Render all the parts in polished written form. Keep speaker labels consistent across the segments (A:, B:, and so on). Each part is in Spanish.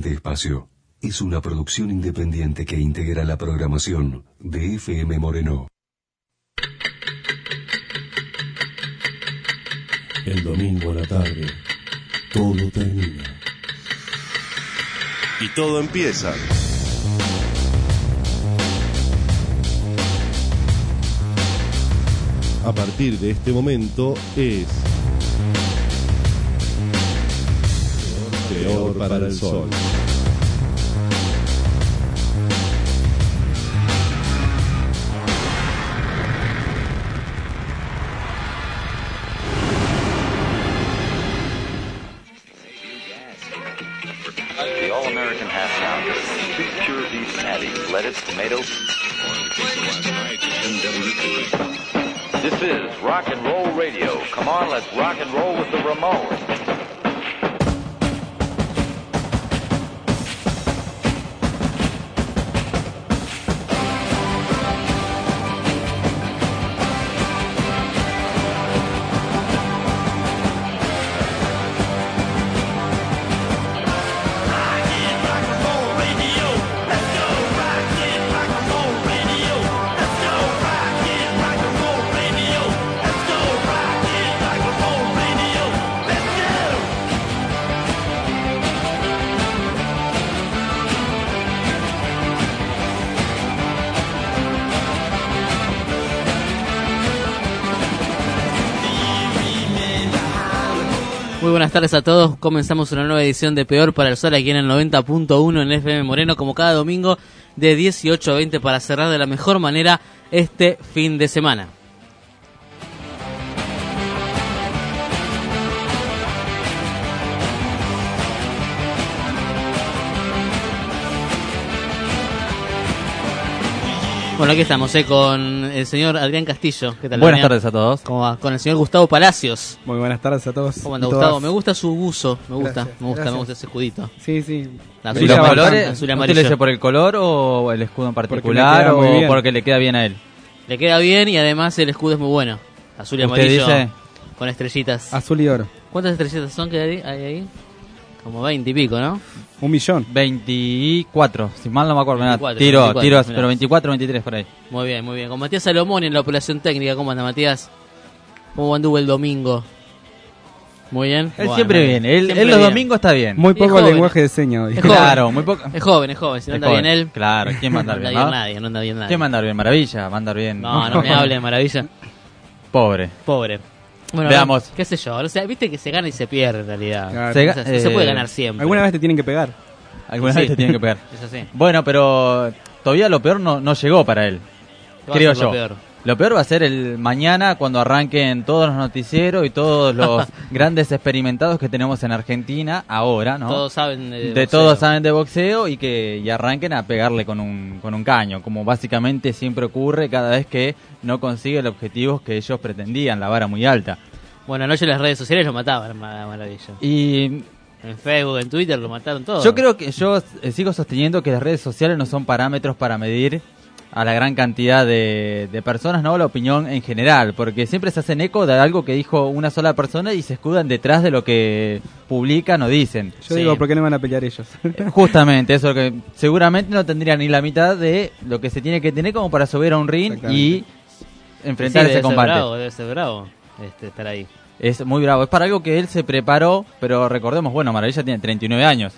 A: siguiente espacio es una producción independiente que integra la programación de FM Moreno.
B: El domingo a la tarde, todo termina.
C: Y todo empieza.
B: A partir de este momento es Peor para el Sol.
D: The All-American Half Pounder. 2 pure beef patties, lettuce, tomato. This is Rock and Roll Radio. Come on, let's rock and roll with the Ramones.
E: Muy buenas tardes a todos, comenzamos una nueva edición de Peor para el Sol aquí en el 90.1 en FM Moreno, como cada domingo de 18 a 20 para cerrar de la mejor manera este fin de semana. Bueno, aquí estamos con el señor Adrián Castillo. ¿Qué tal,
F: Buenas
E: Adrián?
F: tardes a todos.
E: ¿Cómo va? Con el señor Gustavo Palacios.
G: Muy buenas tardes a todos.
E: ¿Cómo anda,
G: y
E: Gustavo?
G: todas.
E: Me gusta su buzo, me gusta
G: Gracias.
E: ese escudito.
G: Sí, sí.
E: Azul
F: ¿Y
E: y
F: los
E: amarillo.
F: colores?
E: Azul y
F: ¿Usted
E: amarillo.
F: le dice por el color o el escudo en
G: Porque
F: particular
G: me queda muy
F: o
G: bien.
F: porque le queda bien a él?
E: Le queda bien y además el escudo es muy bueno. Azul y
F: ¿Usted
E: amarillo
F: dice?
E: con estrellitas.
G: Azul y oro.
E: ¿Cuántas estrellitas son que hay ahí? Como 20 y pico, ¿no?
G: 1.000.000.
F: 24, si mal no me acuerdo.
E: 24,
F: Tiro,
E: 24, mirá.
F: pero 24, 23 por ahí.
E: Muy bien, muy bien. Con Matías Salomón en la operación técnica. ¿Cómo anda, Matías? ¿Cómo anduvo el domingo? Muy bien.
F: Él
E: Bueno,
F: siempre
E: muy
F: viene, él
E: Siempre
F: los
E: bien.
F: domingos está bien.
G: Muy
E: Y es
G: poco
E: joven.
G: lenguaje de señas hoy.
E: Es joven.
F: Claro, muy poco.
E: Es joven. Si no anda bien él.
F: Claro, ¿quién va a andar
E: no anda
F: bien?
E: bien
F: ¿no?
E: nadie, no anda bien nadie.
F: ¿Quién va a andar bien? Maravilla, va a andar bien.
E: No, no me hable de maravilla.
F: Pobre.
E: Pobre. Bueno,
F: Veamos.
E: qué sé yo, o sea, viste que se gana y se pierde en realidad.
G: Claro.
F: Se
E: O
F: ga-
E: sea, no se puede ganar siempre.
G: Alguna vez te tienen que pegar.
F: Alguna
E: Sí.
F: vez te tienen que pegar.
E: Es así.
F: Bueno, pero todavía lo peor no llegó para él.
E: ¿Qué va a
F: Creo
E: ser lo
F: yo.
E: peor?
F: Lo peor va a ser el mañana cuando arranquen todos los noticieros y todos los grandes experimentados que tenemos en Argentina ahora, ¿no?
E: Todos saben de
F: de
E: boxeo.
F: todos saben de boxeo y arranquen a pegarle con un caño, como básicamente siempre ocurre cada vez que no consigue el objetivo que ellos pretendían, la vara muy alta.
E: Bueno, anoche en las redes sociales lo mataban, maravilla.
F: Y
E: En Facebook, en Twitter lo mataron todos.
F: yo creo que yo sigo sosteniendo que las redes sociales no son parámetros para medir a la gran cantidad de personas, no la opinión en general, porque siempre se hacen eco de algo que dijo una sola persona y se escudan detrás de lo que publican o dicen.
G: Yo
E: Sí.
G: digo, ¿por qué no van a pelear ellos?
F: Justamente, eso que seguramente no tendrían ni la mitad de lo que se tiene que tener como para subir a un ring y enfrentar
E: Sí,
F: ese combate.
E: Debe ser bravo estar ahí.
F: Es muy bravo, es para algo que él se preparó, pero recordemos, bueno, Maravilla tiene 39 años.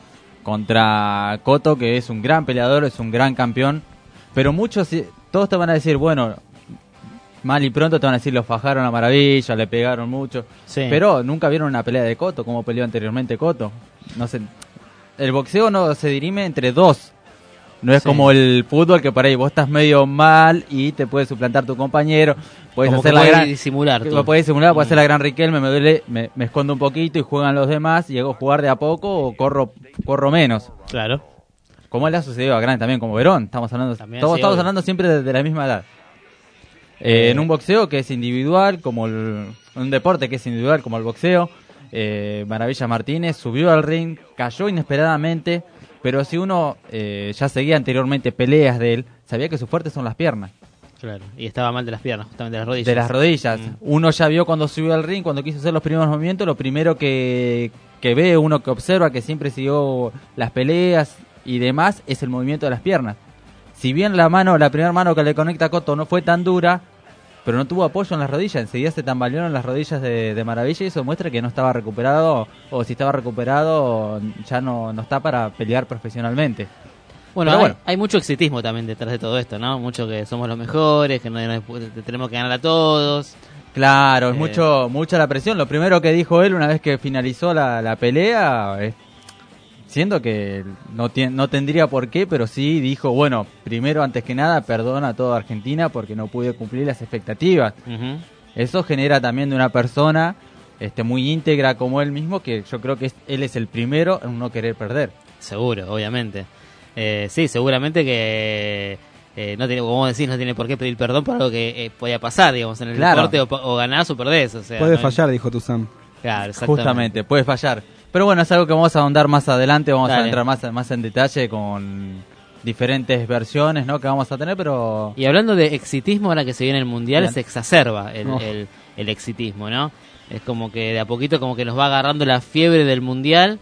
F: Contra Cotto, que es un gran peleador, es un gran campeón, pero muchos, todos te van a decir, bueno, mal y pronto te van a decir, lo fajaron a Maravilla, le pegaron mucho,
E: Sí.
F: pero nunca vieron una pelea de Cotto, como peleó anteriormente Cotto. No sé, el boxeo no se dirime entre dos. No es
E: Sí.
F: como el fútbol que por ahí vos estás medio mal y te puede suplantar tu compañero, puedes
E: Como
F: hacer
E: que
F: la
E: puede
F: gran
E: disimular. tú.
F: puedes simular, puedes hacer la gran Riquelme, me duele, me escondo un poquito y juegan los demás, llego a jugar de a poco o corro menos.
E: Claro.
F: Como le ha sucedido a Gran también, como Verón, estamos hablando,
E: También,
F: todos
E: sí,
F: estamos
E: obvio.
F: hablando siempre de la misma edad. En un boxeo que es individual, como un deporte que es individual, como el boxeo, Maravilla Martínez subió al ring, cayó inesperadamente, pero si uno ya seguía anteriormente peleas de él, sabía que su fuerte son las piernas.
E: Claro. Y estaba mal de las piernas, justamente de las rodillas.
F: De las rodillas.
E: Mm.
F: Uno ya vio cuando subió al ring, cuando quiso hacer los primeros movimientos, lo primero que que ve, uno que observa, que siempre siguió las peleas y demás, es el movimiento de las piernas. Si bien la primera mano que le conecta a Cotto no fue tan dura, pero no tuvo apoyo en las rodillas, enseguida se tambalearon las rodillas de Maravilla y eso muestra que no estaba recuperado, o si estaba recuperado ya no está para pelear profesionalmente.
E: Bueno, hay mucho exitismo también detrás de todo esto, ¿no? Mucho que somos los mejores, que no tenemos que ganar a todos.
F: Claro, es mucha la presión. Lo primero que dijo él una vez que finalizó la pelea, siendo que no tendría por qué, pero sí dijo, bueno, primero, antes que nada, perdona a toda Argentina porque no pude cumplir las expectativas.
E: Uh-huh.
F: Eso genera también de una persona muy íntegra como él mismo, que yo creo que él es el primero en no querer perder.
E: Seguro, obviamente. Sí, seguramente que no tiene, como vos decís, no tiene por qué pedir perdón por algo que podía pasar, digamos, en el deporte, o ganás o perdés. O sea,
G: puede fallar, dijo Tuzán.
E: Claro, exactamente.
F: Justamente, puede fallar. Pero bueno, es algo que vamos a ahondar más adelante, vamos
E: Dale.
F: a entrar más en detalle con diferentes versiones, ¿no?, que vamos a tener, pero...
E: Y hablando de exitismo, ahora que se viene el Mundial,
F: Bien.
E: se exacerba
G: No.
E: el exitismo, ¿no? Es como que de a poquito como que nos va agarrando la fiebre del Mundial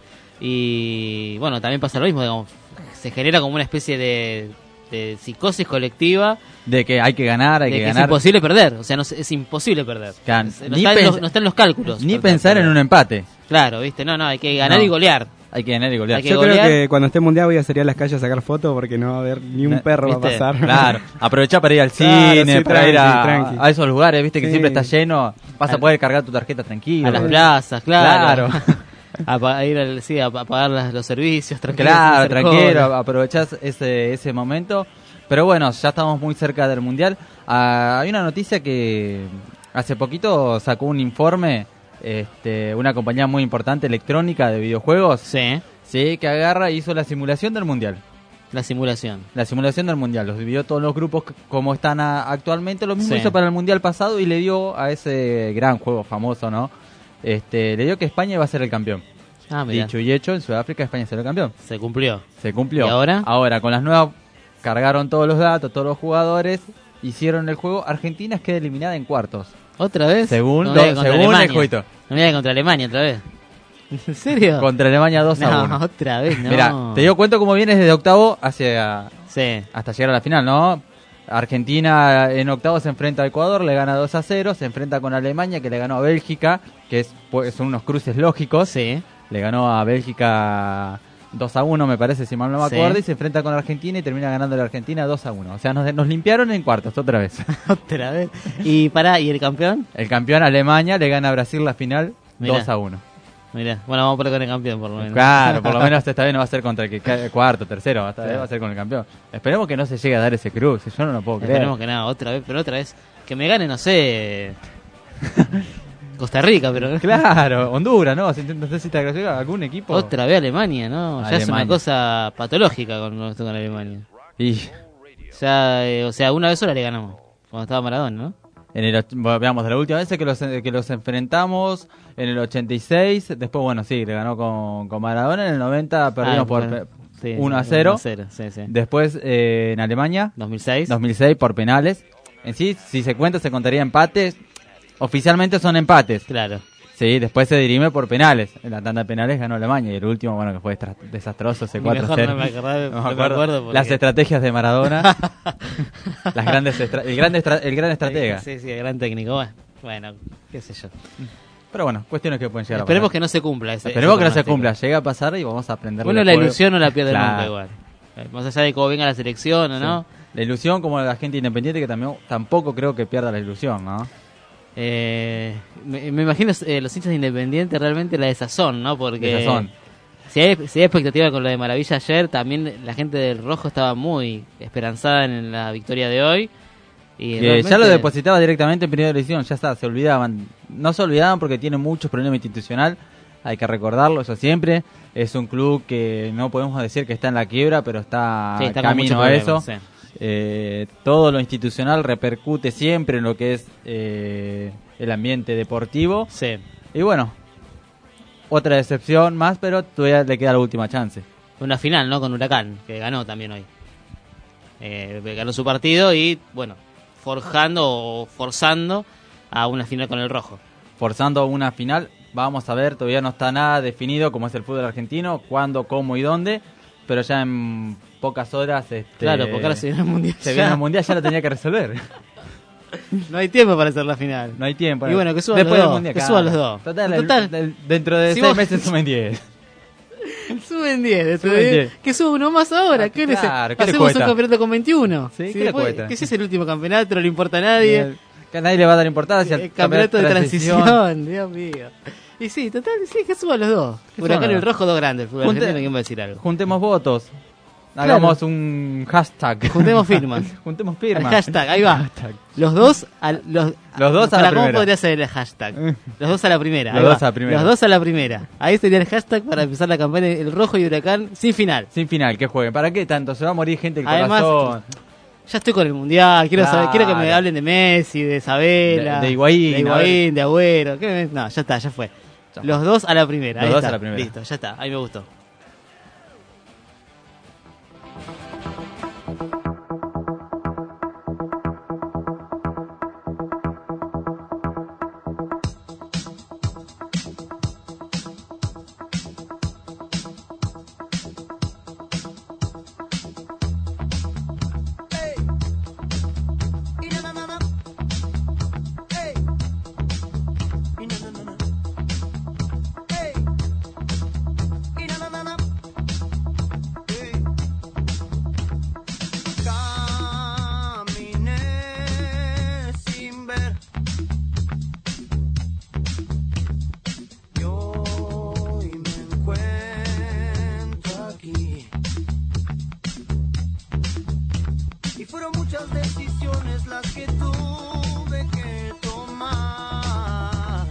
E: y, bueno, también pasa lo mismo, digamos, se genera como una especie de psicosis colectiva
F: De que hay que ganar,
E: de que
F: ganar.
E: es imposible perder, o sea, es imposible perder.
F: Claro,
E: No está en los cálculos.
F: Ni
E: perder.
F: pensar en un empate.
E: Claro, ¿viste? No, hay que ganar
F: No.
E: y golear.
F: Hay que ganar y golear.
E: Hay que
G: Yo
E: golear.
G: creo que cuando esté mundial voy a salir a las calles a sacar fotos porque no va a haber ni un perro va a
E: ¿Viste?
G: pasar.
F: Claro, aprovechar para ir al
G: Claro,
F: cine,
G: sí,
F: para ir
G: tranqui.
F: a esos lugares, viste que
G: Sí.
F: siempre está lleno, vas a poder cargar tu tarjeta tranquilo.
E: A las plazas, claro.
F: Claro.
E: A ir a pagar los servicios, tranquilo.
F: Claro,
E: sin hacer
F: tranquilo,
E: cola.
F: aprovechás ese momento. Pero bueno, ya estamos muy cerca del Mundial. Hay una noticia que hace poquito sacó un informe, una compañía muy importante electrónica de videojuegos,
E: Sí,
F: que agarra y hizo la simulación del Mundial.
E: la simulación.
F: La simulación del Mundial, los dividió todos los grupos como están actualmente, lo mismo
E: Sí.
F: hizo para el Mundial pasado y le dio a ese gran juego famoso, ¿no? Le dio que España iba a ser el campeón.
E: Ah, mira,
F: Dicho y hecho, en Sudáfrica España será el campeón.
E: se cumplió.
F: Se cumplió.
E: ¿Y ahora?
F: Ahora, con las nuevas, cargaron todos los datos, todos los jugadores, hicieron el juego. Argentina queda eliminada en cuartos.
E: ¿Otra vez?
F: Según
E: No me digas contra
F: el
E: Alemania.
F: jueguito.
E: No me digas contra Alemania otra vez. ¿En serio?
F: Contra Alemania 2-1.
E: No, otra vez, no.
F: Mira, te dio cuenta cómo vienes desde octavo
E: Sí,
F: hasta llegar a la final, ¿no? Argentina en octavo se enfrenta a Ecuador, le gana 2-0, se enfrenta con Alemania, que le ganó a Bélgica, que son unos cruces lógicos.
E: sí.
F: Le ganó a Bélgica 2-1, me parece, si mal no me
E: Sí.
F: acuerdo, y se enfrenta con Argentina y termina ganando la Argentina 2-1. O sea, nos limpiaron en cuartos otra vez.
E: Otra vez. ¿Y el campeón?
F: El campeón Alemania le gana a Brasil la final
E: Mirá.
F: 2-1.
E: Mira, bueno, vamos a poner con el campeón por lo menos.
F: Claro, por lo menos esta vez no va a ser contra el que cae cuarto, tercero, esta vez va a ser con el campeón. Esperemos que no se llegue a dar ese cruce, yo no lo puedo creer.
E: Esperemos que nada, otra vez, pero otra vez. Que me gane, no sé. Costa Rica, pero.
F: Claro, Honduras, ¿no? No sé si te agrega algún equipo.
E: Otra vez Alemania, ¿no? Ya es una
F: Alemania.
E: cosa patológica con esto con Alemania.
F: Y
E: Ya, o sea, una vez sola le ganamos. Cuando estaba Maradona, ¿no?
F: veamos, de la última vez que los enfrentamos en el 86, después, bueno, sí, le ganó con Maradona, en el 90 perdimos por
E: sí,
F: 1-0.
E: 1-0, sí, sí.
F: Después en Alemania,
E: 2006.
F: 2006 por penales. En sí, si se cuenta, se contaría empates. Oficialmente son empates.
E: Claro.
F: Sí, después se dirime por penales. En la tanda de penales ganó Alemania y el último, bueno, que fue desastroso, ese
E: Ni mejor
F: 4-0.
E: no me acordaba-
F: No
E: no me acuerdo porque-
F: Las estrategias de Maradona. Las grandes el gran estratega.
E: Sí, sí, el gran técnico. Bueno, qué sé yo.
F: Pero bueno, cuestiones que pueden llegar
E: Esperemos
F: a
E: que no se cumpla ese.
F: Esperemos
E: ese
F: que no se
E: pronóstico.
F: cumpla. Llega a pasar y vamos a aprender.
E: Uno la ilusión no la pierde
F: Claro.
E: nunca igual. Más allá de cómo venga la selección o no.
F: La ilusión, como la gente independiente, que también tampoco creo que pierda la ilusión, ¿no?
E: Me imagino los hinchas de Independiente realmente la desazón, ¿no? Porque
F: Desazón.
E: Si hay expectativa con lo de Maravilla ayer, también la gente del Rojo estaba muy esperanzada en la victoria de hoy. Y
F: Que
E: realmente-
F: ya lo depositaba directamente en primera división, ya está, se olvidaban. No se olvidaban porque tienen muchos problemas institucional, hay que recordarlo, eso siempre. Es un club que no podemos decir que está en la quiebra, pero está,
E: Sí, está con
F: camino
E: muchos
F: a
E: problemas,
F: eso.
E: sí.
F: Todo lo institucional repercute siempre en lo que es el ambiente deportivo.
E: Sí.
F: Y bueno, otra decepción más, pero todavía le queda la última chance.
E: Una final, ¿no? Con Huracán, que ganó también hoy. Ganó su partido y, bueno, forjando o forzando a una final con el Rojo.
F: Forzando una final Vamos a ver, todavía no está nada definido como es el fútbol argentino, cuándo, cómo y dónde, pero ya en pocas horas...
E: Claro, porque ahora se viene el Mundial.
F: Se viene el Mundial, ya lo tenía que resolver.
E: No hay tiempo para hacer la final.
F: No hay tiempo.
E: Y bueno, que suban
F: después
E: los
F: del
E: dos.
F: Mundial,
E: Que
F: claro.
E: suban los dos.
F: Total, dentro de
E: Si
F: 6
E: vos-
F: meses sumen 10.
E: Suben 10.
F: Suben 10.
E: Que suba uno más ahora. ¿Qué les
F: Claro, ¿qué le
E: hacemos un
F: cuesta?
E: campeonato con 21?
F: Sí,
E: Si
F: ¿qué le
E: después-
F: cuesta?
E: Que si es el último campeonato, no le importa a nadie.
F: Que a nadie le va a dar importancia.
E: El campeonato de transición, Dios mío. Y sí, total, sí, que suban los dos.
F: Que
E: Huracán
F: suban
E: y
F: los
E: el Rojo, dos grandes. El fútbol
F: Junte-
E: argentino, ¿quién va a decir algo?
F: Juntemos votos. Hagamos un hashtag.
E: Juntemos firmas.
F: Juntemos
E: El
F: firmas.
E: hashtag, ahí va.
F: Hashtag.
E: Los dos
F: Los dos a
E: para
F: la
E: ¿cómo
F: primera.
E: podría ser el hashtag? Los dos a la primera.
F: Los
E: ahí
F: dos
E: va.
F: a la primera.
E: Los dos a la primera. Ahí sería el hashtag para empezar la campaña El Rojo y Huracán sin final.
F: Sin final, que jueguen. ¿Para qué tanto? Se va a morir gente del
E: Además,
F: corazón.
E: Ya estoy con el Mundial, quiero
F: Claro.
E: saber, quiero que me hablen de Messi, de Isabela,
F: De Higuaín,
E: de Higuaín, de Agüero. No, ya está, ya fue.
F: Ya.
E: Los dos a la primera.
F: Los
E: ahí
F: dos
E: está.
F: a la primera.
E: Listo, ya está, ahí me gustó.
C: Caminé sin ver y hoy me encuentro aquí. Y fueron muchas decisiones las que tuve que tomar.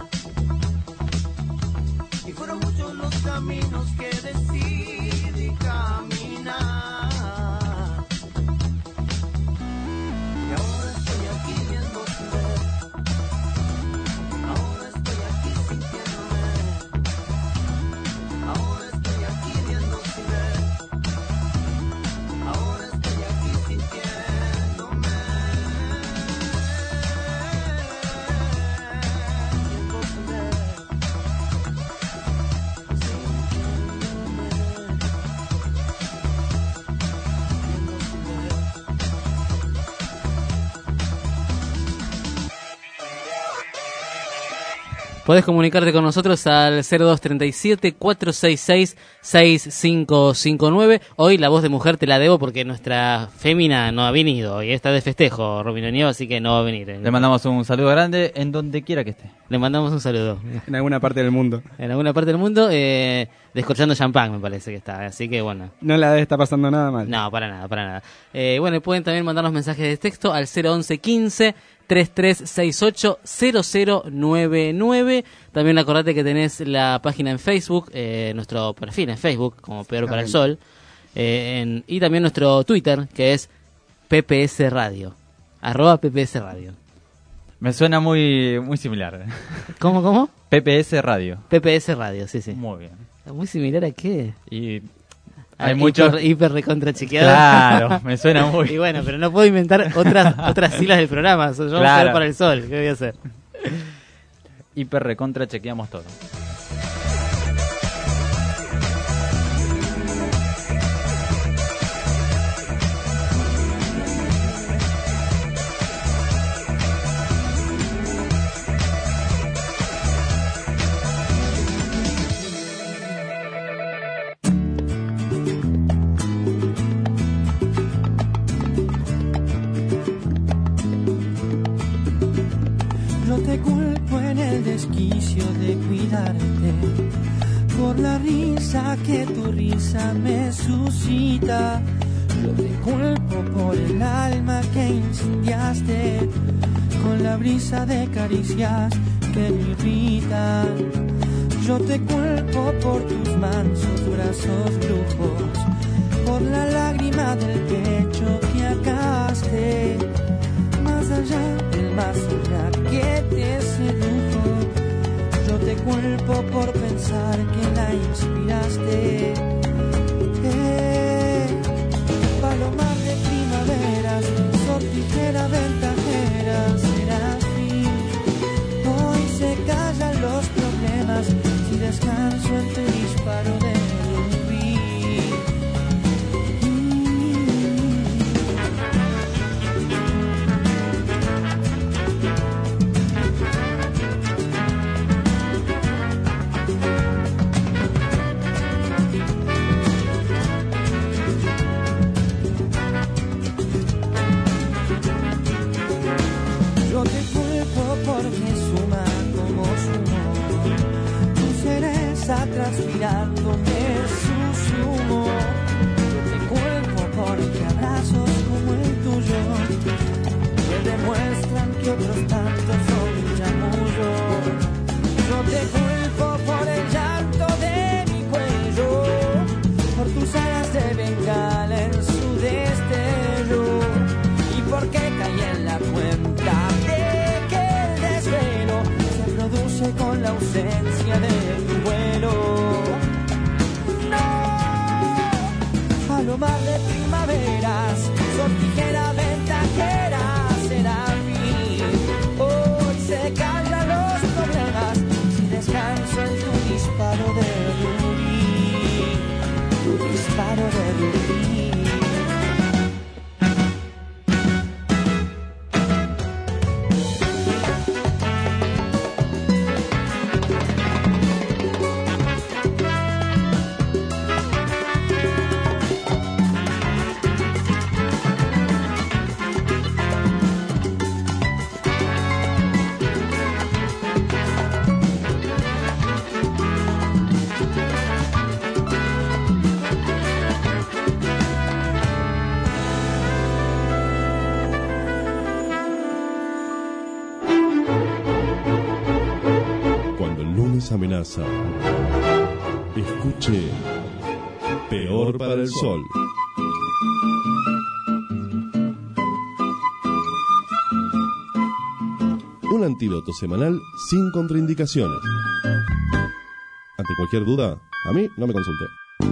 C: Y fueron muchos los caminos que decidí caminar. Y ahora estoy aquí viendo tu ver. Ahora estoy aquí sintiéndome. Ahora estoy aquí viendo tu ver. Ahora estoy aquí sintiéndome. Viendo tu ver.
E: Podés comunicarte con nosotros al 0237-466-6559. Hoy la voz de mujer te la debo porque nuestra fémina no ha venido y está de festejo, Romino Nieva, así que no va a venir.
F: Le mandamos un saludo grande en donde quiera que esté.
E: Le mandamos un saludo.
G: En alguna parte del mundo.
E: En alguna parte del mundo, descorchando champán me parece que está, así que bueno.
G: No la debe estar pasando nada mal.
E: No, para nada, para nada. Bueno, pueden también mandarnos mensajes de texto al 011-15-3368-0099. También acordate que tenés la página en Facebook, nuestro perfil en Facebook, como Peor para el Sol. Y también nuestro Twitter, que es PPS Radio. @PPS Radio.
F: Me suena muy similar.
E: ¿Cómo?
F: PPS Radio.
E: PPS Radio, sí, sí.
F: Muy bien.
E: ¿Muy similar a qué?
F: Y hay muchos...
E: Hiper recontra chequeado.
F: Claro, me suena muy...
E: Y bueno, pero no puedo inventar otras siglas del programa. Yo voy a
F: Claro.
E: Peor para el Sol. ¿Qué voy a hacer?
F: Hiper recontra chequeamos todo.
C: No te culpo en el desquicio de cuidarte, por la risa que tu risa me suscita. Yo te culpo por el alma que incendiaste, con la brisa de caricias que me irritan. Yo te culpo por tus mansos brazos brujos, por la lágrima del pecho que acaste. Más allá del más allá que te sedujo, yo te culpo por pensar que la inspiraste. Palomar de primaveras, sortijera ventajera, será fin. Hoy se callan los problemas de bengala en su destello. ¿Y por qué caí en la cuenta de que el desvelo se produce con la ausencia de tu vuelo? No, palomar de primaveras, sortijera ventajera, será fin. Hoy se calman los problemas si descanso en tu disparo de rubí, tu disparo de rubí.
H: Amenaza. Escuche Peor para el Sol. Un antídoto semanal sin contraindicaciones. Ante cualquier duda, a mí no me consulte.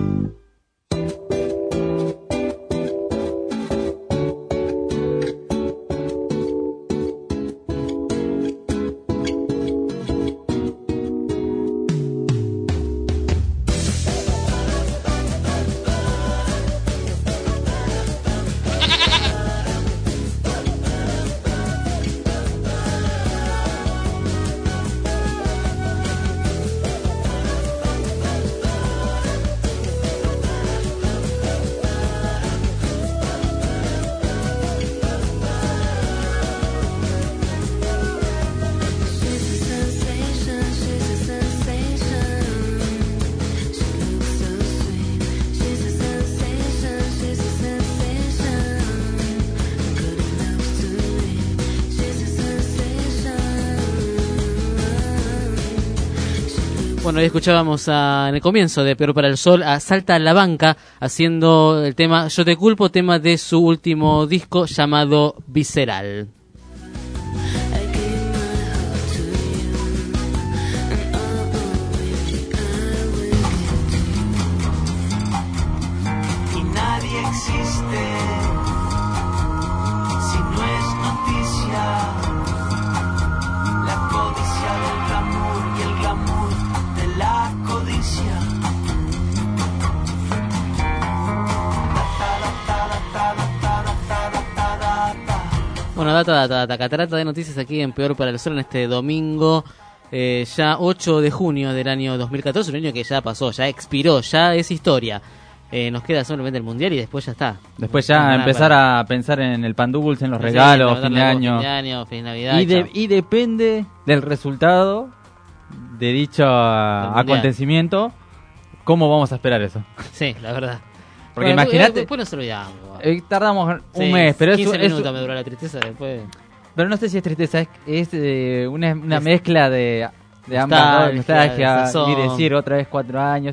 E: Bueno, ahí escuchábamos en el comienzo de Peor para el Sol a Salta la Banca haciendo el tema Yo te culpo, tema de su último disco llamado Visceral.
C: Y nadie existe si no es noticia. La codicia del glamour y el glamour de la codicia.
E: Bueno, catarata de noticias aquí en Peor para el Sol en este domingo, ya 8 de junio del año 2014, un año que ya pasó, ya expiró, ya es historia. Nos queda solamente el Mundial y después ya está.
F: Después ya empezar a pensar en el pan dulce, en los regalos, fin de año.
E: Fin de Navidad.
F: Y depende del resultado de dicho acontecimiento, ¿cómo vamos a esperar eso?
E: Sí, la verdad.
F: Porque bueno, imagínate...
E: Después nos olvidamos.
F: Tardamos un mes, pero
E: 15 minutos me duró la tristeza después.
F: Pero no sé si es tristeza, es una mezcla de ambas, nostalgia, y decir otra vez 4 años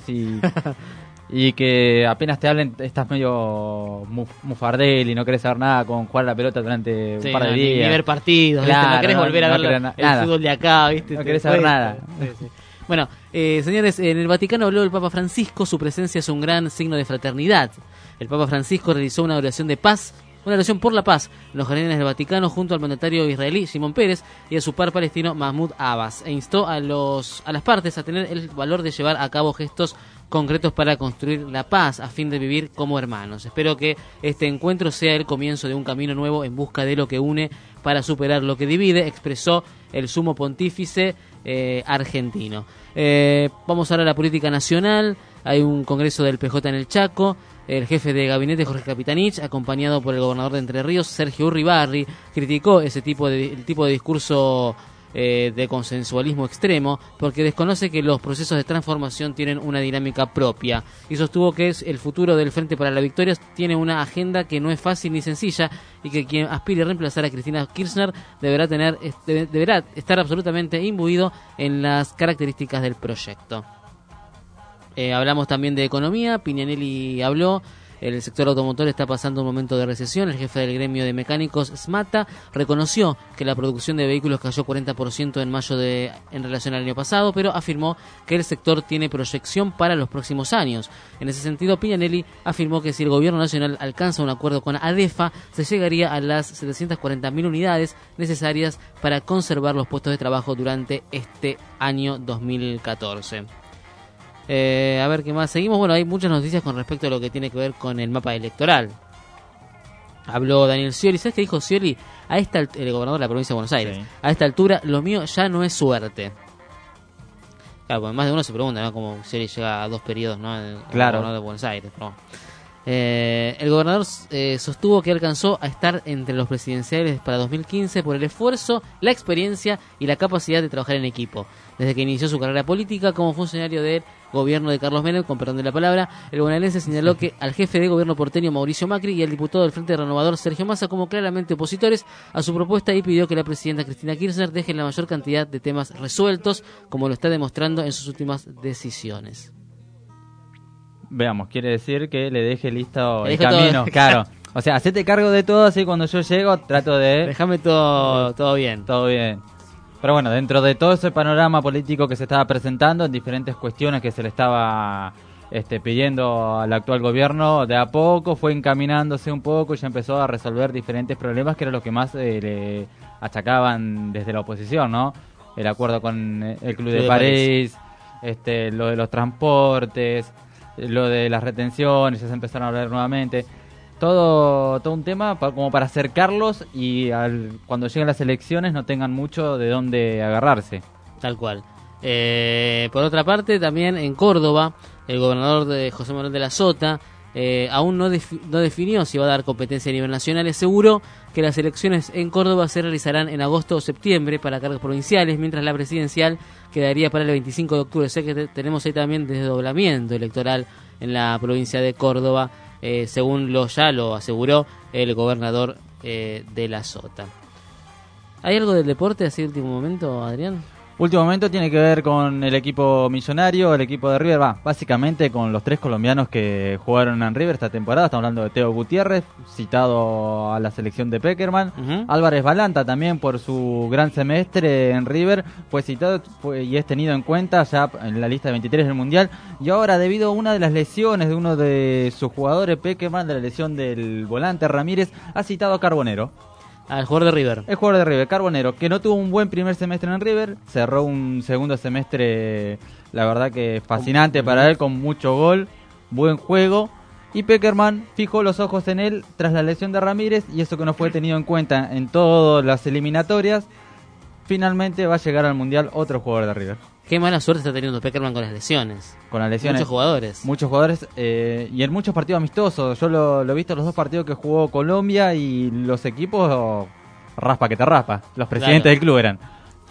F: y que apenas te hablen estás medio mufardel y no querés saber nada con jugar la pelota durante un par de días.
E: Ni ver partidos,
F: claro,
E: no querés volver a ver el fútbol de acá, ¿viste?
F: No querés saber nada.
E: Sí. Bueno, señores, en el Vaticano habló el Papa Francisco, su presencia es un gran signo de fraternidad. El Papa Francisco realizó una oración de paz, una oración por la paz en los jardines del Vaticano junto al mandatario israelí Shimon Peres y a su par palestino Mahmoud Abbas, e instó a las partes a tener el valor de llevar a cabo gestos concretos para construir la paz a fin de vivir como hermanos. Espero que este encuentro sea el comienzo de un camino nuevo en busca de lo que une para superar lo que divide, expresó el sumo pontífice argentino. Vamos ahora a la política nacional. Hay un congreso del PJ en el Chaco. El jefe de gabinete, Jorge Capitanich, acompañado por el gobernador de Entre Ríos, Sergio Uribarri, criticó el tipo de discurso de consensualismo extremo porque desconoce que los procesos de transformación tienen una dinámica propia y sostuvo que el futuro del Frente para la Victoria tiene una agenda que no es fácil ni sencilla y que quien aspire a reemplazar a Cristina Kirchner deberá estar absolutamente imbuido en las características del proyecto. Hablamos también de economía. Piñanelli habló El sector automotor está pasando un momento de recesión. El jefe del gremio de mecánicos, SMATA, reconoció que la producción de vehículos cayó 40% en mayo en relación al año pasado, pero afirmó que el sector tiene proyección para los próximos años. En ese sentido, Pignanelli afirmó que si el gobierno nacional alcanza un acuerdo con ADEFA, se llegaría a las 740.000 unidades necesarias para conservar los puestos de trabajo durante este año 2014. A ver qué más seguimos. Bueno, hay muchas noticias con respecto a lo que tiene que ver con el mapa electoral. Habló Daniel Scioli. ¿Sabes qué dijo Scioli? El gobernador de la provincia de Buenos Aires. Sí. A esta altura, lo mío ya no es suerte. Claro, pues más de uno se pregunta, ¿no? Como Scioli llega a 2 periodos, ¿no?
F: Claro.
E: Gobernador de Buenos Aires, ¿no? El gobernador sostuvo que alcanzó a estar entre los presidenciales para 2015 por el esfuerzo, la experiencia y la capacidad de trabajar en equipo. Desde que inició su carrera política como funcionario del gobierno de Carlos Menem, con perdón de la palabra, el bonaerense señaló que al jefe de gobierno porteño Mauricio Macri y al diputado del Frente Renovador Sergio Massa como claramente opositores a su propuesta y pidió que la presidenta Cristina Kirchner deje la mayor cantidad de temas resueltos, como lo está demostrando en sus últimas decisiones.
F: Veamos, quiere decir que le deje listo el camino, claro. O sea, hacete cargo de todo, así cuando yo llego trato de...
E: Déjame todo bien.
F: Todo bien. Pero bueno, dentro de todo ese panorama político que se estaba presentando, en diferentes cuestiones que se le estaba pidiendo al actual gobierno, de a poco fue encaminándose un poco y ya empezó a resolver diferentes problemas que era lo que más le achacaban desde la oposición, ¿no? El acuerdo con el Club de París, lo de los transportes, lo de las retenciones, ya se empezaron a hablar nuevamente. Todo un tema como para acercarlos y cuando lleguen las elecciones no tengan mucho de dónde agarrarse.
E: Tal cual. Por otra parte, también en Córdoba, el gobernador de José Manuel de la Sota aún no definió si va a dar competencia a nivel nacional. Aseguró que las elecciones en Córdoba se realizarán en agosto o septiembre para cargos provinciales, mientras la presidencial quedaría para el 25 de octubre. O sea que tenemos ahí también desdoblamiento electoral en la provincia de Córdoba, según ya lo aseguró el gobernador de la Sota. ¿Hay algo del deporte así de último momento, Adrián?
F: Último momento tiene que ver con el equipo millonario, el equipo de River, básicamente con los 3 colombianos que jugaron en River esta temporada. Estamos hablando de Teo Gutiérrez, citado a la selección de Peckerman. Álvarez Balanta también por su gran semestre en River, fue citado y es tenido en cuenta ya en la lista de 23 del Mundial. Y ahora, debido a una de las lesiones de uno de sus jugadores, Peckerman, de la lesión del volante Ramírez, ha citado a Carbonero.
E: Al jugador de River.
F: El jugador de River, Carbonero, que no tuvo un buen primer semestre en River, cerró un segundo semestre, la verdad que fascinante para él, con mucho gol, buen juego. Y Peckerman fijó los ojos en él tras la lesión de Ramírez, y eso que no fue tenido en cuenta en todas las eliminatorias, finalmente va a llegar al Mundial otro jugador de River.
E: Qué mala suerte está teniendo Peckerman con las lesiones.
F: Con las lesiones.
E: Muchos jugadores.
F: Y en muchos partidos amistosos. Yo lo he visto en los 2 partidos que jugó Colombia y los equipos raspa que te raspa. Los presidentes del club eran.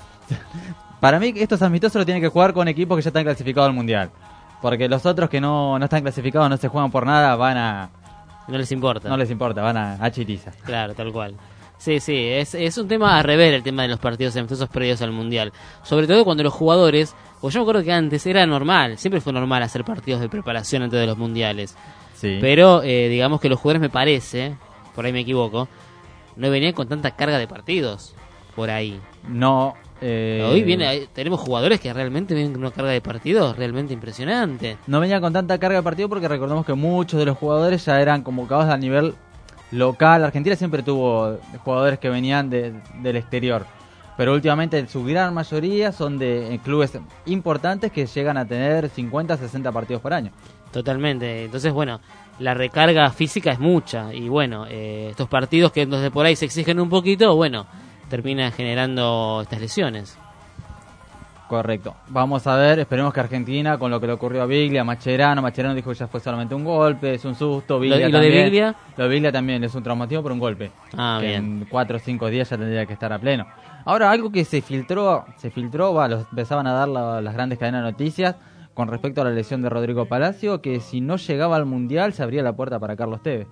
F: Para mí estos amistosos lo tienen que jugar con equipos que ya están clasificados al Mundial. Porque los otros que no están clasificados, no se juegan por nada,
E: no les importa.
F: No les importa, van a chiriza.
E: Claro, tal cual. Sí, es un tema a rever el tema de los partidos amistosos previos al Mundial. Sobre todo cuando los jugadores, pues yo me acuerdo que antes era normal, siempre fue normal hacer partidos de preparación antes de los Mundiales.
F: Sí.
E: Pero digamos que los jugadores, me parece, por ahí me equivoco, no venían con tanta carga de partidos por ahí.
F: No.
E: Hoy tenemos jugadores que realmente vienen con una carga de partidos realmente impresionante.
F: No venían con tanta carga de partido porque recordemos que muchos de los jugadores ya eran convocados a nivel local. Argentina siempre tuvo jugadores que venían del exterior, pero últimamente su gran mayoría son de clubes importantes que llegan a tener 50, 60 partidos por año.
E: Totalmente, entonces bueno, la recarga física es mucha y bueno, estos partidos que desde por ahí se exigen un poquito, bueno, termina generando estas lesiones.
F: Correcto. Vamos a ver, esperemos que Argentina, con lo que le ocurrió a Biglia, a Mascherano dijo que ya fue solamente un golpe, es un susto.
E: Biglia ¿Lo de Biglia?
F: Lo de Biglia también es un traumatismo por un golpe.
E: Ah,
F: que
E: bien.
F: En 4 o 5 días ya tendría que estar a pleno. Ahora, algo que se filtró, empezaban a dar las grandes cadenas de noticias con respecto a la lesión de Rodrigo Palacio, que si no llegaba al Mundial se abría la puerta para Carlos Tevez.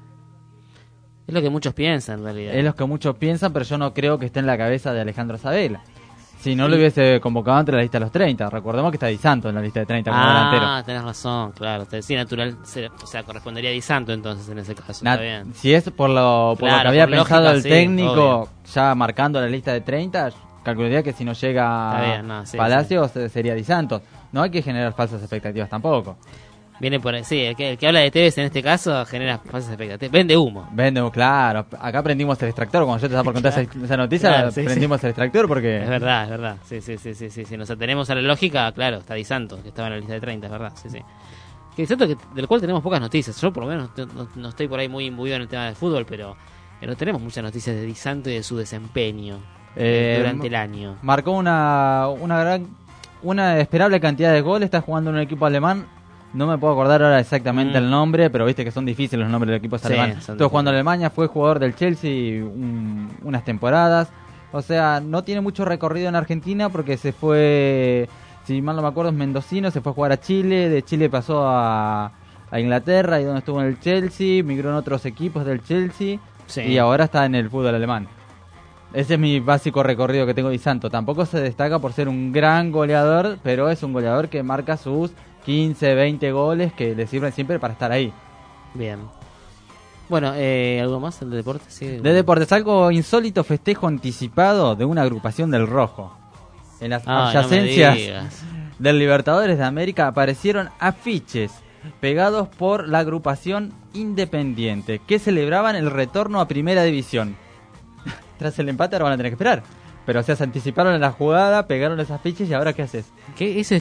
E: Es lo que muchos piensan en realidad.
F: Es lo que muchos piensan, pero yo no creo que esté en la cabeza de Alejandro Sabela. Si no lo hubiese convocado entre la lista de los 30. Recordemos que está Di Santo en la lista de 30 como delantero.
E: Ah, tenés razón, claro. Sí, natural, o sea, correspondería a Di Santo entonces en ese caso. Está bien.
F: Si es por lo que había pensado el técnico, ya marcando la lista de 30, calcularía que si no llega Palacios sería Di Santo. No hay que generar falsas expectativas tampoco.
E: Viene por sí, el que habla de Tevez en este caso genera falsas expectativas. Vende humo, claro.
F: Acá prendimos el extractor. Cuando yo te estaba por contar esa noticia, claro, prendimos el extractor porque...
E: Es verdad. Sí. Si nos atenemos a la lógica, claro, está Di Santo, que estaba en la lista de 30, es verdad, sí. Que Di Santo, del cual tenemos pocas noticias. Yo por lo menos no estoy por ahí muy imbuido en el tema del fútbol, pero no tenemos muchas noticias de Di Santo y de su desempeño durante el año.
F: Marcó una esperable cantidad de goles, está jugando en un equipo alemán. No me puedo acordar ahora exactamente el nombre, pero viste que son difíciles los nombres de los equipos alemanes. Estuvo jugando en Alemania, fue jugador del Chelsea unas temporadas. O sea, no tiene mucho recorrido en Argentina porque se fue, si mal no me acuerdo, es mendocino, se fue a jugar a Chile. De Chile pasó a Inglaterra, y donde estuvo en el Chelsea, migró en otros equipos del Chelsea y ahora está en el fútbol alemán. Ese es mi básico recorrido que tengo de Di Santo. Tampoco se destaca por ser un gran goleador, pero es un goleador que marca sus 15, 20 goles que le sirven siempre para estar ahí.
E: Bien. Bueno, ¿algo más de deporte? Sí.
F: De deportes, algo insólito: festejo anticipado de una agrupación del Rojo. En las adyacencias del Libertadores de América aparecieron afiches pegados por la agrupación Independiente que celebraban el retorno a Primera División. Tras el empate ahora van a tener que esperar. Pero o sea, se anticiparon en la jugada, pegaron esas fichas y ahora ¿qué haces?
E: ¿Qué? Eso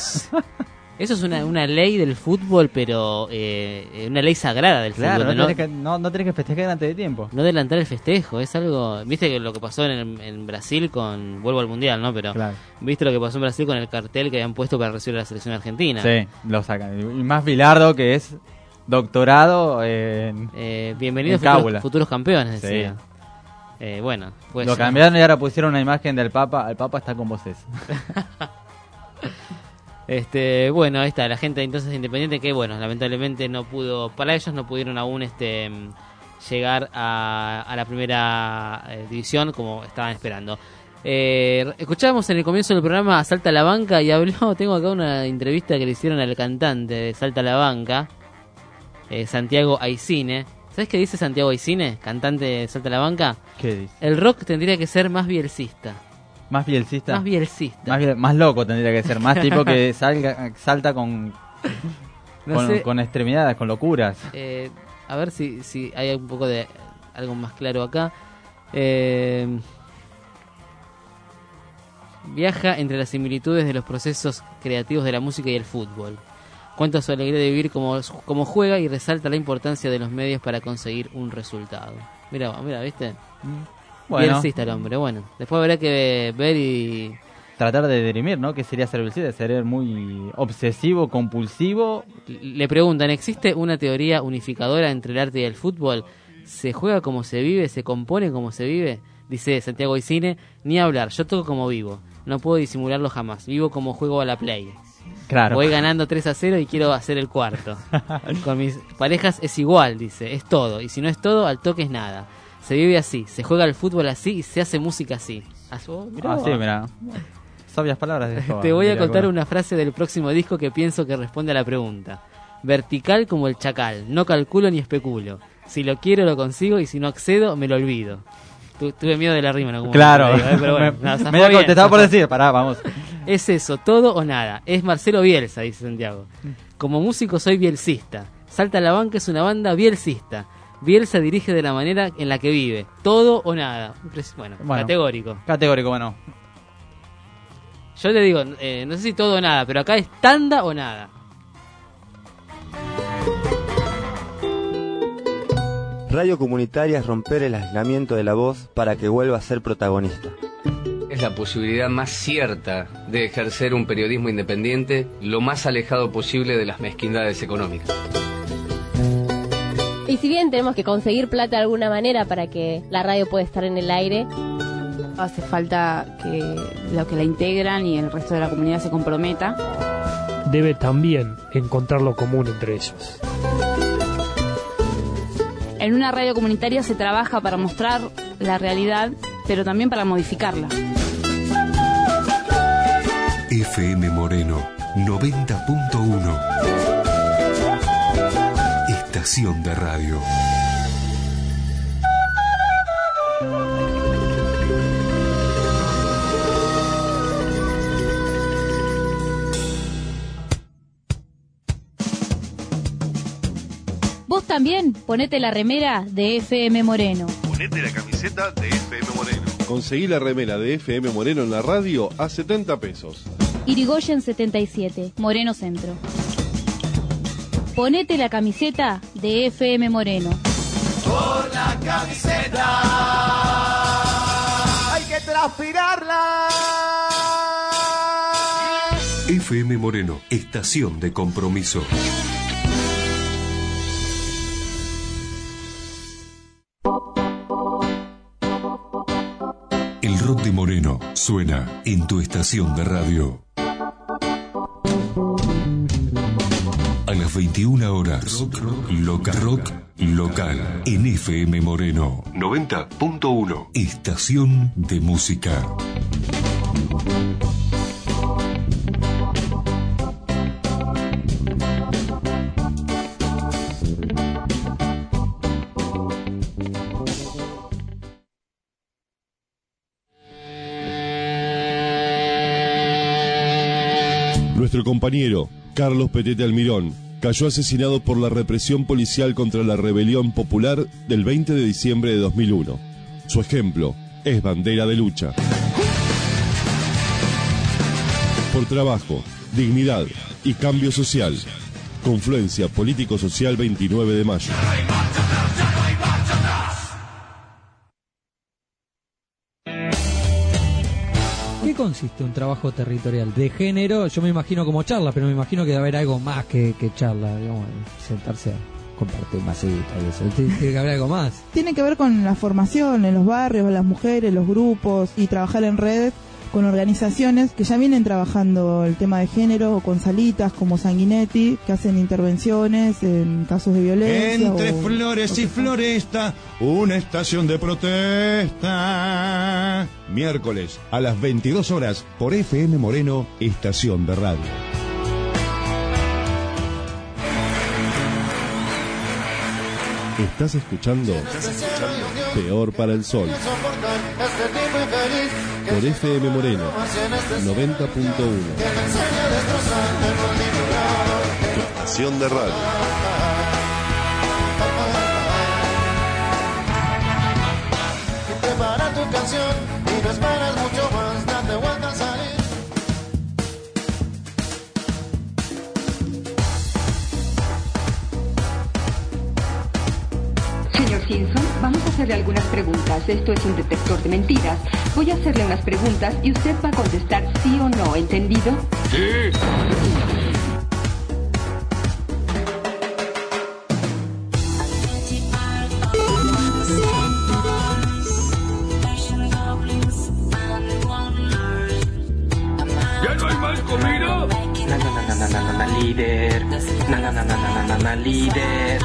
E: es una ley del fútbol, pero una ley sagrada del
F: fútbol.
E: Claro,
F: no tenés que festejar antes de tiempo.
E: No adelantar el festejo, es algo... Viste que lo que pasó en Brasil con... Vuelvo al Mundial, ¿no? Pero claro. Viste lo que pasó en Brasil con el cartel que habían puesto para recibir a la selección argentina.
F: Sí, lo sacan. Y más Bilardo, que es doctorado en
E: bienvenidos futuros campeones, decía. Sí. Bueno, pues
F: lo cambiaron y ahora pusieron una imagen del Papa. El Papa está con voces.
E: Bueno, ahí está la gente entonces Independiente que bueno, lamentablemente para ellos no pudieron aún llegar a la primera división como estaban esperando. Escuchábamos en el comienzo del programa a Salta a la Banca y tengo acá una entrevista que le hicieron al cantante de Salta a la Banca, Santiago Aicine. ¿Sabes qué dice Santiago Aicine, cantante de Salta a la Banca?
F: ¿Qué dice?
E: El rock tendría que ser más bielcista.
F: ¿Más bielcista?
E: Más bielcista.
F: Más loco tendría que ser. Más tipo que salta con extremidades, con locuras.
E: A ver si hay un poco de algo más claro acá. Viaja entre las similitudes de los procesos creativos de la música y el fútbol. Cuenta su alegría de vivir como juega y resalta la importancia de los medios para conseguir un resultado. Mira, ¿viste? Bueno. Bielcista el hombre, bueno. Después habrá que ver y...
F: tratar de dirimir, ¿no? ¿Qué sería ser bielcista? ¿Ser muy obsesivo, compulsivo?
E: Le preguntan, ¿existe una teoría unificadora entre el arte y el fútbol? ¿Se juega como se vive? ¿Se compone como se vive? Dice Santiago Aicine, ni hablar, yo toco como vivo. No puedo disimularlo jamás. Vivo como juego a la play.
F: Claro.
E: Voy ganando 3-0 y quiero hacer el cuarto. Con mis parejas es igual, dice. Es todo. Y si no es todo, al toque es nada. Se vive así, se juega al fútbol así y se hace música así.
F: Mirá. Sabias palabras de esto.
E: Te voy a contar una frase del próximo disco que pienso que responde a la pregunta. Vertical como el chacal, no calculo ni especulo. Si lo quiero lo consigo y si no accedo me lo olvido. Tuve miedo de la rima, ¿no?
F: Claro.
E: Pero bueno,
F: te estaba por decir, pará, vamos.
E: Es eso, todo o nada. Es Marcelo Bielsa, dice Santiago. Como músico soy bielcista. Salta a la Banca es una banda bielcista. Bielsa dirige de la manera en la que vive. Todo o nada. Bueno, categórico.
F: Categórico, bueno.
E: Yo te digo, no sé si todo o nada, pero acá es tanda o nada.
I: Radio comunitaria es romper el aislamiento de la voz para que vuelva a ser protagonista.
J: Es la posibilidad más cierta de ejercer un periodismo independiente lo más alejado posible de las mezquindades económicas.
K: Y si bien tenemos que conseguir plata de alguna manera para que la radio pueda estar en el aire,
L: hace falta que los que la integran y el resto de la comunidad se comprometa.
M: Debe también encontrar lo común entre ellos.
L: En una radio comunitaria se trabaja para mostrar la realidad, pero también para modificarla.
A: FM Moreno 90.1. Estación de radio.
N: Vos también ponete la remera de FM Moreno.
H: Ponete la camiseta de FM Moreno. Conseguí la remera de FM Moreno en la radio a 70 pesos.
N: Irigoyen 77, Moreno Centro. Ponete la camiseta de FM Moreno.
C: Por la camiseta hay que transpirarla.
A: FM Moreno, estación de compromiso. El rock de Moreno suena en tu estación de radio. A las 21 horas, rock local en FM Moreno 90.1, estación de música.
H: Nuestro compañero Carlos Petete Almirón cayó asesinado por la represión policial contra la rebelión popular del 20 de diciembre de 2001. Su ejemplo es bandera de lucha. Por trabajo, dignidad y cambio social. Confluencia Político-Social 29 de mayo.
O: ¿Qué consiste un trabajo territorial? De género, yo me imagino como charla, pero me imagino que debe haber algo más que charla, digamos, sentarse a compartir masita y eso. Tiene que haber algo más.
P: Tiene que ver con la formación en los barrios, las mujeres, los grupos y trabajar en red con organizaciones que ya vienen trabajando el tema de género, o con salitas como Sanguinetti, que hacen intervenciones en casos de violencia.
Q: Entre flores y floresta, una estación de protesta. Miércoles a las 22 horas por FM Moreno, estación de radio.
H: Estás escuchando Peor para el Sol por FM Moreno 90.1, estación de radio.
C: Prepara tu canción y no esperes mucho más, date vuelta a salir.
R: Señor Simpson, vamos a hacerle algunas preguntas. Esto es un detector de mentiras. Voy a hacerle unas preguntas y usted va a contestar sí o no, ¿entendido?
C: Sí.
S: ¿Ya no hay más comida? Líder. Líder.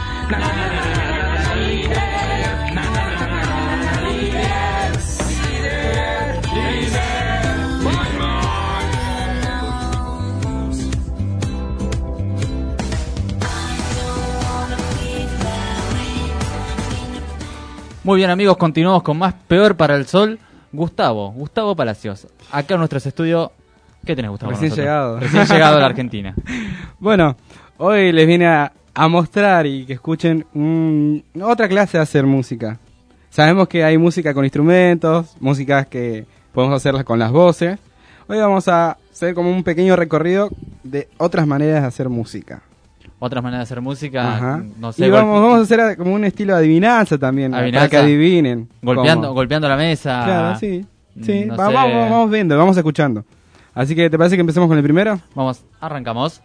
F: Muy bien, amigos, continuamos con más Peor para el Sol. Gustavo Palacios, acá en nuestros estudios. ¿Qué tenés, Gustavo?
G: Recién llegado
F: a la Argentina.
G: Bueno, hoy les vine a mostrar y que escuchen otra clase de hacer música. Sabemos que hay música con instrumentos, músicas que podemos hacerlas con las voces. Hoy vamos a hacer como un pequeño recorrido de otras maneras de hacer música.
F: Otras maneras de hacer música.
G: Ajá.
F: No sé.
G: Y vamos a hacer como un estilo de adivinanza también, para que adivinen.
F: Golpeando la mesa.
G: Claro, sí.
F: No
G: vamos viendo, vamos escuchando. Así que, ¿te parece que empecemos con el primero?
F: Vamos, arrancamos.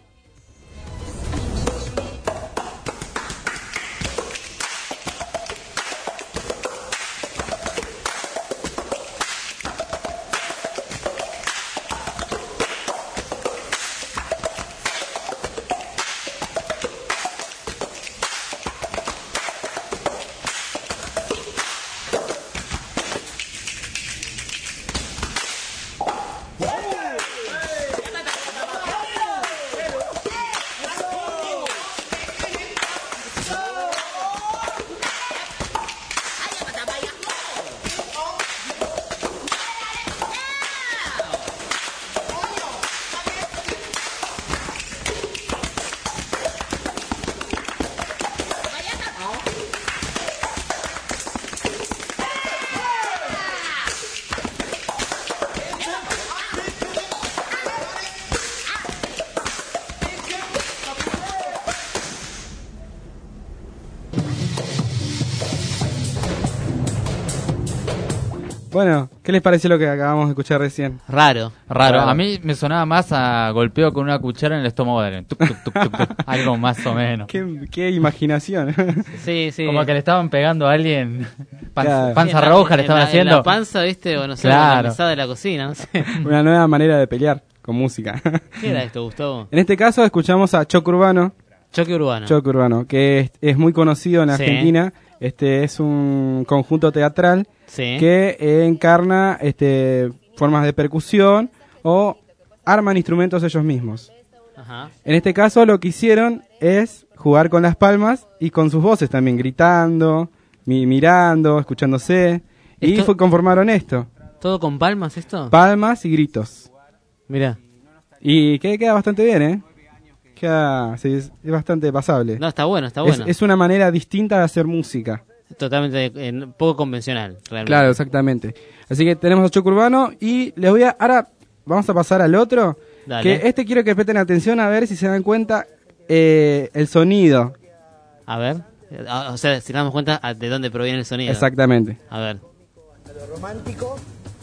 G: Bueno, ¿qué les pareció lo que acabamos de escuchar recién?
E: Raro.
F: A mí me sonaba más a golpeo con una cuchara en el estómago de alguien. Tuc, tuc, tuc, tuc, tuc. Algo más o menos.
G: Qué imaginación.
E: Sí.
F: Como que le estaban pegando a alguien.
G: Claro.
F: Panza roja le estaban haciendo.
E: En la panza, ¿viste? O no sé, en la mesada de la cocina, no sé.
G: Una nueva manera de pelear con música.
E: ¿Qué era esto, Gustavo?
G: En este caso escuchamos a Choque Urbano.
E: Choque Urbano.
G: Choque Urbano, que es muy conocido en
E: Sí.
G: Argentina. Es un conjunto teatral
E: Sí.
G: que encarna formas de percusión o arman instrumentos ellos mismos.
E: Ajá.
G: En este caso lo que hicieron es jugar con las palmas y con sus voces también, gritando, mirando, escuchándose. Y conformaron esto.
E: ¿Todo con palmas esto?
G: Palmas y gritos.
E: Mirá.
G: Y queda bastante bien, ¿eh? Sí, es bastante pasable.
E: No, está bueno, está bueno.
G: Es una manera distinta de hacer música.
E: Totalmente poco convencional, realmente.
G: Claro, exactamente. Así que tenemos a Choque Urbano y les voy a... Ahora vamos a pasar al otro.
E: Dale.
G: Que quiero que presten atención a ver si se dan cuenta el sonido.
E: A ver. O sea, si nos damos cuenta de dónde proviene el sonido.
G: Exactamente.
E: A ver.
T: Lo romántico.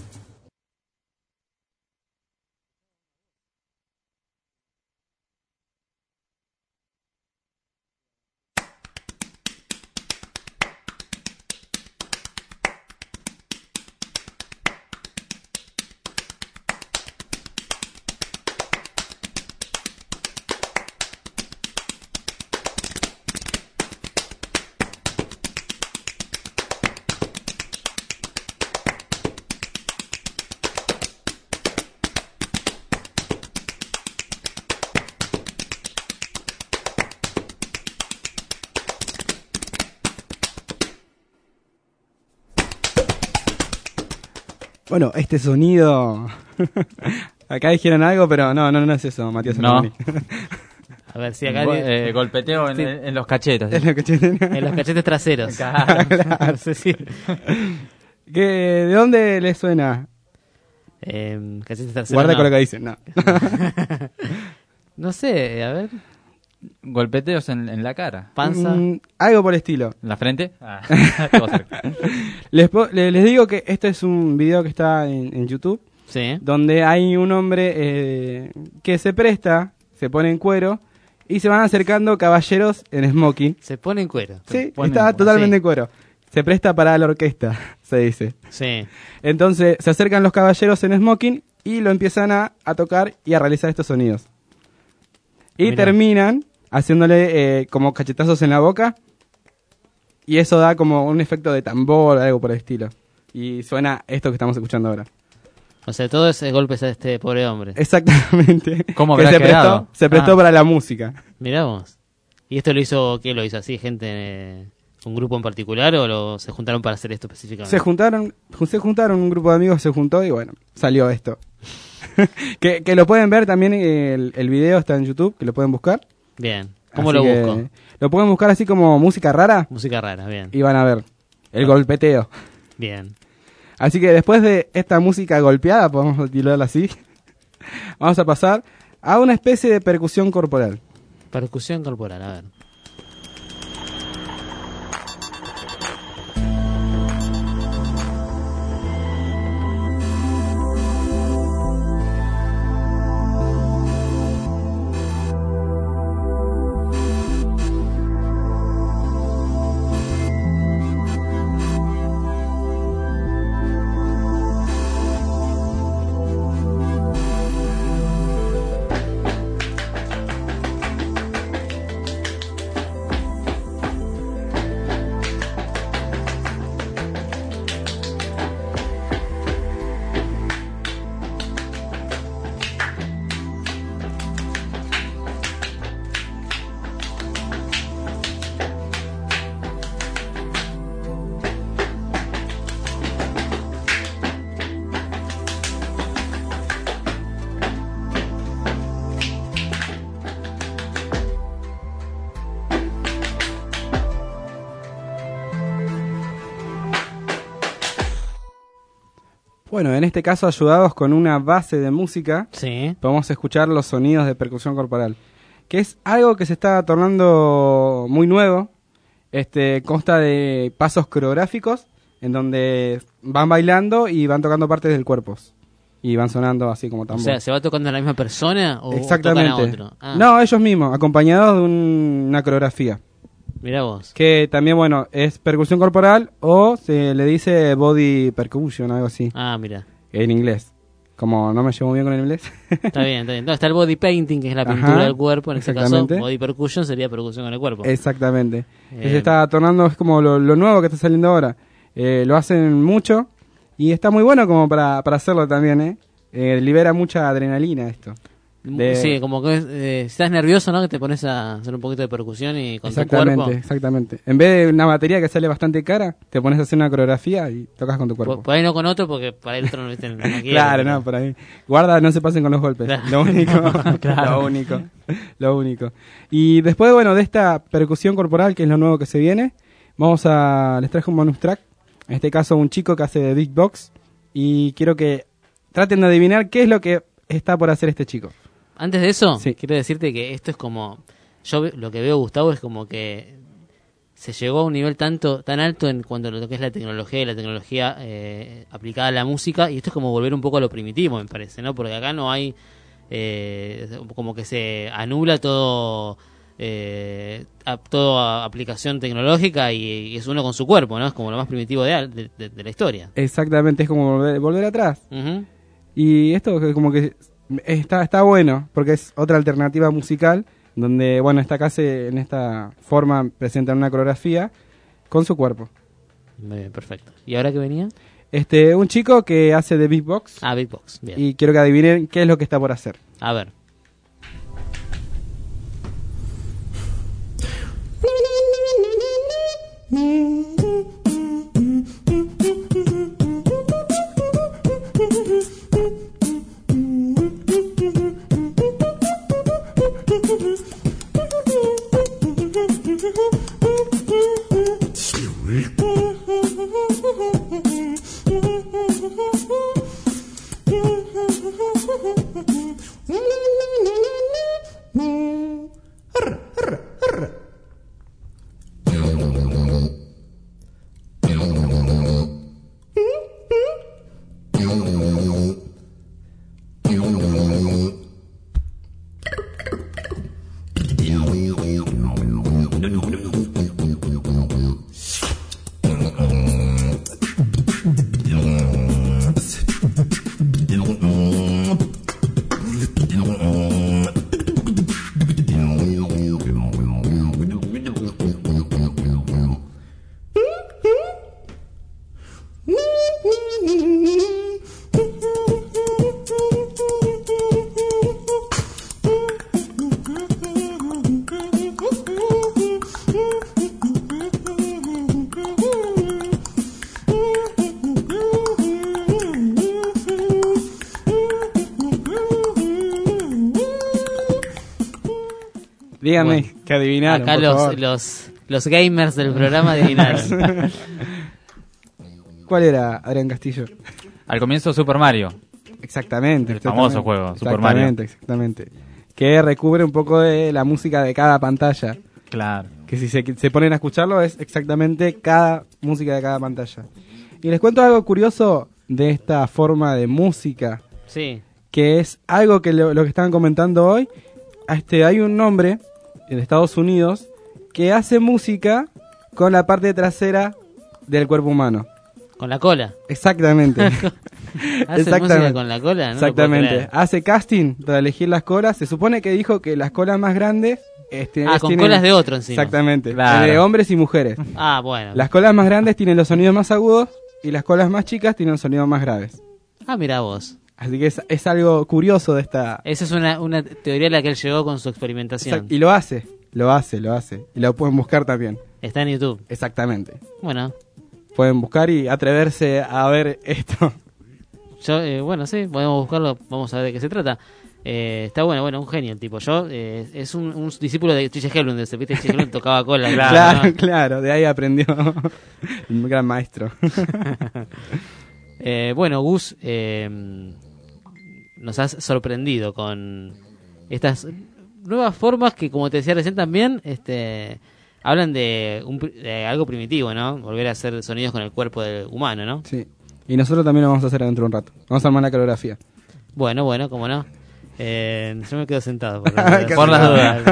G: Bueno, este sonido... Acá dijeron algo, pero no es eso, Matías.
F: No.
E: A ver si acá...
F: golpeteo en los cachetes.
G: En los cachetes,
E: en los cachetes traseros.
F: Claro.
E: No sé si...
G: ¿De dónde le suena?
E: Cachetes traseros.
G: Guarda con lo que dicen, no.
E: No sé, a ver.
F: Golpeteos en la cara.
E: Panza.
G: Algo por el estilo.
F: ¿En la frente?
G: Les digo que este es un video que está en YouTube.
E: Sí.
G: Donde hay un hombre que se pone en cuero y se van acercando caballeros en smoking.
E: Se pone en cuero.
G: Sí, está totalmente en cuero. Se presta para la orquesta, se dice.
E: Sí.
G: Entonces se acercan los caballeros en smoking y lo empiezan a tocar y a realizar estos sonidos. Y
E: Mirá.
G: terminan haciéndole como cachetazos en la boca y eso da como un efecto de tambor o algo por el estilo. Y suena esto que estamos escuchando ahora.
E: O sea, todo ese golpes a este pobre hombre.
G: Exactamente.
F: ¿Cómo
G: que
F: habrá quedado?
G: Se prestó para la música.
E: Mirá vos. ¿Y esto lo hizo, qué lo hizo así? ¿Gente, un grupo en particular o se juntaron para hacer esto específicamente?
G: Se juntaron, un grupo de amigos se juntó y bueno, salió esto. que lo pueden ver también, el video está en YouTube, que lo pueden buscar.
E: Bien. ¿Cómo
G: Así
E: lo
G: que
E: busco?
G: Lo pueden buscar así como música rara.
E: Música rara, bien.
G: Y van a ver el golpeteo.
E: Bien.
G: Así que después de esta música golpeada, podemos titularla así, vamos a pasar a una especie de percusión corporal.
E: Percusión corporal, a ver.
G: Bueno, en este caso ayudados con una base de música,
E: sí,
G: podemos escuchar los sonidos de percusión corporal, que es algo que se está tornando muy nuevo. Consta de pasos coreográficos en donde van bailando y van tocando partes del cuerpo. Y van sonando así como tambor.
E: O sea, ¿se va tocando a la misma persona o
G: exactamente.
E: tocan a otro? Ah.
G: No, ellos mismos, acompañados de una coreografía.
E: Mirá vos.
G: Que también, bueno, es percusión corporal o se le dice body percussion, algo así.
E: Ah, mira.
G: En inglés. Como no me llevo muy bien con el inglés.
E: Está bien, está bien. No, está el body painting, que es la pintura del cuerpo. En este caso, body percussion sería percusión con el cuerpo.
G: Exactamente. Se está tornando, es como lo nuevo que está saliendo ahora. Lo hacen mucho y está muy bueno como para hacerlo también, libera mucha adrenalina esto.
E: Sí, como que si estás nervioso, ¿no? Que te pones a hacer un poquito de percusión y con tu cuerpo.
G: Exactamente. En vez de una batería que sale bastante cara, te pones a hacer una coreografía y tocas con tu cuerpo.
E: Por ahí no con otro, porque para el otro no quiere.
G: Claro, no, por ahí. Guarda, no se pasen con los golpes.
E: Claro.
G: Lo único.
E: Claro.
G: Lo único. Y después, bueno, de esta percusión corporal, que es lo nuevo que se viene, les traje un bonus track. En este caso, un chico que hace de beatbox. Y quiero que traten de adivinar qué es lo que está por hacer este chico.
E: Antes de eso, quiero decirte que esto es como... Yo lo que veo, Gustavo, es como que se llegó a un nivel tan alto en cuanto a lo que es la tecnología y la tecnología aplicada a la música, y esto es como volver un poco a lo primitivo, me parece, ¿no? Porque acá no hay... como que se anula todo... toda aplicación tecnológica y es uno con su cuerpo, ¿no? Es como lo más primitivo de la historia.
G: Exactamente, es como volver atrás.
E: Uh-huh.
G: Y esto como que está bueno, porque es otra alternativa musical, donde, bueno, en esta forma presentan una coreografía con su cuerpo.
E: Muy bien, perfecto. ¿Y ahora qué venía?
G: Un chico que hace de beatbox.
E: Ah, beatbox, bien.
G: Y quiero que adivinen qué es lo que está por hacer.
E: A ver.
G: Díganme,
E: bueno,
G: que adivinaron.
E: Acá los gamers del programa adivinaron.
G: ¿Cuál era, Adrián Castillo?
F: Al comienzo Super Mario.
G: Exactamente.
F: El famoso juego, Super Mario.
G: Exactamente. Que recubre un poco de la música de cada pantalla.
F: Claro.
G: Que si se ponen a escucharlo es exactamente cada música de cada pantalla. Y les cuento algo curioso de esta forma de música.
E: Sí.
G: Que es algo que lo que estaban comentando hoy. Hay un hombre de Estados Unidos que hace música con la parte trasera del cuerpo humano.
E: ¿Con la cola?
G: Exactamente.
E: ¿Hace música con la cola? No
G: exactamente. Hace casting para elegir las colas. Se supone que dijo que las colas más grandes...
E: con colas de otro encima.
G: Exactamente.
E: Claro.
G: De hombres y mujeres.
E: Ah, bueno.
G: Las colas más grandes tienen los sonidos más agudos y las colas más chicas tienen los sonidos más graves.
E: Ah, mirá vos.
G: Así que es algo curioso de esta...
E: Esa es una teoría a la que él llegó con su experimentación.
G: Y lo hace. Y lo pueden buscar también.
E: Está en YouTube.
G: Exactamente.
E: Bueno.
G: Pueden buscar y atreverse a ver esto.
E: Bueno, sí, podemos buscarlo, vamos a ver de qué se trata. Está bueno, un genio el tipo. Es un discípulo de Chiche Helblum, ¿viste? Chiche Helblum tocaba cola.
G: Claro,
E: ¿no?
G: Claro, de ahí aprendió un gran maestro.
E: Bueno, Gus, nos has sorprendido con estas nuevas formas que, como te decía recién también, hablan de algo primitivo, ¿no? Volver a hacer sonidos con el cuerpo del humano, ¿no?
G: Sí. Y nosotros también lo vamos a hacer dentro de un rato. Vamos a armar la coreografía.
E: Bueno, cómo no. Yo me quedo sentado por las dudas.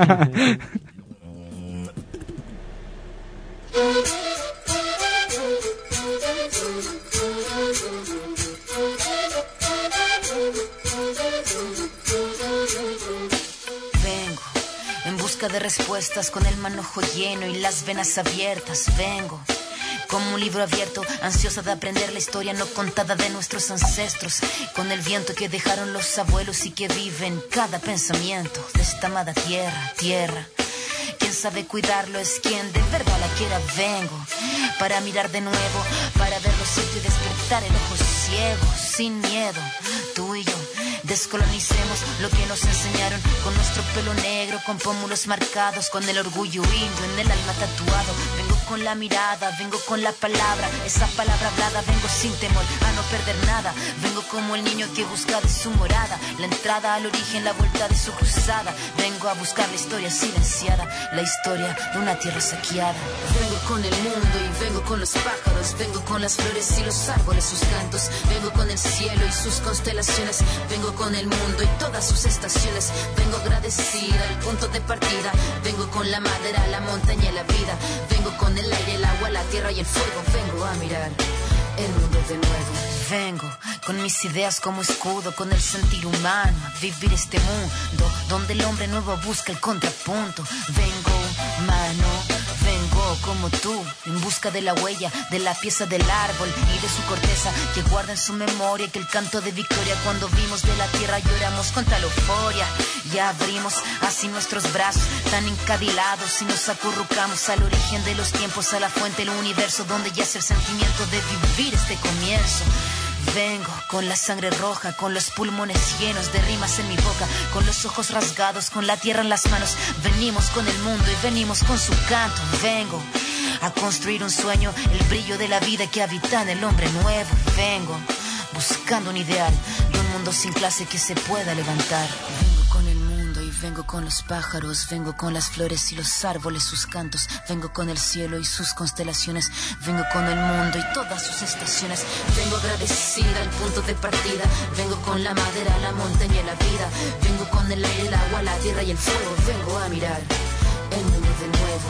U: Vengo en busca de respuestas con el manojo lleno y las venas abiertas. Vengo como un libro abierto, ansiosa de aprender la historia no contada de nuestros ancestros, con el viento que dejaron los abuelos y que vive en cada pensamiento de esta amada tierra. Quien sabe cuidarlo es quien de verdad la quiera. Vengo para mirar de nuevo, para ver lo cierto y despertar el ojo ciego, sin miedo, tú y yo. Descolonicemos lo que nos enseñaron, con nuestro pelo negro, con pómulos marcados, con el orgullo indio en el alma tatuado. Vengo con la mirada, vengo con la palabra, esa palabra hablada. Vengo sin temor a no perder nada. Vengo como el niño que busca de su morada, la entrada al origen, la vuelta de su cruzada. Vengo a buscar la historia silenciada, la historia de una tierra saqueada. Vengo con el mundo y vengo con los pájaros, vengo con las flores y los árboles, sus cantos. Vengo con el cielo y sus constelaciones, vengo con el mundo y todas sus estaciones. Vengo agradecida al punto de partida, vengo con la madera, la montaña y la vida. Vengo con el aire, el agua, la tierra y el fuego. Vengo a mirar el mundo de nuevo. Vengo con mis ideas como escudo, con el sentir humano, a vivir este mundo donde el hombre nuevo busca el contrapunto. Vengo humano, vengo como tú, en busca de la huella, de la pieza del árbol y de su corteza, que guarda en su memoria que el canto de victoria cuando vimos de la tierra lloramos con tal euforia. Y abrimos así nuestros brazos tan encadilados y nos acurrucamos al origen de los tiempos, a la fuente del universo donde yace el sentimiento de vivir este comienzo. Vengo con la sangre roja, con los pulmones llenos de rimas en mi boca, con los ojos rasgados, con la tierra en las manos. Venimos con el mundo y venimos con su canto. Vengo a construir un sueño, el brillo de la vida que habita en el hombre nuevo. Vengo buscando un ideal de un mundo sin clase que se pueda levantar. Vengo con el mundo y vengo con los pájaros, vengo con las flores y los árboles, sus cantos. Vengo con el cielo y sus constelaciones, vengo con el mundo y todas sus estaciones. Vengo agradecida al punto de partida, vengo con la madera, la montaña y la vida. Vengo con el aire, el agua, la tierra y el fuego. Vengo a mirar el mundo de nuevo.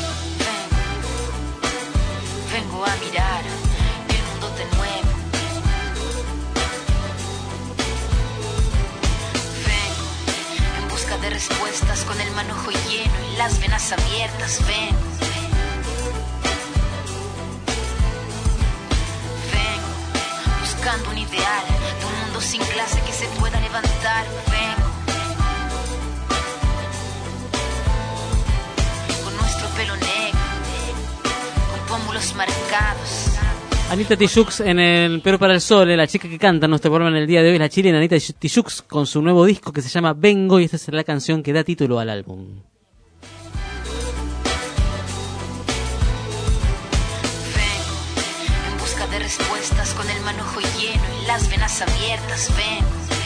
U: Vengo a mirar el mundo de nuevo. Vengo en busca de respuestas con el manojo lleno y las venas abiertas. Vengo buscando un ideal de un mundo sin clase que se pueda levantar. Vengo con nuestro pelo negro, con pómulos marcados.
E: Anita Tijoux en el Peor para el Sol, la chica que canta nuestro programa en el día de hoy, la chilena Anita Tijoux, con su nuevo disco que se llama Vengo, y esta es la canción que da título al álbum.
U: Vengo en busca de respuestas con el manojo lleno y las venas abiertas. Vengo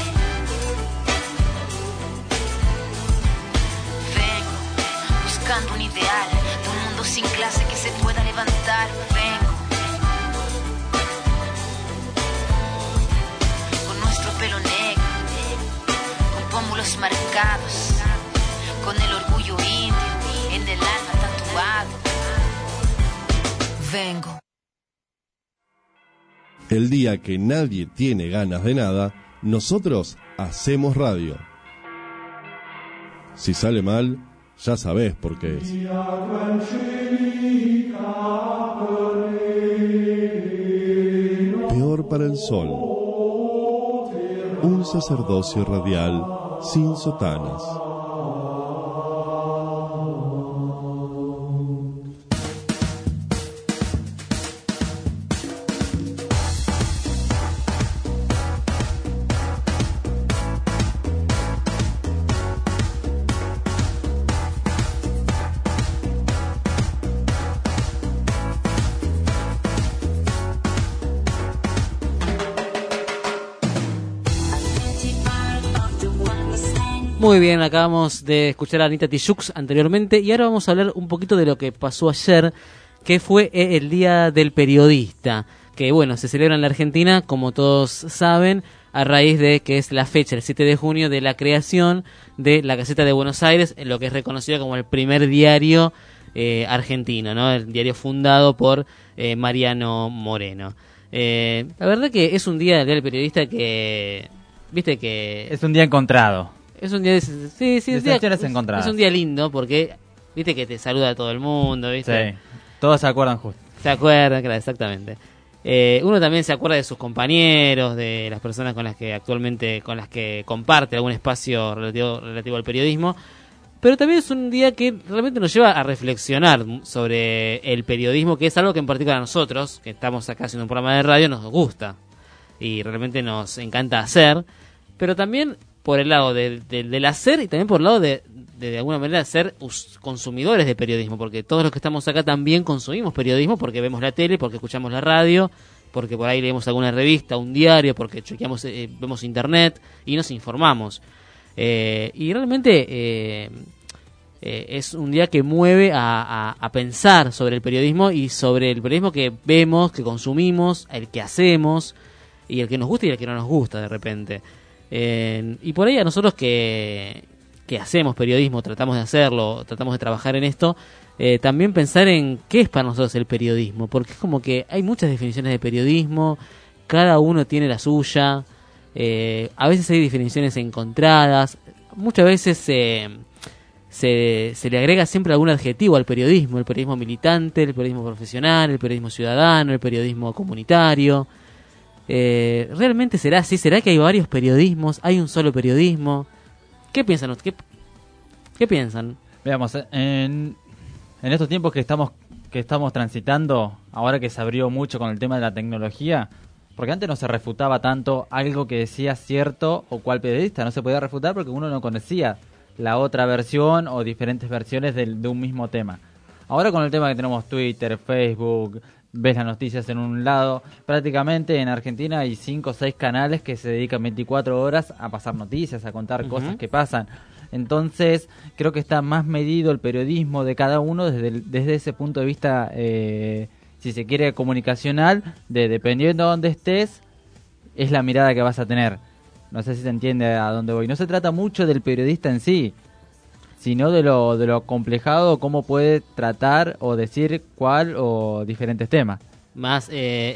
U: buscando un ideal de un mundo sin clase que se pueda levantar. Vengo con nuestro pelo negro, con pómulos marcados, con el orgullo indio en el alma tatuado. Vengo.
H: El día que nadie tiene ganas de nada, nosotros hacemos radio. Si sale mal, ya sabés por qué es. Peor para el Sol. Un sacerdocio radial sin sotanas.
E: Muy bien, acabamos de escuchar a Anita Tijoux anteriormente y ahora vamos a hablar un poquito de lo que pasó ayer, que fue el Día del Periodista, que bueno, se celebra en la Argentina, como todos saben, a raíz de que es la fecha, el 7 de junio, de la creación de la Gaceta de Buenos Aires, en lo que es reconocido como el primer diario argentino, ¿no? El diario fundado por Mariano Moreno. La verdad que es un día del periodista que, viste que...
F: Es un día encontrado.
E: Es un día... Sí, es un día lindo porque, viste que te saluda todo el mundo, viste.
F: Sí, todos se acuerdan justo.
E: Se acuerdan, claro, exactamente. Uno también se acuerda de sus compañeros, de las personas con las que comparte algún espacio relativo al periodismo, pero también es un día que realmente nos lleva a reflexionar sobre el periodismo, que es algo que en particular a nosotros, que estamos acá haciendo un programa de radio, nos gusta y realmente nos encanta hacer, pero también por el lado del hacer y también por el lado de alguna manera ser consumidores de periodismo, porque todos los que estamos acá también consumimos periodismo, porque vemos la tele, porque escuchamos la radio, porque por ahí leemos alguna revista, un diario, porque chequeamos, vemos internet y nos informamos. Y realmente es un día que mueve a pensar sobre el periodismo y sobre el periodismo que vemos, que consumimos, el que hacemos y el que nos gusta y el que no nos gusta de repente. Y por ahí a nosotros que hacemos periodismo, tratamos de hacerlo, tratamos de trabajar en esto, también pensar en qué es para nosotros el periodismo, porque es como que hay muchas definiciones de periodismo, cada uno tiene la suya, a veces hay definiciones encontradas, muchas veces se le agrega siempre algún adjetivo al periodismo, el periodismo militante, el periodismo profesional, el periodismo ciudadano, el periodismo comunitario. ¿Realmente será así? ¿Será que hay varios periodismos? ¿Hay un solo periodismo? ¿Qué piensan? ¿Qué piensan?
F: Veamos, en estos tiempos que estamos transitando, ahora que se abrió mucho con el tema de la tecnología, porque antes no se refutaba tanto algo que decía cierto o cual periodista, no se podía refutar porque uno no conocía la otra versión o diferentes versiones de un mismo tema. Ahora con el tema que tenemos Twitter, Facebook, ves las noticias en un lado, prácticamente en Argentina hay 5 o 6 canales que se dedican 24 horas a pasar noticias, a contar cosas que pasan. Entonces creo que está más medido el periodismo de cada uno desde ese punto de vista, si se quiere, comunicacional, dependiendo de dónde estés, es la mirada que vas a tener. No sé si se entiende a dónde voy. No se trata mucho del periodista en sí, sino de lo complejado, cómo puede tratar o decir cuál o diferentes temas.
E: Más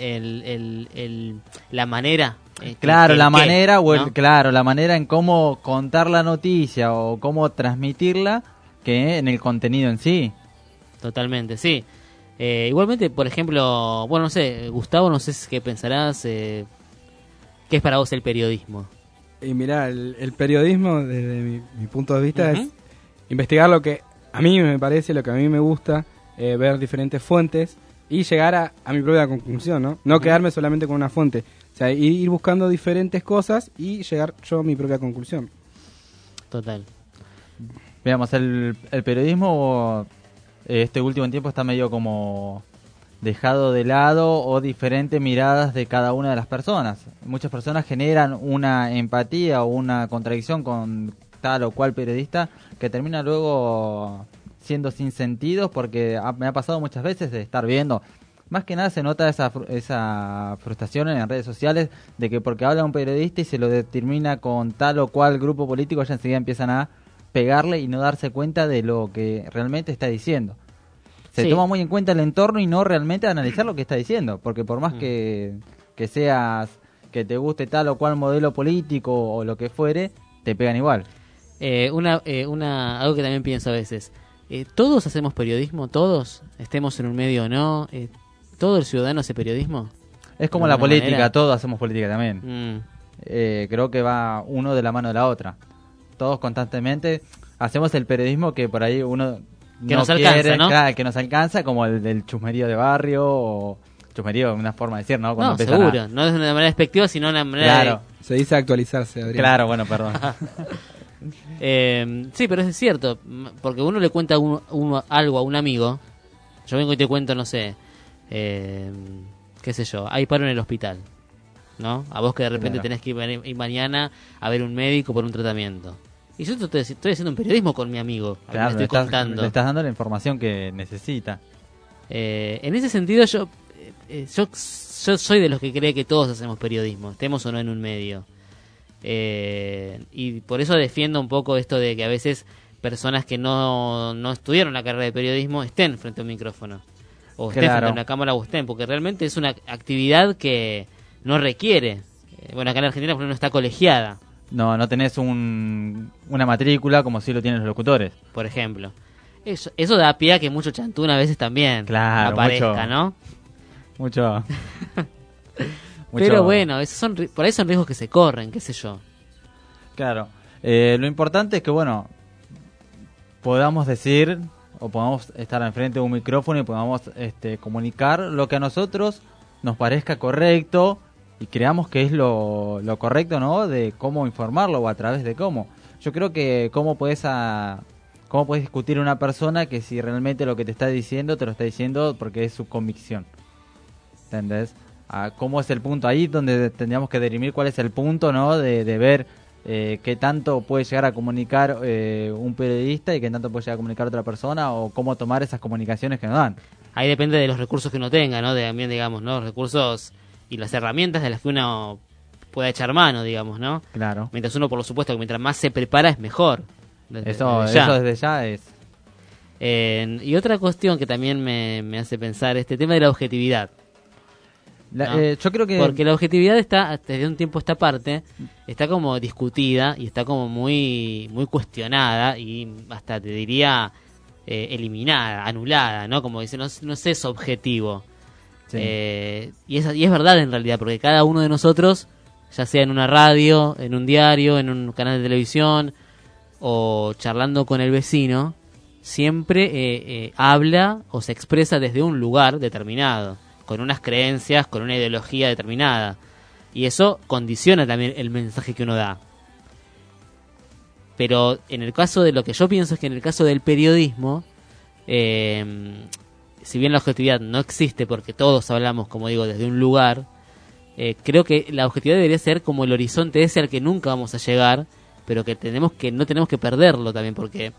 E: la manera.
F: Claro, la manera o ¿no? Claro, la manera en cómo contar la noticia o cómo transmitirla que en el contenido en sí.
E: Totalmente, sí. Igualmente, por ejemplo, bueno, no sé, Gustavo, no sé qué pensarás, ¿qué es para vos el periodismo?
G: Y mirá, el periodismo, desde mi punto de vista, es investigar lo que a mí me parece, lo que a mí me gusta, ver diferentes fuentes y llegar a mi propia conclusión, ¿no? No quedarme solamente con una fuente, o sea, ir buscando diferentes cosas y llegar yo a mi propia conclusión.
E: Total.
F: Veamos, el periodismo este último tiempo está medio como dejado de lado o diferentes miradas de cada una de las personas. Muchas personas generan una empatía o una contradicción con tal o cual periodista que termina luego siendo sin sentido, porque me ha pasado muchas veces de estar viendo, más que nada se nota esa frustración en las redes sociales de que porque habla un periodista y se lo determina con tal o cual grupo político, ya enseguida empiezan a pegarle y no darse cuenta de lo que realmente está diciendo. Se toma muy en cuenta el entorno y no realmente analizar lo que está diciendo, porque por más que seas, que te guste tal o cual modelo político o lo que fuere, te pegan igual.
E: Algo que también pienso a veces, ¿todos hacemos periodismo? ¿Todos? ¿Estemos en un medio o no? ¿Todo el ciudadano hace periodismo?
F: Es como la política, manera. Todos hacemos política también. Creo que va uno de la mano de la otra. Todos constantemente hacemos el periodismo que por ahí uno
E: que no nos alcanza, ¿no?
F: Claro, que nos alcanza, como el del chusmerío de barrio, o chusmerío, una forma de decir, ¿no? Cuando
E: no, seguro, no es de una manera despectiva, sino una manera
F: claro.
G: Se dice actualizarse, Adrián.
F: Claro, bueno, perdón.
E: Sí, pero es cierto, porque uno le cuenta algo a un amigo, yo vengo y te cuento, no sé, qué sé yo, hay paro en el hospital, ¿no? A vos que de repente tenés que ir mañana a ver un médico por un tratamiento. Y yo estoy haciendo un periodismo con mi amigo, al que
F: Claro,
E: le estoy contando.
F: le estás dando la información que necesita.
E: En ese sentido yo soy de los que cree que todos hacemos periodismo, estemos o no en un medio. Y por eso defiendo un poco esto de que a veces personas que no estudiaron la carrera de periodismo estén frente a un micrófono. O estén frente a una cámara o estén, porque realmente es una actividad que no requiere. Bueno, acá en Argentina por ejemplo no está colegiada.
F: No tenés una matrícula como si lo tienen los locutores.
E: Por ejemplo. Eso da pie a que mucho chantún a veces también aparezca, ¿no?
F: Mucho.
E: Pero bueno, por ahí son riesgos que se corren, qué sé yo.
F: Claro. Lo importante es que, bueno, podamos decir o podamos estar enfrente de un micrófono y podamos comunicar lo que a nosotros nos parezca correcto y creamos que es lo correcto, ¿no? De cómo informarlo o a través de cómo. Yo creo que cómo puedes discutir a una persona que si realmente lo que te está diciendo, te lo está diciendo porque es su convicción. ¿Entendés? ¿Cómo es el punto? Ahí donde tendríamos que dirimir cuál es el punto, ¿no? De ver qué tanto puede llegar a comunicar un periodista y qué tanto puede llegar a comunicar otra persona o cómo tomar esas comunicaciones que nos dan.
E: Ahí depende de los recursos que uno tenga, ¿no? También, digamos, ¿no? Los recursos y las herramientas de las que uno pueda echar mano, digamos, ¿no?
F: Claro.
E: Mientras uno, por supuesto, que mientras más se prepara es mejor.
F: Eso desde ya es.
E: Y otra cuestión que también me hace pensar, este tema de la objetividad. ¿No?
F: Yo creo que...
E: Porque la objetividad está, desde un tiempo a esta parte, está como discutida y está como muy cuestionada y hasta te diría eliminada, anulada, ¿no? Como dice, no es objetivo. Sí. Y es verdad en realidad, porque cada uno de nosotros, ya sea en una radio, en un diario, en un canal de televisión o charlando con el vecino, siempre habla o se expresa desde un lugar determinado, con unas creencias, con una ideología determinada. Y eso condiciona también el mensaje que uno da. Pero en el caso de lo que yo pienso es que en el caso del periodismo, si bien la objetividad no existe porque todos hablamos, como digo, desde un lugar, creo que la objetividad debería ser como el horizonte ese al que nunca vamos a llegar, pero que no tenemos que perderlo también, porque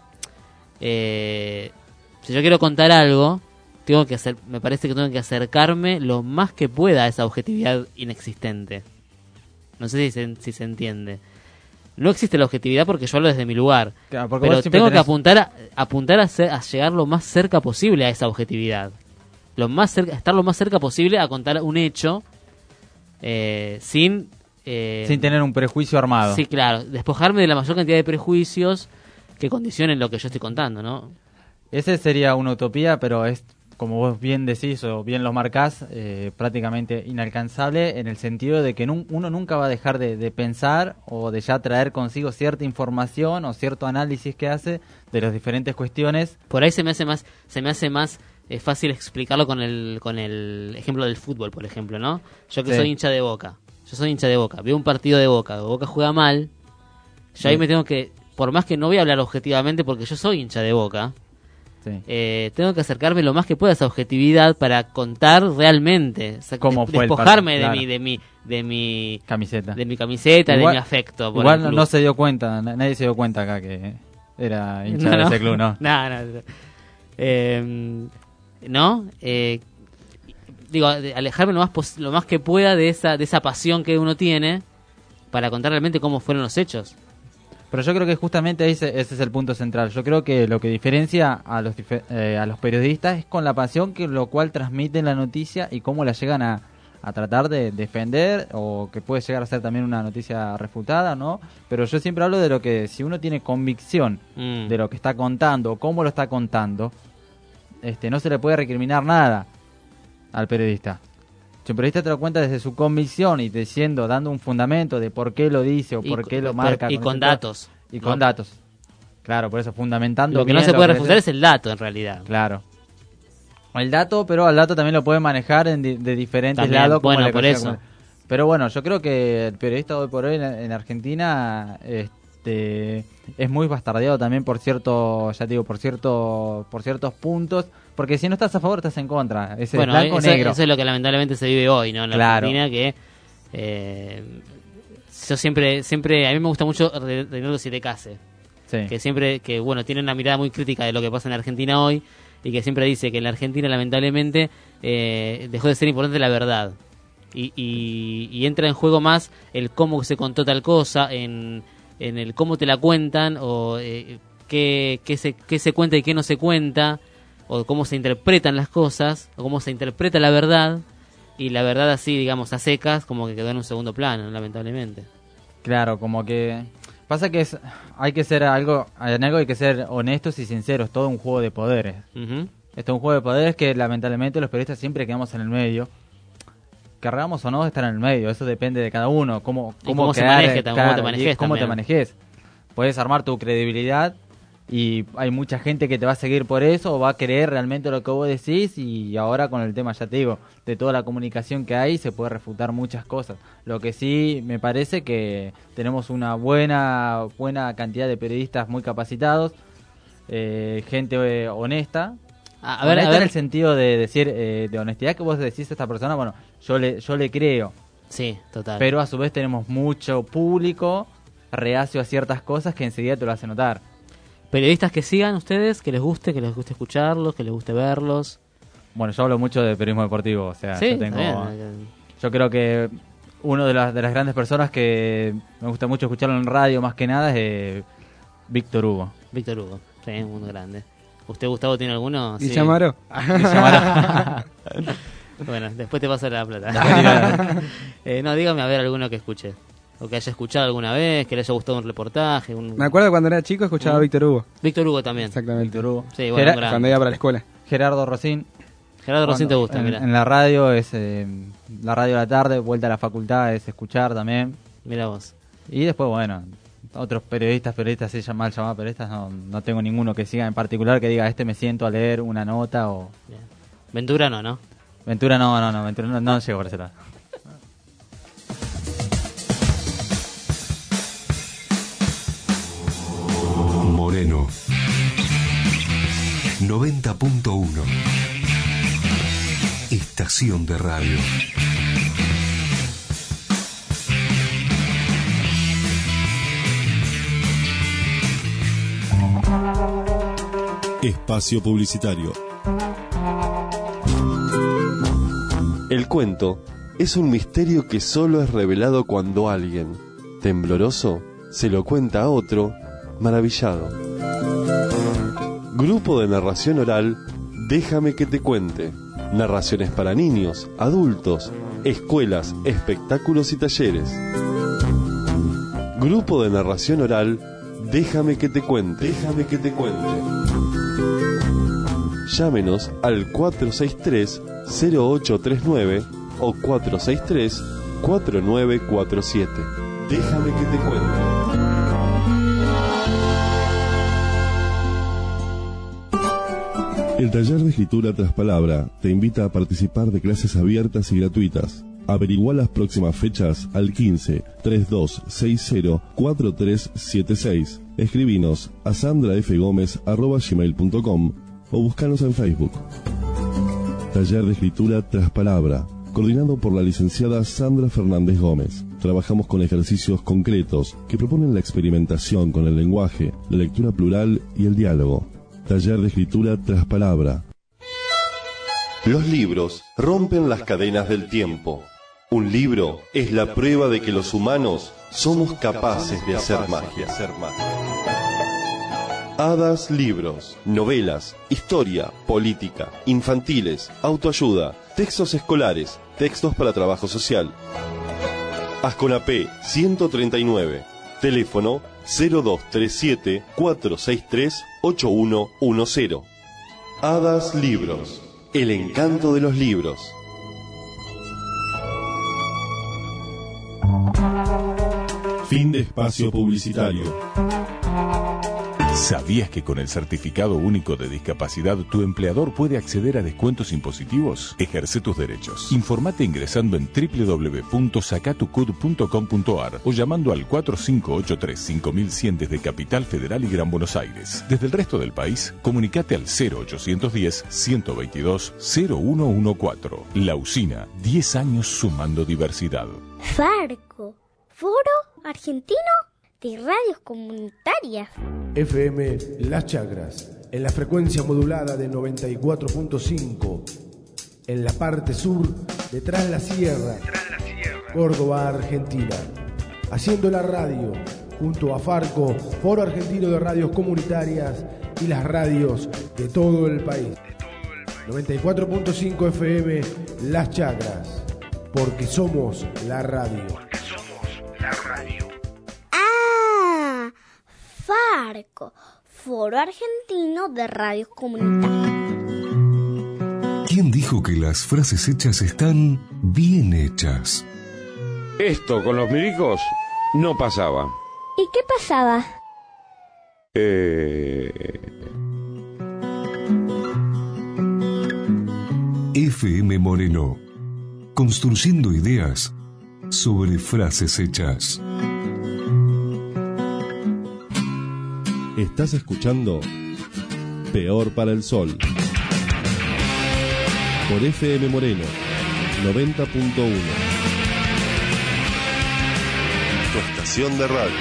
E: si yo quiero contar algo, me parece que tengo que acercarme lo más que pueda a esa objetividad inexistente. No sé si se entiende. No existe la objetividad porque yo hablo desde mi lugar,
F: claro,
E: pero tengo que apuntar a llegar lo más cerca posible a esa objetividad. Estar lo más cerca posible a contar un hecho sin
F: tener un prejuicio armado.
E: Sí, claro, despojarme de la mayor cantidad de prejuicios que condicionen lo que yo estoy contando, ¿no?
F: Ese sería una utopía, pero es, como vos bien decís o bien lo marcás, prácticamente inalcanzable en el sentido de que uno nunca va a dejar de pensar o de ya traer consigo cierta información o cierto análisis que hace de las diferentes cuestiones.
E: Por ahí se me hace más fácil explicarlo con el ejemplo del fútbol, por ejemplo, ¿no? Yo que soy hincha de Boca. Veo un partido de Boca juega mal. Yo ahí me tengo que, por más que no voy a hablar objetivamente porque yo soy hincha de Boca, tengo que acercarme lo más que pueda a esa objetividad para contar realmente,
F: cómo fue
E: despojarme
F: claro.
E: de mi camiseta,
F: igual,
E: de mi afecto por
F: igual
E: el club.
F: No se dio cuenta, nadie se dio cuenta acá que era hincha de ese club, ¿no?
E: Digo, alejarme lo más que pueda de esa pasión que uno tiene para contar realmente cómo fueron los hechos.
F: Pero yo creo que justamente ese es el punto central. Yo creo que lo que diferencia a los periodistas es con la pasión que lo cual transmiten la noticia y cómo la llegan a tratar de defender, o que puede llegar a ser también una noticia refutada, ¿no? Pero yo siempre hablo de lo que, si uno tiene convicción de lo que está contando o cómo lo está contando, no se le puede recriminar nada al periodista. Si un periodista te lo cuenta desde su convicción y dando un fundamento de por qué lo dice o por qué lo marca.
E: Y con datos.
F: Y con datos. Claro, por eso fundamentando.
E: Lo que no se puede refutar es el dato, en realidad.
F: Claro. El dato, pero al dato también lo puede manejar de diferentes
E: también,
F: lados. Como
E: bueno, por eso.
F: Pero bueno, yo creo que el periodista hoy por hoy en Argentina es muy bastardeado también por ciertos puntos. Porque si no estás a favor, estás en contra. Es blanco-negro.
E: Eso es lo que lamentablemente se vive hoy, ¿no? En la Argentina, que yo siempre, a mí me gusta mucho Reinaldo Siete Case,
F: Sí.
E: que siempre, que bueno, tiene una mirada muy crítica de lo que pasa en Argentina hoy, y que siempre dice que en la Argentina lamentablemente dejó de ser importante la verdad. Y entra en juego más el cómo se contó tal cosa, en el cómo te la cuentan, o qué se cuenta y qué no se cuenta, o cómo se interpretan las cosas, o cómo se interpreta la verdad, y la verdad así, digamos, a secas, como que quedó en un segundo plano, lamentablemente.
F: Claro, como que pasa que hay que ser algo, en algo hay que ser honestos y sinceros, todo un juego de poderes.
E: Uh-huh.
F: Esto es un juego de poderes que lamentablemente los periodistas siempre quedamos en el medio. Querramos o no estar en el medio, eso depende de cada uno, cómo
E: se maneje, cómo te manejes.
F: Cómo te manejes. Puedes armar tu credibilidad y hay mucha gente que te va a seguir por eso o va a creer realmente lo que vos decís, y ahora con el tema, ya te digo, de toda la comunicación que hay, se puede refutar muchas cosas. Lo que sí me parece que tenemos una buena cantidad de periodistas muy capacitados, gente honesta.
E: A ver,
F: en el sentido de decir, de honestidad que vos decís a esta persona, bueno, yo le creo.
E: Sí, total.
F: Pero a su vez tenemos mucho público reacio a ciertas cosas que enseguida te lo hace notar.
E: Periodistas que sigan ustedes, que les guste escucharlos, que les guste verlos.
F: Bueno, yo hablo mucho de periodismo deportivo, o sea,
E: sí,
F: yo creo que uno de las grandes personas que me gusta mucho escucharlo en radio más que nada es Víctor Hugo.
E: Víctor Hugo, sí, muy grande. ¿Usted, Gustavo, tiene alguno?
G: ¿Y Chamaro?
E: Bueno, después te paso la plata. No, dígame a ver alguno que escuche. O que haya escuchado alguna vez, que le haya gustado un reportaje.
G: Me acuerdo cuando era chico escuchaba a Víctor Hugo.
E: Víctor Hugo también.
G: Exactamente.
F: Víctor Hugo.
E: Sí, bueno,
G: cuando iba para la escuela.
F: Gerardo Rosín.
E: Gerardo Rosín te gusta, mira.
F: En la radio es la radio de la tarde, vuelta a la facultad es escuchar también.
E: Mira vos.
F: Y después, bueno, otros periodistas así mal llamados periodistas, no tengo ninguno que siga en particular que diga, me siento a leer una nota o...
E: Bien. Ventura no.
F: Ventura no llegó por ese lado.
A: Moreno 90.1 Estación de radio.
H: Espacio publicitario.
B: El cuento es un misterio que solo es revelado cuando alguien, tembloroso, se lo cuenta a otro, maravillado. Grupo de narración oral, Déjame que te cuente. Narraciones para niños, adultos, escuelas, espectáculos y talleres. Grupo de narración oral, Déjame que te cuente. Déjame que te cuente. Llámenos al 463-0839 o 463-4947. Déjame que te cuente.
H: El taller de escritura tras palabra te invita a participar de clases abiertas y gratuitas. Averigua las próximas fechas al 15-3260-4376. Escribinos a sandrafgomez@gmail.com o búscanos en Facebook. Taller de escritura tras palabra, coordinado por la licenciada Sandra Fernández Gómez. Trabajamos con ejercicios concretos que proponen la experimentación con el lenguaje, la lectura plural y el diálogo. Taller de escritura tras palabra.
B: Los libros rompen las cadenas del tiempo. Un libro es la prueba de que los humanos somos capaces de hacer magia. Hadas Libros, novelas, historia, política, infantiles, autoayuda, textos escolares, textos para trabajo social. Asconapé 139, teléfono 0237-463-8110. Hadas Libros, el encanto de los libros.
H: Fin de espacio publicitario.
V: ¿Sabías que con el Certificado Único de Discapacidad tu empleador puede acceder a descuentos impositivos? Ejerce tus derechos. Informate ingresando en www.sacatucud.com.ar o llamando al 4583-5100 desde Capital Federal y Gran Buenos Aires. Desde el resto del país, comunicate al 0810-122-0114. La Usina, 10 años sumando diversidad.
W: Farco, Foro Argentino
D: de radios comunitarias.
I: FM Las Chacras, en la frecuencia modulada de 94.5, en la parte sur, detrás la sierra, Córdoba, Argentina. Haciendo la radio, junto a Farco, Foro Argentino de Radios Comunitarias y las radios de todo el país. 94.5 FM Las Chacras, porque somos la radio.
D: ¡Ah! Farco, Foro Argentino de Radios Comunitarias.
A: ¿Quién dijo que las frases hechas están bien hechas?
W: Esto con los milicos no pasaba.
D: ¿Y qué pasaba?
A: FM Moreno, construyendo ideas sobre frases hechas.
H: Estás escuchando Peor para el Sol por FM Moreno 90.1, tu estación de radio.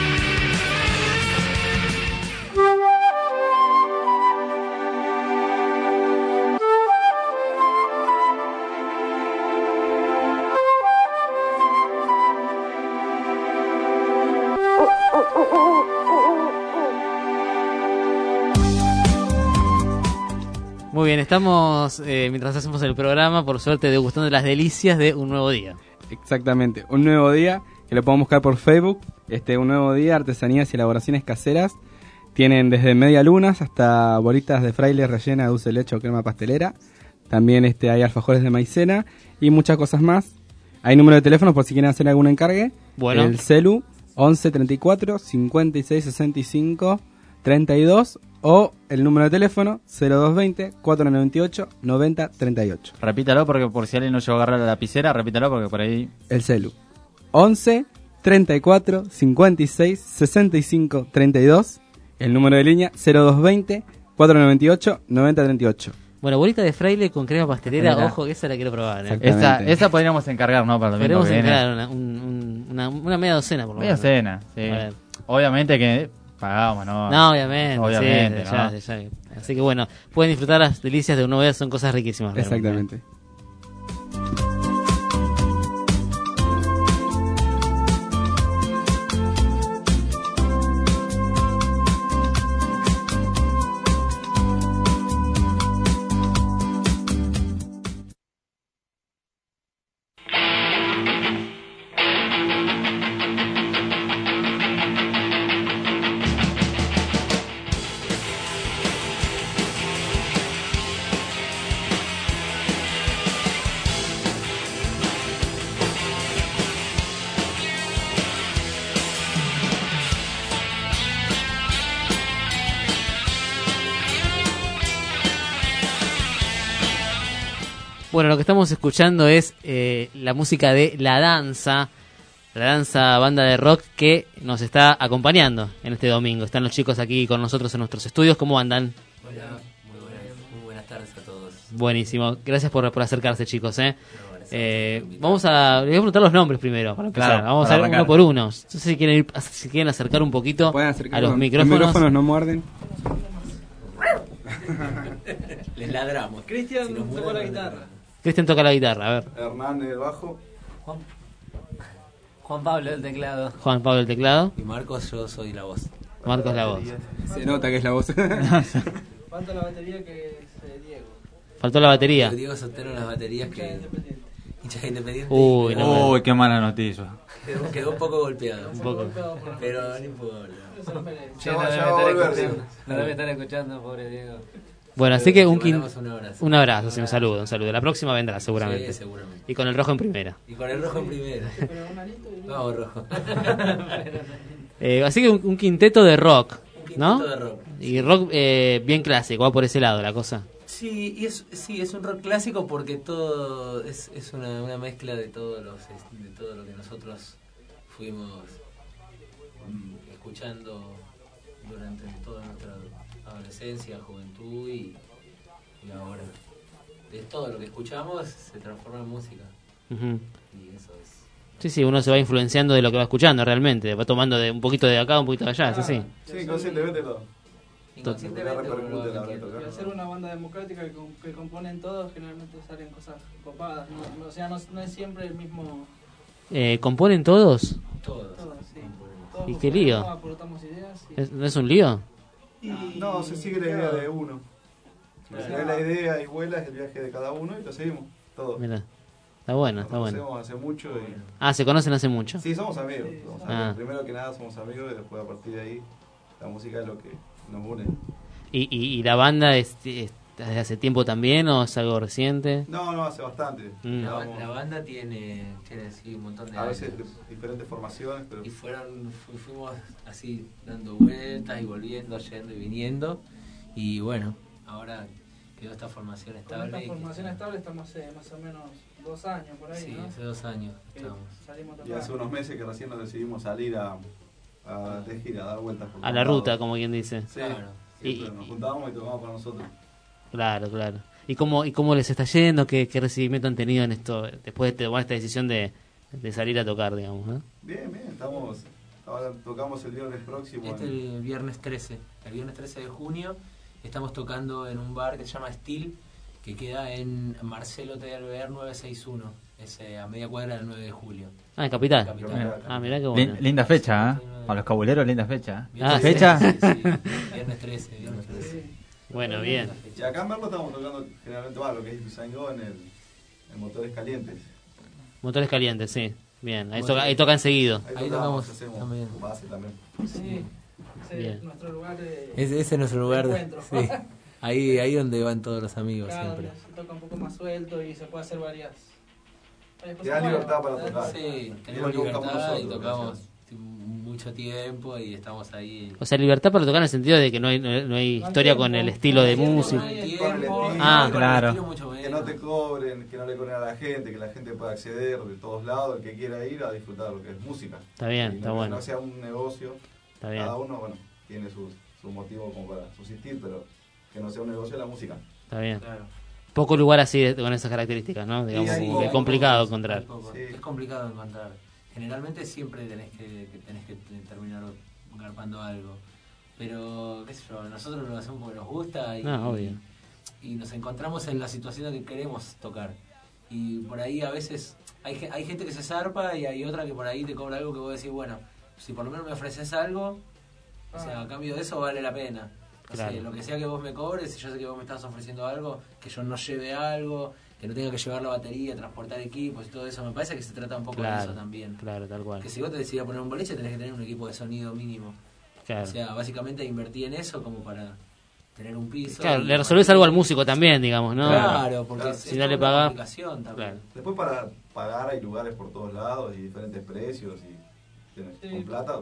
E: Muy bien, estamos, mientras hacemos el programa, por suerte, degustando las delicias de un nuevo día.
G: Exactamente, un nuevo día, que lo podemos buscar por Facebook. Un nuevo día, artesanías y elaboraciones caseras. Tienen desde medialunas hasta bolitas de fraile rellena de dulce de leche o crema pastelera. También hay alfajores de maicena y muchas cosas más. Hay número de teléfono por si quieren hacer algún encargue.
E: Bueno.
G: El celu 11 34 56 65 32 o el número de teléfono 0220 498 90 38.
F: Repítalo porque por si alguien no llegó a agarrar la lapicera, repítalo porque por ahí...
G: El celu 11 34 56 65 32. El número de línea 0220 498 90 38.
E: Bueno, bolita de fraile con crema pastelera, ojo que esa la quiero probar.
F: Esa podríamos encargar, ¿no? Para el domingo que viene.
E: Podríamos encargar una media docena, por lo menos.
F: Media docena, sí. Obviamente que pagamos, ¿no?
E: No, obviamente.
F: Sí, ¿no?
E: Ya. Así que bueno, pueden disfrutar las delicias de un nuevo día, son cosas riquísimas.
G: Exactamente.
E: Bueno, lo que estamos escuchando es la música de La Danza banda de rock que nos está acompañando en este domingo. Están los chicos aquí con nosotros en nuestros estudios. ¿Cómo andan?
X: Hola, muy buenas tardes a todos.
E: Buenísimo, gracias por acercarse, chicos. Les voy a preguntar los nombres primero para empezar.
G: Claro,
E: vamos a ver uno por uno. No sé si quieren acercar un poquito a los micrófonos.
G: Los micrófonos no muerden.
X: Les ladramos.
O: Cristian, si toca la guitarra.
E: Cristian toca la guitarra, a ver.
Y: Hernán del bajo.
X: Juan Pablo del teclado.
E: Juan Pablo del teclado.
X: Y Marcos, yo soy la voz.
E: Marcos la voz.
G: Se nota que es la voz.
O: Falta la batería que es Diego.
E: Faltó la batería.
X: Diego Sotero en las baterías que... Hinchas Independiente.
F: Uy, qué mala noticia.
X: Quedó un poco golpeado.
E: Un poco.
X: Pero no importa. No debe estar escuchando, pobre Diego.
E: Bueno, así que un
X: abrazo,
E: un saludo. La próxima vendrá seguramente.
X: Sí, seguramente.
E: Y con el rojo en primera.
X: Vamos, rojo.
E: Así que un quinteto de rock, ¿no?
X: De rock.
E: Y rock bien clásico, va por ese lado la cosa.
X: Sí, y es un rock clásico porque todo es una mezcla de todo lo que nosotros fuimos escuchando durante toda nuestra adolescencia, juventud y ahora. De todo lo que escuchamos se transforma en música.
E: Uh-huh.
X: Y eso es
E: Sí, uno se va influenciando de lo que va escuchando realmente, va tomando de un poquito de acá, un poquito de allá, sí.
J: Sí, conscientemente todo.
X: Inconscientemente
K: Y hacer una banda democrática que componen todos, generalmente salen cosas copadas. O sea, no es siempre el mismo.
E: ¿Componen todos?
X: Todos,
K: sí.
E: ¿Y qué lío?
K: Aportamos ideas.
E: ¿No es un lío?
J: No, se sigue la idea de uno. Se ve la idea y vuela, es el viaje de cada uno y lo seguimos, todo.
E: Mira, está bueno, está
J: Nos
E: bueno.
J: conocemos hace mucho y...
E: ¿Se conocen hace mucho?
J: Sí, somos amigos. Primero que nada somos amigos y después a partir de ahí la música es lo que nos une.
E: ¿Y la banda desde hace tiempo también o es algo reciente?
J: No, hace bastante.
X: La banda tiene sí, un montón de
J: a
X: años.
J: veces diferentes formaciones, pero...
X: Y fuimos así dando vueltas y volviendo, yendo y viniendo. Y bueno, ahora quedó esta formación estable.
K: Con esta formación estable estamos hace más o menos 2 años por ahí,
X: sí,
K: ¿no?
X: hace 2 años estamos.
J: Y hace unos meses que recién nos decidimos salir a gira, a dar vueltas por
E: a la ruta, como quien dice.
J: Sí, claro. Nos juntábamos y tocábamos para nosotros.
E: Claro. ¿Y cómo les está yendo? ¿Qué recibimiento han tenido en esto después de tomar esta decisión de salir a tocar, digamos?
J: Bien, ahora tocamos el viernes próximo.
X: El viernes 13 de junio estamos tocando en un bar que se llama Steel, que queda en Marcelo T. Alvear 961, es a media cuadra del 9 de julio.
E: En Capital. Mirá qué bueno.
F: Linda fecha, Para los cabuleros, linda fecha.
X: ¿Fecha? Sí. Viernes 13.
E: Bueno, bien.
J: Y acá en Merlo estamos tocando generalmente lo que es Ituzaingó en Motores Calientes.
E: Motores Calientes, sí. Bien, ahí tocan seguido.
X: Ahí tocamos
J: también. Base también.
K: Sí.
E: Bien.
K: Nuestro lugar
X: ese es nuestro lugar
K: de
X: encuentro. Sí. Ahí donde van todos los amigos siempre.
K: Se toca un poco más suelto y se puede hacer varias
J: Te da libertad para tocar.
X: Sí, tenemos libertad y tocamos mucho tiempo y estamos ahí.
E: O sea, libertad para tocar en el sentido de que no hay historia con el estilo de música.
F: Claro.
J: Que no te cobren, que no le cobren a la gente, que la gente pueda acceder de todos lados, el que quiera ir a disfrutar lo que es música.
E: Está bien, está bueno.
J: Que no sea un negocio.
E: Está bien.
J: Cada uno, tiene su motivo como para subsistir, pero que no sea un negocio la música.
E: Está bien. Claro. Poco lugar así con esas características, ¿no? Digamos, es complicado encontrar.
X: Sí. Es complicado encontrar. Generalmente siempre tenés que terminar garpando algo. Pero, qué sé yo, nosotros lo hacemos porque nos gusta y nos encontramos en la situación en que queremos tocar. Y por ahí a veces hay gente que se zarpa y hay otra que por ahí te cobra algo que vos decís, bueno, si por lo menos me ofreces algo, o sea, a cambio de eso vale la pena. O sea, lo que sea que vos me cobres, si yo sé que vos me estás ofreciendo algo, que yo no lleve algo, que no tenga que llevar la batería, transportar equipos y todo eso, me parece que se trata un poco de eso también.
E: Claro, tal cual.
X: Que si vos te decidís a poner un boliche, tenés que tener un equipo de sonido mínimo.
E: Claro.
X: O sea, básicamente invertí en eso como para tener un piso.
E: Claro, le resolvés algo al músico también, digamos, ¿no?
X: Claro, porque
E: si no le pagás.
X: Claro.
J: Después para pagar hay lugares por todos lados y diferentes precios y con plata.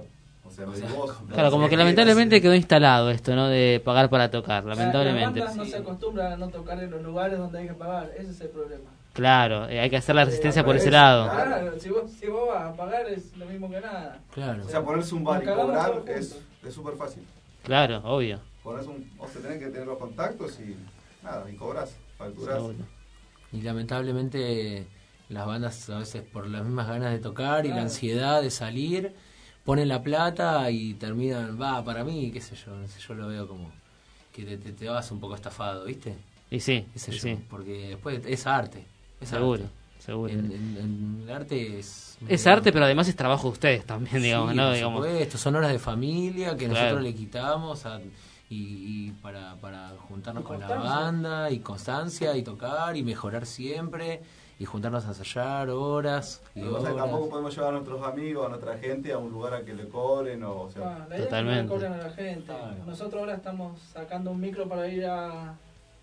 E: Claro, como que lamentablemente quedó instalado esto, ¿no? De pagar para tocar, lamentablemente.
K: Las bandas no se acostumbran a no tocar en los lugares donde hay que pagar, ese es el problema.
E: Claro, hay que hacer la resistencia por ese lado.
K: Claro, si vos vas a pagar es lo mismo que nada.
E: Claro.
J: O sea, ponerse un bar y cobrar es súper fácil.
E: Claro, obvio.
J: Vos tenés que tener los contactos y cobras, facturás.
X: Y lamentablemente las bandas a veces por las mismas ganas de tocar y la ansiedad de salir ponen la plata y terminan, para mí, qué sé yo lo veo como que te vas un poco estafado, ¿viste?
E: Y sí,
X: porque después es arte.
E: Seguro.
X: En el arte
E: es arte, pero además es trabajo de ustedes también, digamos, ¿no?
X: Por supuesto, son horas de familia que nosotros le quitamos y para juntarnos con la banda y constancia y tocar y mejorar siempre y juntarnos a ensayar horas y horas.
J: Tampoco podemos llevar a nuestros amigos, a nuestra gente a un lugar a que le cobren o sea,
K: la idea
E: totalmente.
K: Es que no le cobren a la gente. Nosotros ahora estamos sacando un micro para ir a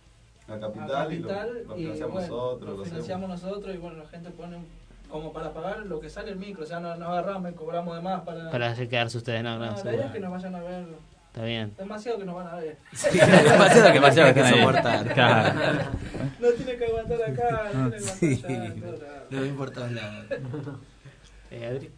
J: Capital y lo financiamos nosotros.
K: Lo financiamos nosotros y la gente pone como para pagar lo que sale el micro, o sea, no agarramos y cobramos de más para
E: hacer quedarse ustedes, no.
K: La idea es que nos vayan a ver.
E: Está bien.
K: Demasiado que nos van a ver.
X: Sí, demasiado que soportar.
K: Claro. No tiene que aguantar acá, no tiene que aguantar allá.
X: No me importa nada.
E: Adri.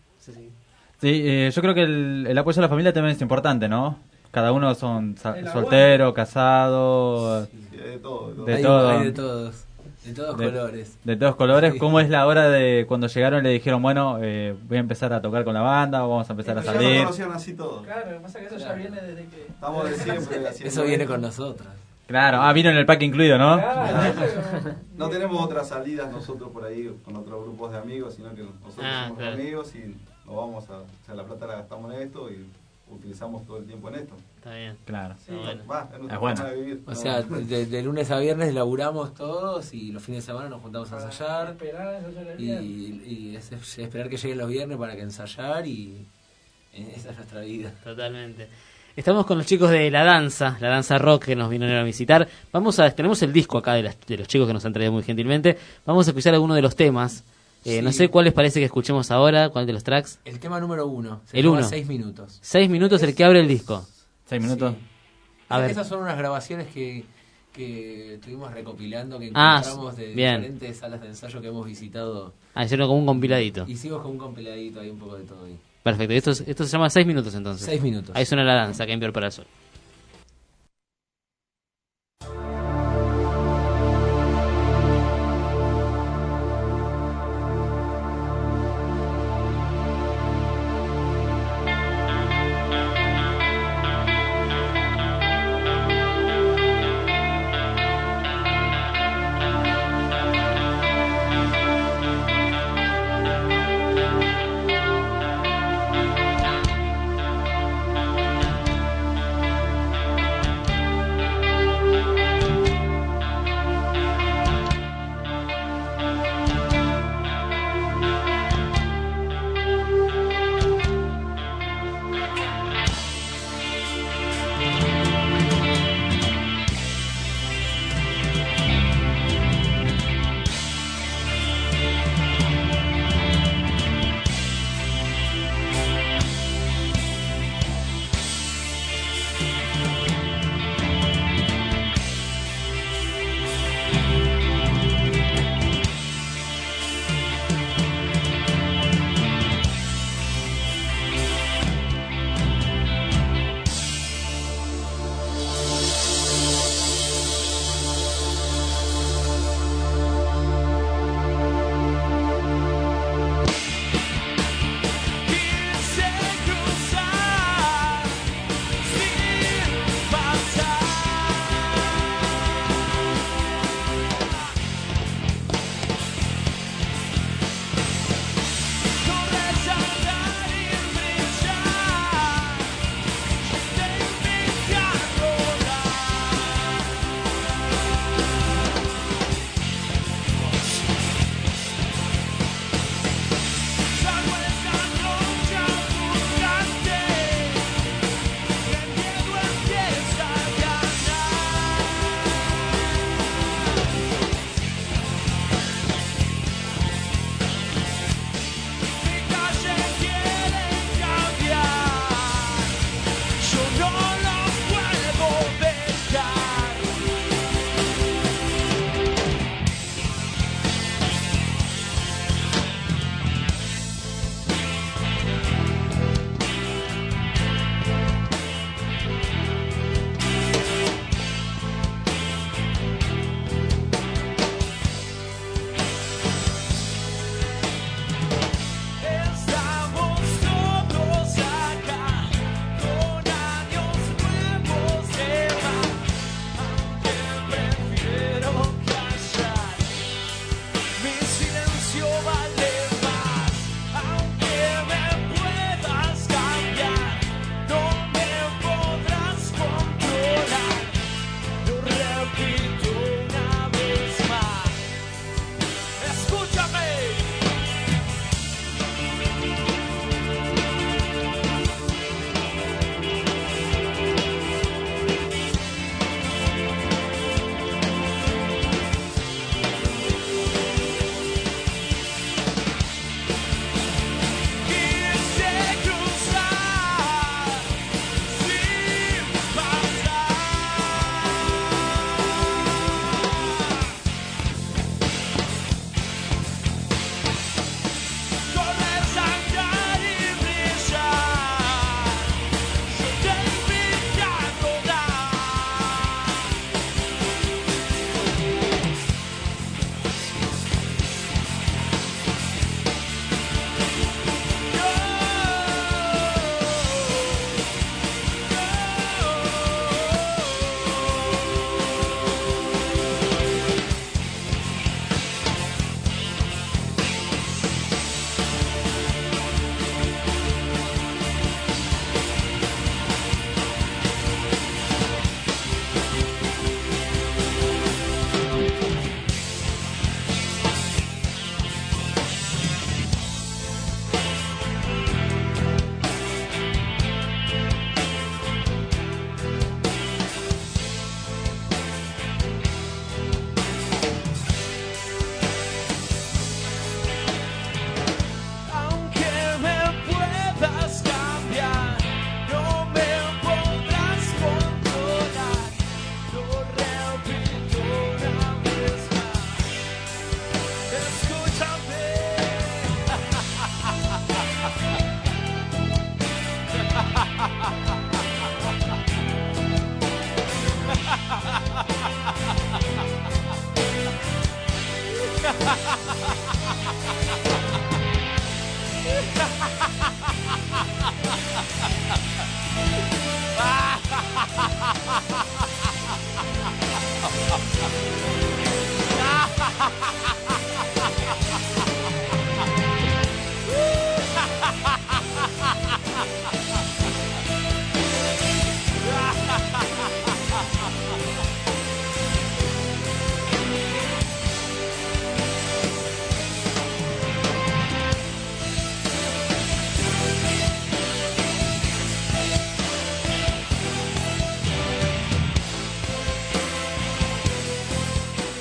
F: Sí, yo creo que el apoyo a la familia también es importante, ¿no? Cada uno son solteros, casados,
J: de todo.
X: Hay de todos. De todos colores.
F: De todos colores. ¿Cómo es la hora de cuando llegaron y le dijeron, bueno, voy a empezar a tocar con la banda, vamos a empezar a
J: Ya
F: salir?
J: nos conocían así todos.
K: Claro, lo que pasa es que eso ya viene desde que...
J: Estamos de siempre haciendo
X: Eso viene
J: esto.
X: con nosotros.
F: Claro, vino en el pack incluido, ¿no?
J: No tenemos otras salidas nosotros por ahí con otros grupos de amigos, sino que nosotros somos
E: claro.
J: amigos y nos vamos a... O sea, la plata la gastamos en esto y utilizamos todo el tiempo en esto.
E: Está bien.
F: Claro.
J: Sí, va, es nuestra
F: Es bueno.
J: forma de vivir.
X: O sea, de lunes a viernes laburamos todos y los fines de semana nos juntamos a ensayar. Y es esperar que lleguen los viernes para que ensayar y esa es nuestra vida.
E: Totalmente. Estamos con los chicos de la danza rock que nos vinieron a visitar. Tenemos el disco acá de los chicos que nos han traído muy gentilmente. Vamos a escuchar algunos de los temas.
X: Sí.
E: No sé cuál les parece que escuchemos ahora, cuál de los tracks.
X: El tema número 1.
E: El 1.
X: 6 minutos.
E: 6 minutos el que abre el disco.
F: 6 minutos.
X: Sí.
E: A ver.
X: Esas son unas grabaciones que estuvimos recopilando, que encontramos de
E: bien.
X: diferentes salas de ensayo que hemos visitado.
E: Hicieron como un compiladito.
X: Hicimos como un compiladito, hay un poco de todo ahí.
E: Perfecto, esto se llama 6 minutos entonces.
X: 6 minutos.
E: Ahí suena la danza, que en Peor para el Sol.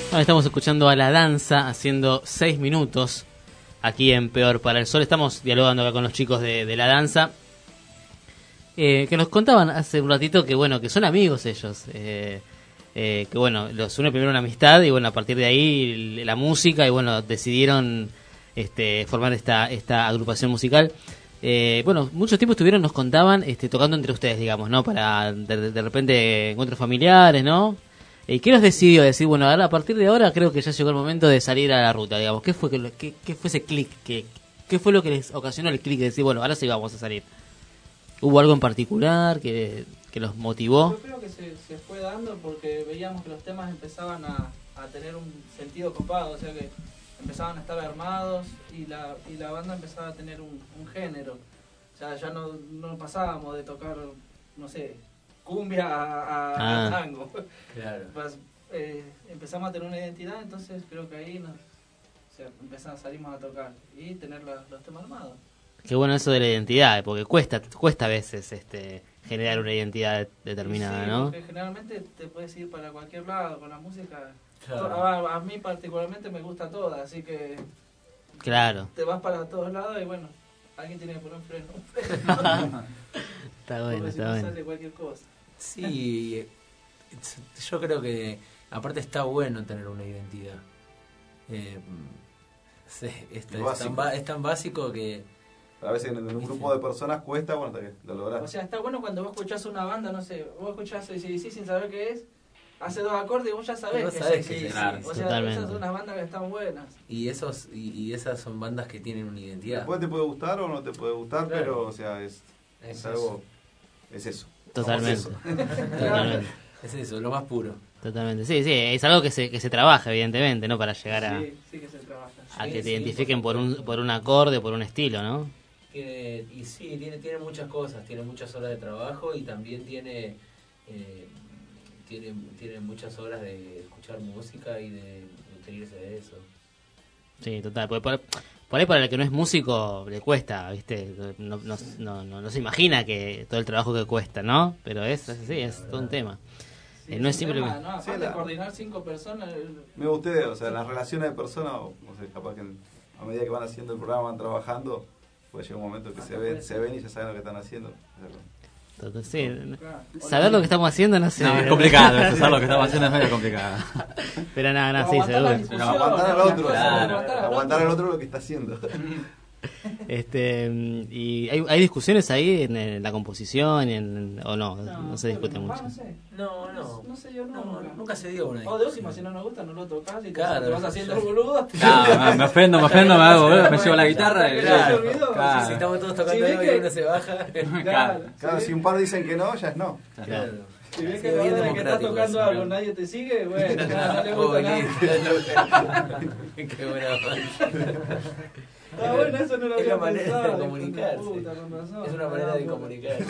E: Bueno, estamos escuchando a La Danza haciendo 6 minutos aquí en Peor para el Sol. Estamos dialogando acá con los chicos de La Danza, que nos contaban hace un ratito que bueno, que son amigos ellos, que bueno, los une primero una amistad y bueno, a partir de ahí la música y bueno, decidieron formar esta agrupación musical. Bueno, mucho tiempo estuvieron, nos contaban, tocando entre ustedes, digamos, ¿no? Para de repente encuentros familiares, ¿no? ¿Qué los decidió decir, bueno, ahora, a partir de ahora creo que ya llegó el momento de salir a la ruta, digamos? ¿Qué fue qué fue ese clic? ¿Qué fue lo que les ocasionó el clic de decir, bueno, ahora sí vamos a salir? ¿Hubo algo en particular que los motivó?
K: Yo creo que se fue dando porque veíamos que los temas empezaban a tener un sentido copado, o sea que empezaban a estar armados y la banda empezaba a tener un género. O sea, ya no pasábamos de tocar, no sé, cumbia a tango.
X: Claro.
K: Pues, empezamos a tener una identidad, entonces creo que ahí salimos a tocar y tener los temas armados.
E: Qué bueno eso de la identidad, porque cuesta a veces generar una identidad determinada,
K: sí,
E: ¿no?
K: Porque generalmente te puedes ir para cualquier lado con la música.
X: Claro.
K: A mí particularmente me gusta toda, así que
E: claro,
K: te vas para todos lados y bueno, alguien tiene que poner un freno.
E: Está bueno,
K: porque
E: está
K: si no
E: bueno.
K: sale cualquier cosa.
X: Sí, yo creo que aparte está bueno tener una identidad. Es tan básico que
J: a veces en un grupo de personas cuesta, bueno, hasta que lo lográs.
K: O sea, está bueno cuando vos escuchás una banda, no sé, vos escuchás AC/DC sin saber qué es, hace 2 acordes y vos ya sabés que es AC/DC.
X: Claro,
K: o sea,
E: totalmente.
K: esas son unas bandas que están buenas.
X: y esas son bandas que tienen una identidad.
J: Después te puede gustar o no te puede gustar,
X: Claro.
J: pero o sea, es algo, es eso.
E: Totalmente.
J: Somos
E: Totalmente.
X: Es eso, lo más puro.
E: Totalmente. Sí, es algo que se trabaja, evidentemente, ¿no? Para llegar a,
K: Sí que se trabaja.
E: a
X: Sí,
E: que te
X: sí,
E: identifiquen por un acorde, por un estilo, ¿no?
X: Tiene muchas cosas, tiene muchas horas de trabajo y también tiene muchas horas de escuchar música y de nutrirse de eso.
E: Sí, total. Porque por ahí para el que no es músico le cuesta, ¿viste? No se imagina que todo el trabajo que cuesta, ¿no? Pero es así, es todo un tema. No es simplemente...
K: No, aparte de coordinar 5 personas...
J: Me gusta, o sea, las relaciones de personas, o sea, capaz que a medida que van haciendo el programa, van trabajando, puede llegar un momento que se ven y ya saben lo que están haciendo.
E: Sí, saber lo que estamos haciendo no sé.
F: No, es complicado, saber lo que estamos haciendo es medio complicado.
E: Pero nada, sí, seguro.
J: Aguantar al otro, aguantar al otro lo que está haciendo.
E: Y hay discusiones ahí en la composición o no se discute mucho.
K: No se dio
X: nunca se dio una
K: discusión. O de última, si no nos gusta, no lo tocas y
X: claro,
K: te vas haciendo el boludo.
F: Claro, me ofendo, me hago, me llevo la guitarra y
X: claro.
F: Claro.
X: Si estamos todos tocando y uno se baja.
J: Claro, si un par dicen que no, ya es no.
X: Claro.
K: Si ves que la hora de que estás tocando algo nadie te sigue, bueno, no le gusta nada.
X: Qué buena banda.
K: Ah, bueno, eso no lo
X: es
K: había
X: la manera
K: pensado,
X: de comunicarse.
K: puta, con razón.
X: Es una manera de comunicarse.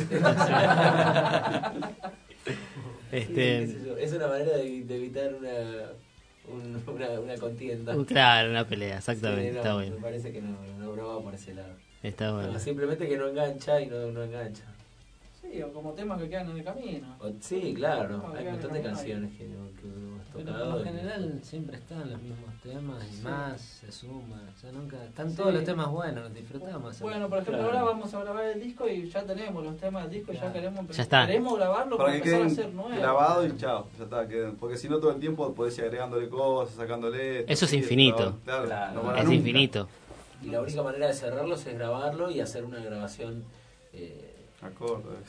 X: Es una manera de evitar una contienda.
E: Claro, una pelea, exactamente.
X: Sí,
E: está bueno.
X: Me parece que no va por ese lado.
E: Está bueno.
X: Simplemente que no engancha y no engancha.
K: Sí, o como temas que quedan en el camino.
X: Sí, claro. Hay un montón de canciones que hemos tocado.
L: Pero por lo general siempre están los mismos temas y más se suman. O sea, nunca están
K: Sí.
L: todos los temas buenos, los disfrutamos.
K: Bueno, por ejemplo, ahora vamos a grabar el disco y ya tenemos los temas del disco y ya queremos
E: Ya está.
K: queremos grabarlo
J: Para
K: para
J: que
K: empezar a
J: queden
K: hacer nuevos.
J: grabados y chao, ya está. Porque si no, todo el tiempo podés ir agregándole cosas, sacándole.
E: Eso es infinito.
J: Claro, no para
E: es
J: nunca.
E: infinito.
X: Y la única manera de cerrarlos es grabarlo y hacer una grabación.
J: Acordes.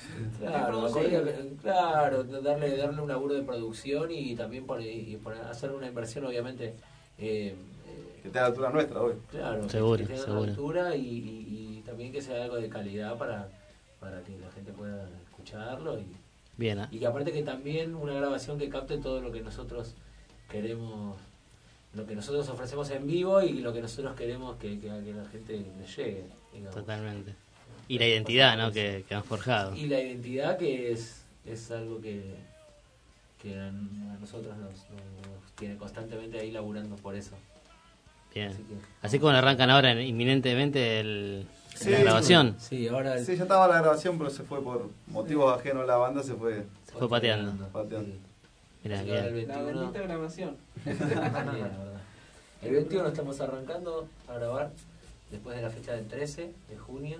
X: Claro, darle un laburo de producción y también hacer una inversión, obviamente.
J: Que esté a la altura nuestra hoy.
X: Claro,
E: seguro,
X: que esté a la altura y también que sea algo de calidad para que la gente pueda escucharlo.
E: Bien,
X: y que aparte que también una grabación que capte todo lo que nosotros queremos, lo que nosotros ofrecemos en vivo y lo que nosotros queremos que a la gente le llegue. Digamos.
E: Totalmente. Y la identidad, ¿no? Que han forjado.
X: Y la identidad que es algo que a nosotros nos tiene constantemente ahí laburando por eso.
E: Bien. Así como arrancan ahora inminentemente la grabación.
X: Sí, ahora
J: Sí, ya estaba la grabación, pero se fue por motivos ajenos a la banda, se fue
E: pateando. Mirá,
X: Así que ahora
E: bien.
K: La bendita grabación.
X: Sí, la verdad. El 21 estamos arrancando a grabar después de la fecha del 13 de junio,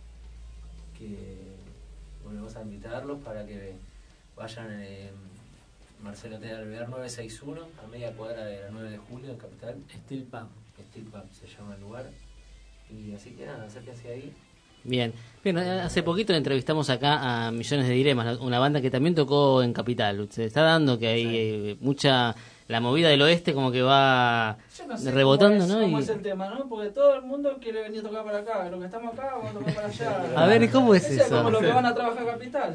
X: que volvemos a invitarlos para que vayan Marcelo T. Alvear 961, a media cuadra de la 9 de julio en Capital.
L: Steel Pub
X: se llama el lugar. Y así que nada, acérquense ahí.
E: Bien, hace poquito entrevistamos acá a Millones de Dilemas, una banda que también tocó en Capital. Se está dando que hay mucha... La movida del oeste como que va
K: Yo no sé
E: rebotando,
K: cómo es,
E: ¿no?
K: cómo es el tema, ¿no? Porque todo el mundo quiere venir a tocar para acá. Los que estamos acá vamos a tocar para allá.
E: A ver, ¿y cómo es
K: Ese
E: eso?
K: como los que van a trabajar a Capital.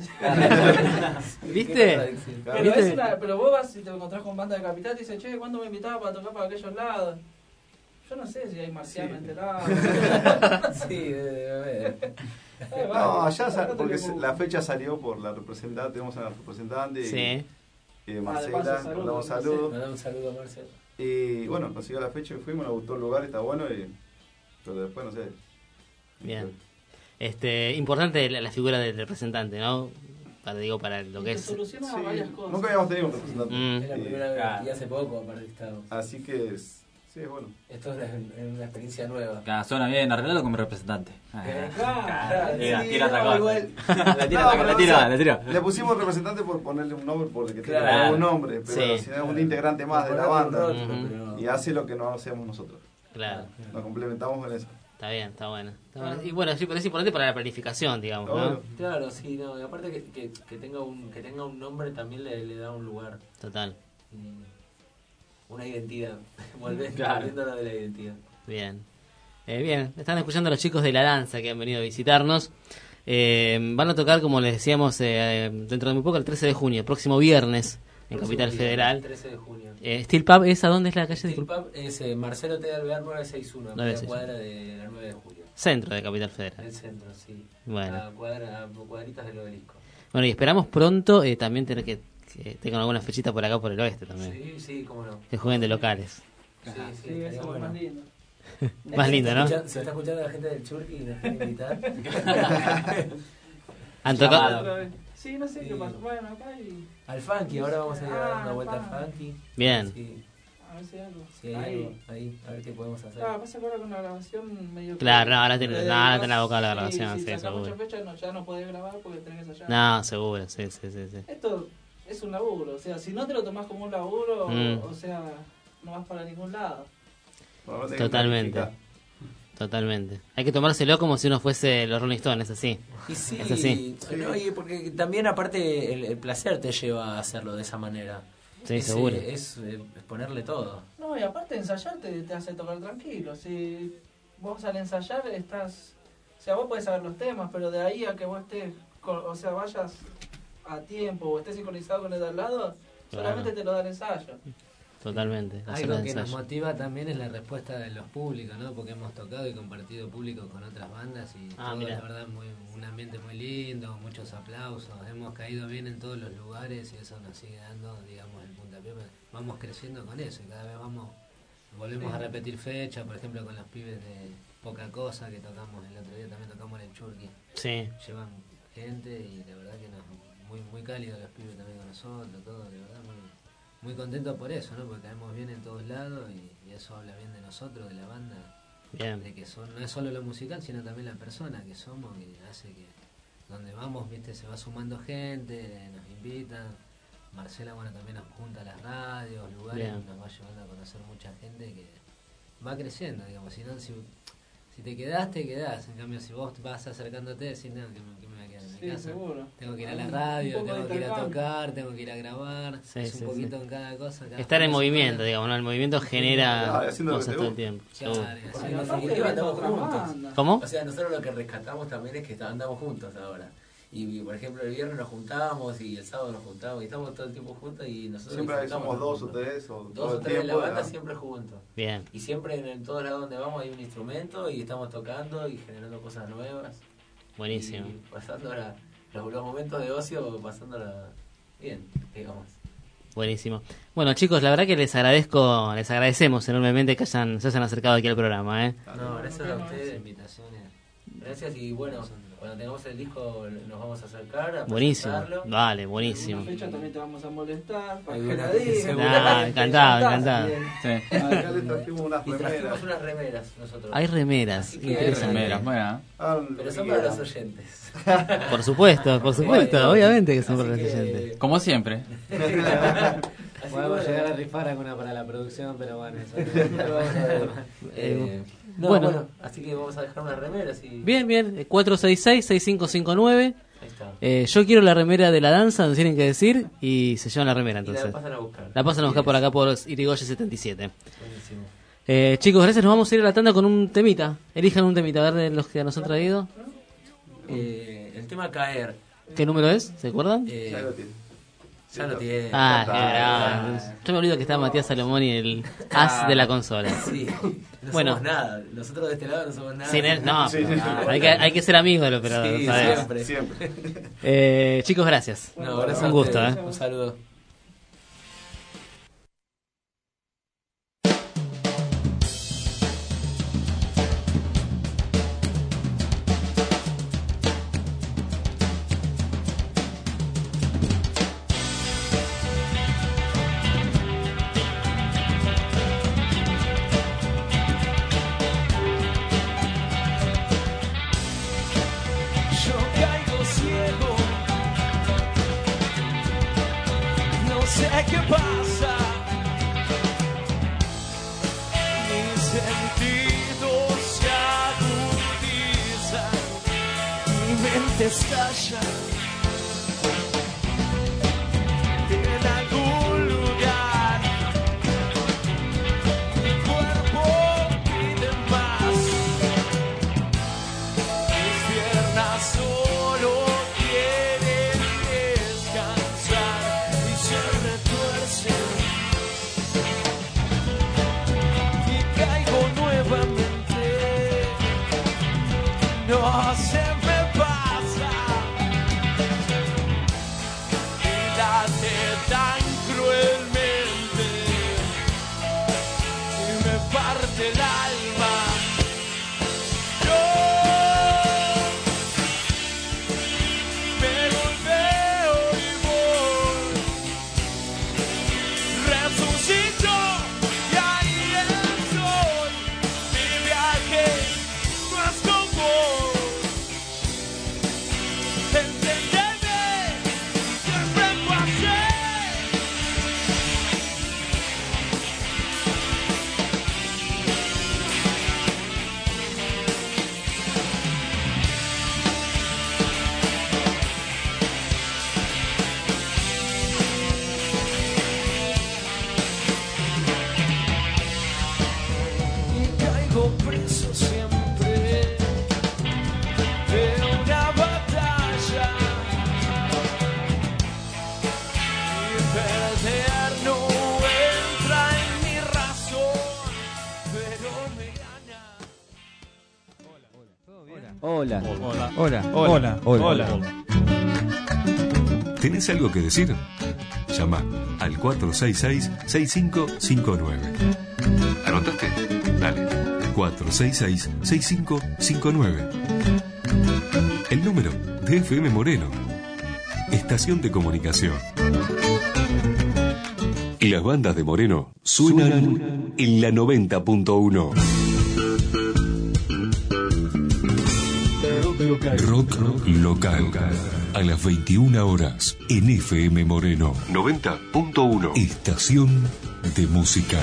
E: ¿Viste?
K: Pero, pero vos vas y te encontrás con banda de Capital y dices, che, ¿cuándo me invitaba para tocar para aquellos lados? Yo no sé si hay marciano enterado.
X: Sí, debe haber.
J: No, allá porque la fecha salió por la representante, tenemos a la representante.
E: Sí.
J: Marcela, mandamos saludos.
X: Mandamos un saludo a Marcela.
J: Y bueno, consiguió la fecha y fuimos, nos gustó el lugar, está bueno, pero después no sé.
E: Bien. Importante la figura del representante, ¿no? Para lo que es.
K: Soluciona varias cosas.
J: Nunca habíamos tenido un representante.
X: Es la primera vez y hace poco aparte estamos.
J: Así que sí, es bueno.
X: Esto es una experiencia nueva.
F: Claro, suena bien, arreglalo como representante.
J: Tira
F: otra cosa. La tira.
J: Le pusimos representante por ponerle un nombre, porque
X: Claro.
J: tenga un nombre, pero
E: Sí.
J: si no es un integrante más de la
X: Por
J: banda
X: ponerle un rótulo,
J: y hace lo que no hacemos nosotros.
E: Claro.
J: Nos complementamos en eso.
E: Está bien, está bueno. Y bueno, sí, pero es importante para la planificación, digamos, ¿no?
X: Claro, sí, no, y aparte que tenga un nombre también le da un lugar.
E: Total.
X: Una identidad. Volviendo a lo de la identidad.
E: Bien. Bien, están escuchando a los chicos de La Danza que han venido a visitarnos. Van a tocar, como les decíamos, dentro de muy poco, el 13 de junio, próximo viernes, en Capital Federal.
X: El 13 de junio.
E: Steel Pub, ¿esa dónde es la calle?
X: Steel Pub es Marcelo T. de Alvear 961, en la cuadra de la 9 de julio.
E: Centro de Capital Federal.
X: El centro, sí.
E: Bueno.
X: A cuadritas del obelisco.
E: Bueno, y esperamos pronto también tener que tengan alguna fechita por acá por el oeste también.
X: Sí, sí, cómo no.
E: Que jueguen de locales.
X: Sí, eso es lo más lindo.
E: Más lindo, ¿no?
X: Se está escuchando la gente del Churqui y nos quieren invitar.
E: Han tocado.
K: Sí, no sé qué pasa. Bueno, acá hay...
X: Al Funky, ahora vamos a ir a dar una vuelta al Funky.
E: Bien.
X: Sí.
K: A ver si hay algo.
X: Sí, hay algo ahí, a ver qué podemos hacer.
K: Claro, pasa que ahora con la grabación medio...
E: Claro, no, ahora tenés abocado la grabación, sí,
K: si sacas
E: seguro.
K: mucha fecha ya no podés grabar porque tenés que ensayar.
E: No, seguro, sí.
K: Esto es un laburo, o sea, si no te lo tomás como un laburo, o sea, no vas para ningún lado.
E: Totalmente. Hay que tomárselo como si uno fuese los Rolling Stones, así.
X: Y sí,
E: es así.
X: No, y porque también aparte el placer te lleva a hacerlo de esa manera.
E: Sí, seguro.
X: Es ponerle todo.
K: No, y aparte ensayar te hace tocar tranquilo. Si vos al ensayar estás... O sea, vos podés saber los temas, pero de ahí a que vos estés... O sea, vayas a tiempo o estés sincronizado con el de al lado, solamente te lo da el ensayo.
E: Totalmente.
L: Algo que nos motiva también es la respuesta de los públicos, ¿no? Porque hemos tocado y compartido público con otras bandas y todo,
E: mira.
L: la verdad, un ambiente muy lindo, muchos aplausos. Hemos caído bien en todos los lugares y eso nos sigue dando, digamos, el puntapié. Vamos creciendo con eso y cada vez volvemos a repetir fecha, por ejemplo, con los pibes de Poca Cosa que tocamos el otro día, también tocamos en el Churqui.
E: Sí.
L: Llevan gente y la verdad que muy cálidos los pibes también con nosotros, todo, de verdad, muy contentos por eso, ¿no? Porque caemos bien en todos lados y eso habla bien de nosotros, de la banda.
E: Bien.
L: De que no es solo lo musical, sino también la persona que somos, que hace que donde vamos, viste, se va sumando gente, nos invitan. Marcela, bueno, también nos junta a las radios, lugares,
E: Bien.
L: nos va llevando a conocer mucha gente que va creciendo, digamos. Si te quedás, te quedás. En cambio, si vos vas acercándote, decís, no, que me voy a quedar en mi casa.
K: Seguro.
L: Tengo que ir a la radio, tengo que ir a tocar, tengo que ir a grabar. Es un poquito en cada cosa.
E: Estar en movimiento, digamos, ¿no? El movimiento genera cosas todo el tiempo.
X: Claro, en definitiva estamos juntos.
E: ¿Cómo?
X: O sea, nosotros lo que rescatamos también es que andamos juntos ahora. Y por ejemplo, el viernes nos juntamos y el sábado nos juntamos y estamos todo el tiempo juntos y nosotros
J: siempre somos dos o tres
X: de la banda siempre juntos.
E: Bien.
X: Y siempre en todos lados donde vamos hay un instrumento y estamos tocando y generando cosas nuevas.
E: Buenísimo.
X: Y pasando los momentos de ocio, pasándola bien, digamos.
E: Buenísimo. Bueno, chicos, la verdad que les agradecemos enormemente que se hayan acercado aquí al programa, ¿eh?
X: No, gracias a ustedes.
L: Invitaciones.
X: Gracias y bueno, cuando tengamos el disco nos vamos a acercar a
E: Buenísimo.
X: presentarlo.
E: Vale, buenísimo.
K: En una fecha también te vamos a molestar para
X: Ahí
K: que
X: viene,
K: la digas.
E: Encantado.
J: Sí. Acá le trajimos unas
X: Y trajimos
J: remeras.
X: unas remeras nosotros.
E: Hay remeras,
X: Así que-
E: interesante.
F: Remeras, bueno.
X: Pero son para los oyentes.
E: Por supuesto, obviamente que son para los
X: Así que-
E: oyentes.
F: Como siempre.
X: Así
L: Podemos
X: que
L: llegar a rifar alguna para la producción, pero bueno, eso
X: bueno, así que vamos a dejar unas remeras y...
E: Bien, 466-6559.
X: Ahí está.
E: Yo quiero la remera de la danza, nos tienen que decir, y se llevan la remera entonces.
X: Y la pasan a buscar.
E: La pasan a buscar por acá por Irigoyen 77.
X: Buenísimo.
E: Chicos, gracias, nos vamos a ir a la tanda con un temita. Elijan un temita, a ver de los que nos han traído.
X: El tema Caer.
E: ¿Qué número es? ¿Se acuerdan?
X: Ya lo tiene. Ya lo tiene.
E: Yo me olvido que está Matías Salomoni, el as de la consola.
X: Sí. No
E: Bueno.
X: somos nada. Nosotros de este lado no somos nada.
E: Sin él, no, hay que ser amigos del operador,
X: Sí,
E: ¿sabes?
X: siempre.
E: Chicos, gracias.
X: No, gracias
E: un
X: a
E: gusto,
X: ustedes. Un saludo.
C: Yo caigo ciego, no sé qué pasa, mis sentidos se agudizan, mi mente estalla en algún lugar, mi cuerpo pide más. Mis piernas solo quieren descansar y se retuercen y caigo nuevamente. No se me pasa y late tan cruelmente y me parte el alma. Me golpeo y voy, resucito y ahí estoy. Mi viaje no es con vos. Entendeme, siempre fue así. Y caigo preso siempre de una batalla y perder no entra en mi razón, pero me gana.
G: Hola.
A: ¿Tenés algo que decir? Llama al 466-6559. ¿Anotaste? Dale. 466-6559. El número de FM Moreno. Estación de comunicación. Y las bandas de Moreno suenan en la 90.1. Rock local. A las 21 horas en FM Moreno 90.1. Estación de música.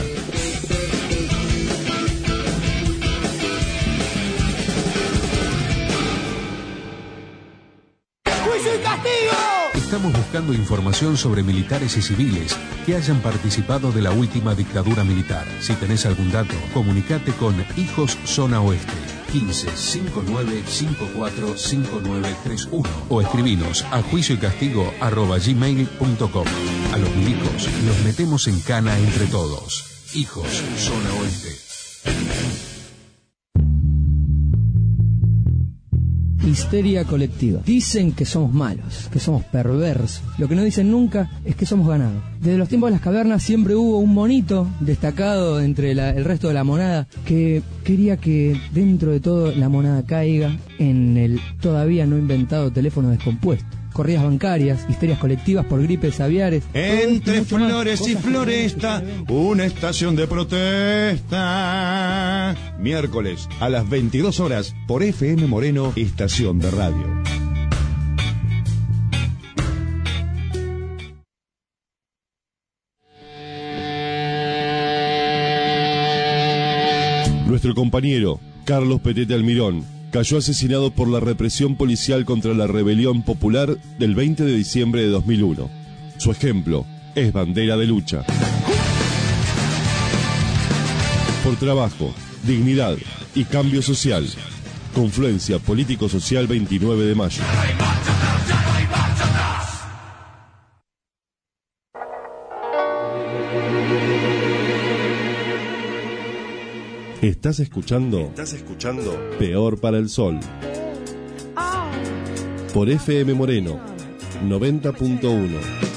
C: ¡Juicio y castigo!
M: Estamos buscando información sobre militares y civiles que hayan participado de la última dictadura militar. Si tenés algún dato, comunicate con Hijos Zona Oeste 15 59 54 5931 o escribinos a juicioycastigo@gmail.com. A los milicos los metemos en cana entre todos. Hijos Zona Oeste.
O: Histeria colectiva. Dicen que somos malos, que somos perversos. Lo que no dicen nunca es que somos ganados. Desde los tiempos de las cavernas siempre hubo un monito destacado entre el resto de la monada que quería que dentro de todo la monada caiga en el todavía no inventado teléfono descompuesto. Corridas bancarias, histerias colectivas por gripes aviares.
N: Entre flores y floresta, una estación de protesta. Miércoles a las 22 horas por FM Moreno, estación de radio.
H: Nuestro compañero Carlos Petete Almirón cayó asesinado por la represión policial contra la rebelión popular del 20 de diciembre de 2001. Su ejemplo es bandera de lucha. Por trabajo, dignidad y cambio social. Confluencia Político-Social 29 de mayo. ¿Estás escuchando? Peor para el Sol. Por FM Moreno, 90.1.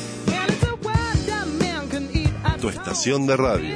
H: Tu estación de radio.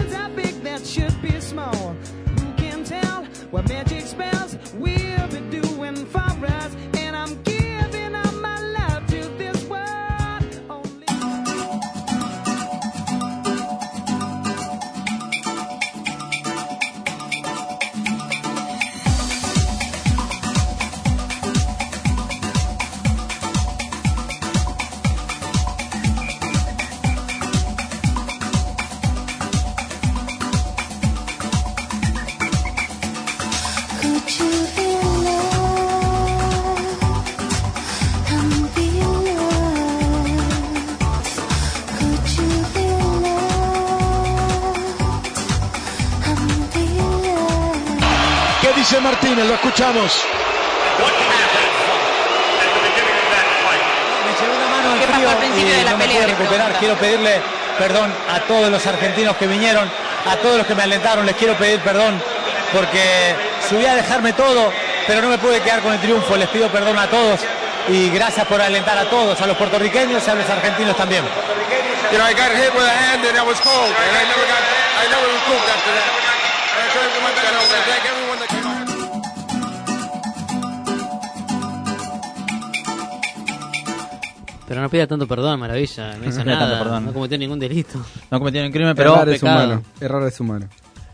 N: Dice Martínez, lo escuchamos.
P: Me llevé una mano en frío y no me pude recuperar. Quiero pedirle perdón a todos los argentinos que vinieron, a todos los que me alentaron. Les quiero pedir perdón porque subí a dejarme todo, pero no me pude quedar con el triunfo. Les pido perdón a todos y gracias por alentar a todos, a los puertorriqueños y a los argentinos también.
S: You know, I got hit with a hand and I was cold, and I never recouped after that. I tried to do my best to thank everyone that came out.
E: Pero no pida tanto perdón, Maravilla, no hizo nada, perdón. No cometió ningún delito.
F: No cometió ningún crimen, pero
G: Errores humanos.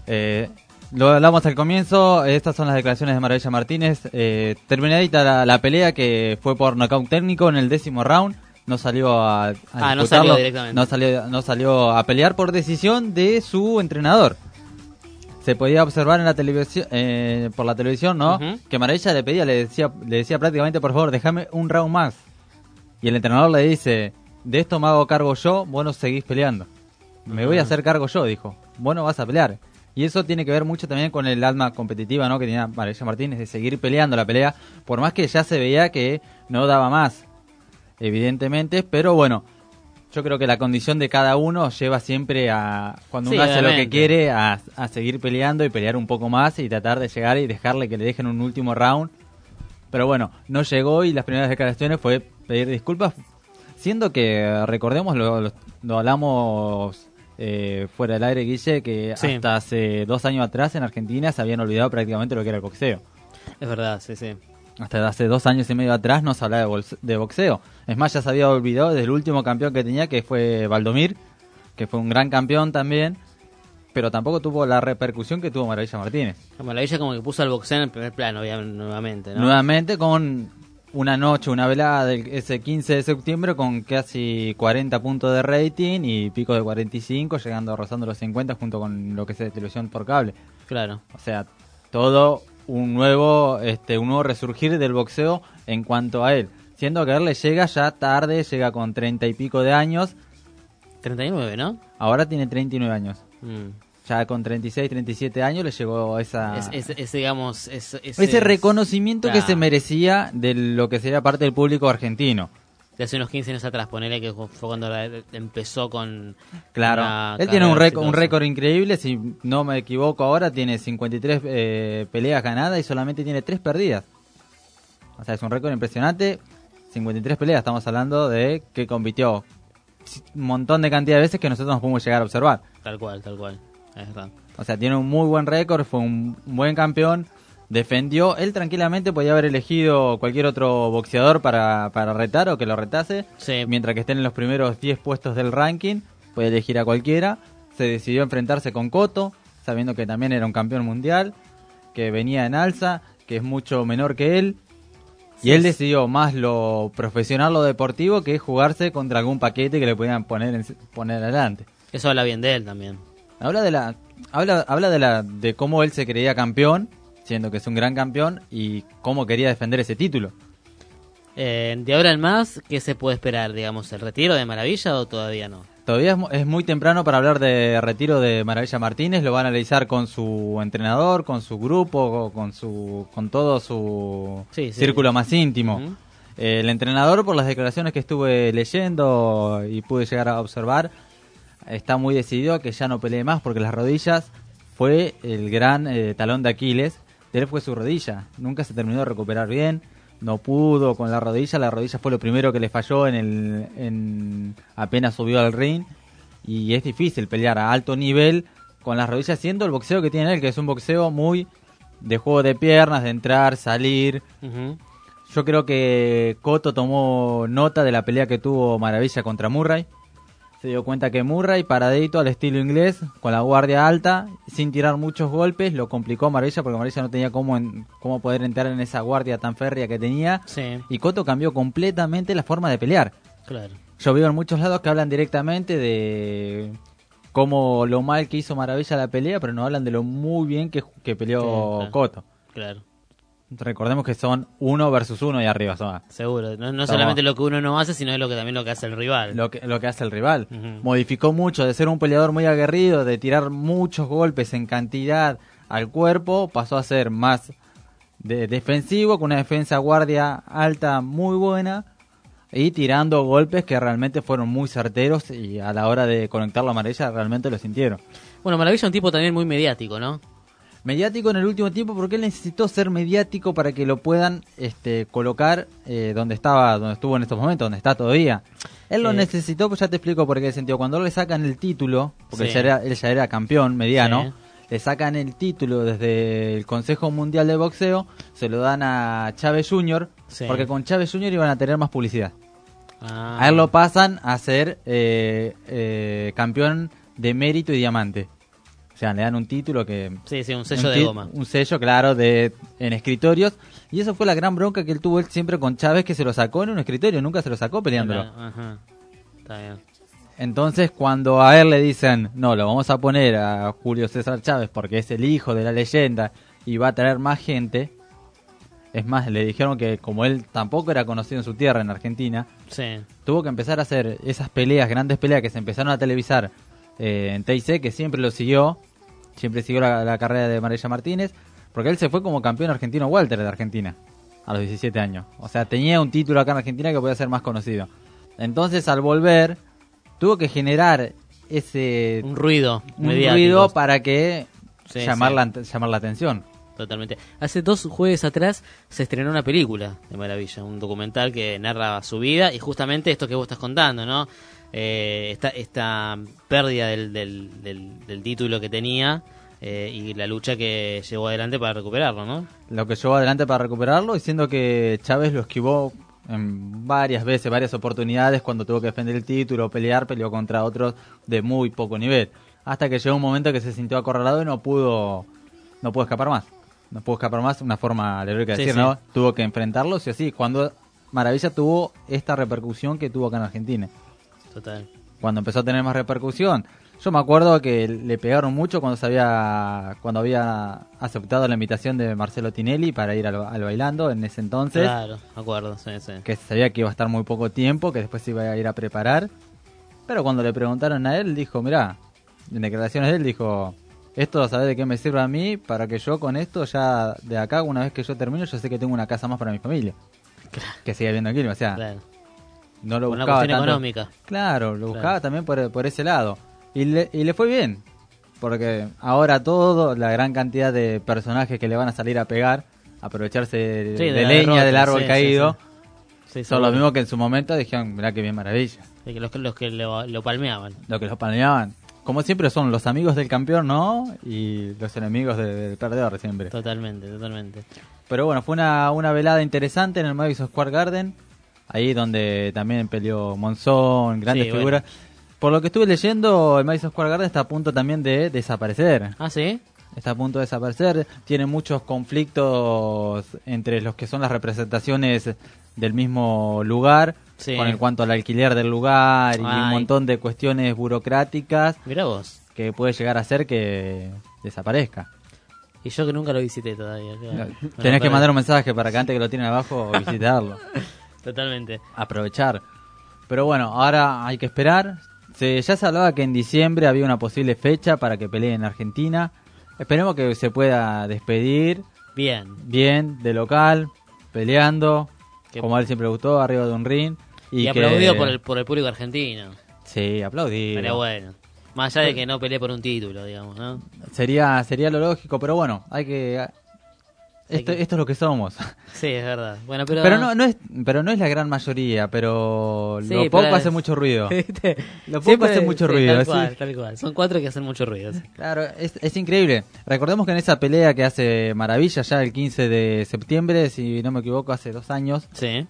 F: Lo hablamos al comienzo, estas son las declaraciones de Maravilla Martínez. Terminadita la pelea, que fue por nocaut técnico en el 10º round. No salió a
E: no salió directamente.
F: No salió a pelear por decisión de su entrenador. Se podía observar en la televisión, por la televisión, ¿no? Que Maravilla le decía prácticamente, por favor, déjame un round más. Y el entrenador le dice, de esto me hago cargo yo, vos no seguís peleando. Me voy a hacer cargo yo, dijo. Vos no vas a pelear. Y eso tiene que ver mucho también con el alma competitiva, ¿no? Que tenía Maravilla Martínez, de seguir peleando la pelea, por más que ya se veía que no daba más, evidentemente. Pero bueno, yo creo que la condición de cada uno lleva siempre a, cuando uno hace lo que quiere, a seguir peleando y pelear un poco más y tratar de llegar y dejarle que le dejen un último round. Pero bueno, no llegó y las primeras declaraciones fue pedir disculpas, siendo que, recordemos, lo hablamos fuera del aire, Guille, que hasta hace 2 años atrás en Argentina se habían olvidado prácticamente lo que era el boxeo.
E: Es verdad, sí, sí.
F: Hasta hace 2 años y medio atrás no se hablaba de boxeo. Es más, ya se había olvidado del último campeón que tenía, que fue Valdomir, que fue un gran campeón también, pero tampoco tuvo la repercusión que tuvo Maravilla Martínez.
E: La Maravilla como que puso al boxeo en el primer plano, nuevamente, ¿no?
F: Nuevamente con una noche, una velada ese 15 de septiembre con casi 40 puntos de rating y pico de 45, llegando rozando los 50 junto con lo que es de televisión por cable.
E: Claro.
F: O sea, todo un nuevo resurgir del boxeo en cuanto a él. Siendo que a él le llega ya tarde, llega con 30 y pico de años.
E: 39, ¿no?
F: Ahora tiene 39 años. Ya con 36, 37 años le llegó ese reconocimiento que se merecía de lo que sería parte del público argentino.
E: De hace unos 15 años atrás, ponele que fue cuando empezó con...
F: Claro, él tiene un récord increíble, si no me equivoco ahora, tiene 53 peleas ganadas y solamente tiene 3 perdidas. O sea, es un récord impresionante. 53 peleas, estamos hablando de que compitió un montón de cantidad de veces que nosotros nos podemos llegar a observar.
E: Tal cual, es verdad.
F: O sea, tiene un muy buen récord, fue un buen campeón, defendió. Él tranquilamente podía haber elegido cualquier otro boxeador para retar o que lo retase.
E: Sí.
F: Mientras que estén en los primeros 10 puestos del ranking, puede elegir a cualquiera. Se decidió enfrentarse con Cotto, sabiendo que también era un campeón mundial, que venía en alza, que es mucho menor que él. Y él decidió más lo profesional, lo deportivo, que jugarse contra algún paquete que le podían poner adelante.
E: Eso habla bien de él también.
F: Habla de cómo él se creía campeón, siendo que es un gran campeón, y cómo quería defender ese título.
E: De ahora en más, ¿qué se puede esperar? Digamos, ¿el retiro de Maravilla o todavía no?
F: Todavía es muy temprano para hablar de retiro de Maravilla Martínez. Lo van a analizar con su entrenador, con su grupo, con todo su círculo más íntimo.
E: Uh-huh.
F: El entrenador, por las declaraciones que estuve leyendo y pude llegar a observar, está muy decidido a que ya no pelee más, porque las rodillas fue el gran talón de Aquiles. De él fue su rodilla. Nunca se terminó de recuperar bien. No pudo con la rodilla fue lo primero que le falló apenas subió al ring, y es difícil pelear a alto nivel con las rodillas, siendo el boxeo que tiene él, que es un boxeo muy de juego de piernas, de entrar, salir.
E: Uh-huh.
F: Yo creo que Cotto tomó nota de la pelea que tuvo Maravilla contra Murray. Se dio cuenta que Murray, paradito al estilo inglés, con la guardia alta, sin tirar muchos golpes, lo complicó a Maravilla, porque Maravilla no tenía cómo poder entrar en esa guardia tan férrea que tenía.
E: Sí.
F: Y Cotto cambió completamente la forma de pelear.
E: Claro.
F: Yo veo en muchos lados que hablan directamente de cómo lo mal que hizo Maravilla la pelea, pero no hablan de lo muy bien que peleó
E: claro.
F: Cotto.
E: Claro.
F: Recordemos que son 1 versus 1 y arriba.
E: Seguro, no solamente lo que uno no hace, sino también lo que hace el rival.
F: Lo que hace el rival.
E: Uh-huh.
F: Modificó mucho, de ser un peleador muy aguerrido, de tirar muchos golpes en cantidad al cuerpo, pasó a ser más defensivo, con una defensa guardia alta muy buena, y tirando golpes que realmente fueron muy certeros, y a la hora de conectarlo a Maravilla realmente lo sintieron.
E: Bueno, Maravilla es un tipo también muy mediático, ¿no?
F: Mediático en el último tiempo, porque él necesitó ser mediático para que lo puedan colocar donde estuvo en estos momentos, donde está todavía. Él lo necesitó, pues ya te explico por qué sentido. Cuando le sacan el título, porque él ya era campeón mediano, le sacan el título desde el Consejo Mundial de Boxeo, se lo dan a Chávez Jr., porque con Chávez Jr. iban a tener más publicidad. A él lo pasan a ser campeón de mérito y diamante. O sea, le dan un título que...
E: Sí, un sello de goma.
F: Un sello, claro, en escritorios. Y eso fue la gran bronca que él tuvo siempre con Chávez, que se lo sacó en un escritorio, nunca se lo sacó peleándolo.
E: Ajá. Está bien.
F: Entonces, cuando a él le dicen, no, lo vamos a poner a Julio César Chávez porque es el hijo de la leyenda y va a traer más gente... Es más, le dijeron que como él tampoco era conocido en su tierra, en Argentina, tuvo que empezar a hacer esas peleas, grandes peleas que se empezaron a televisar en TIC, que siempre siguió la carrera de Maravilla Martínez, porque él se fue como campeón argentino welter de Argentina a los 17 años. O sea, tenía un título acá en Argentina que podía ser más conocido. Entonces, al volver, tuvo que generar un ruido para que llamar la atención.
E: Totalmente. Hace 2 jueves atrás se estrenó una película de Maravilla, un documental que narra su vida y justamente esto que vos estás contando, ¿no? Esta pérdida del título que tenía y la lucha que llevó adelante para recuperarlo, ¿no?
F: Lo que llevó adelante para recuperarlo, diciendo que Chávez lo esquivó en varias oportunidades cuando tuvo que defender el título, peleó contra otros de muy poco nivel, hasta que llegó un momento que se sintió acorralado y no pudo escapar más. No pudo escapar más, una forma heroica de decir, ¿no? Tuvo que enfrentarlo, sí o sí, cuando Maravilla tuvo esta repercusión que tuvo acá en Argentina.
E: Total.
F: Cuando empezó a tener más repercusión. Yo me acuerdo que le pegaron mucho cuando había aceptado la invitación de Marcelo Tinelli para ir al bailando en ese entonces.
E: Claro, me acuerdo, sí.
F: Que sabía que iba a estar muy poco tiempo, que después se iba a ir a preparar. Pero cuando le preguntaron a él, dijo, mirá, en declaraciones de él dijo... Esto, ¿sabes de qué me sirve a mí? Para que yo con esto ya de acá, una vez que yo termino, yo sé que tengo una casa más para mi familia. Claro. Que siga viendo aquí, o sea, no lo buscaba
E: una cuestión
F: tanto,
E: económica.
F: Claro, lo buscaba también por ese lado. Y le fue bien, porque ahora la gran cantidad de personajes que le van a salir a pegar aprovecharse de
E: Sí, de la
F: leña
E: derrota,
F: del árbol
E: sí,
F: caído.
E: Sí,
F: Son los mismos que en su momento dijeron, mirá que bien maravilla.
E: Los que lo palmeaban.
F: Los que lo palmeaban. Como siempre son los amigos del campeón, ¿no? Y los enemigos del perdedor siempre.
E: Totalmente.
F: Pero bueno, fue una velada interesante en el Madison Square Garden. Ahí donde también peleó Monzón, grandes figuras. Bueno. Por lo que estuve leyendo, el Madison Square Garden está a punto también de desaparecer.
E: ¿Ah, sí?
F: Está a punto de desaparecer. Tiene muchos conflictos entre los que son las representaciones del mismo lugar, con el cuanto al alquiler del lugar y un montón de cuestiones burocráticas.
E: Mirá vos.
F: Que puede llegar a ser que desaparezca.
E: Y yo que nunca lo visité todavía.
F: Tenés que mandar un mensaje para que antes que lo tienen abajo visitarlo.
E: Totalmente.
F: Aprovechar. Pero bueno, ahora hay que esperar. Ya se hablaba que en diciembre había una posible fecha para que pelee en Argentina. Esperemos que se pueda despedir. Bien, de local, peleando, como a él siempre le gustó, arriba de un ring.
E: Y aplaudido por el público argentino.
F: Sí, aplaudido.
E: Pero bueno. Más allá de que no pelee por un título, digamos, ¿no?
F: Sería lo lógico, pero bueno, hay que... Esto es lo que somos.
E: Sí, es verdad. Bueno,
F: pero no es la gran mayoría, pero sí, lo poco hace mucho ruido. Lo poco hace mucho ruido.
E: Tal cual. Son 4 que hacen mucho ruido. Sí.
F: Claro, es increíble. Recordemos que en esa pelea que hace Maravilla ya el 15 de septiembre, si no me equivoco, hace 2 años,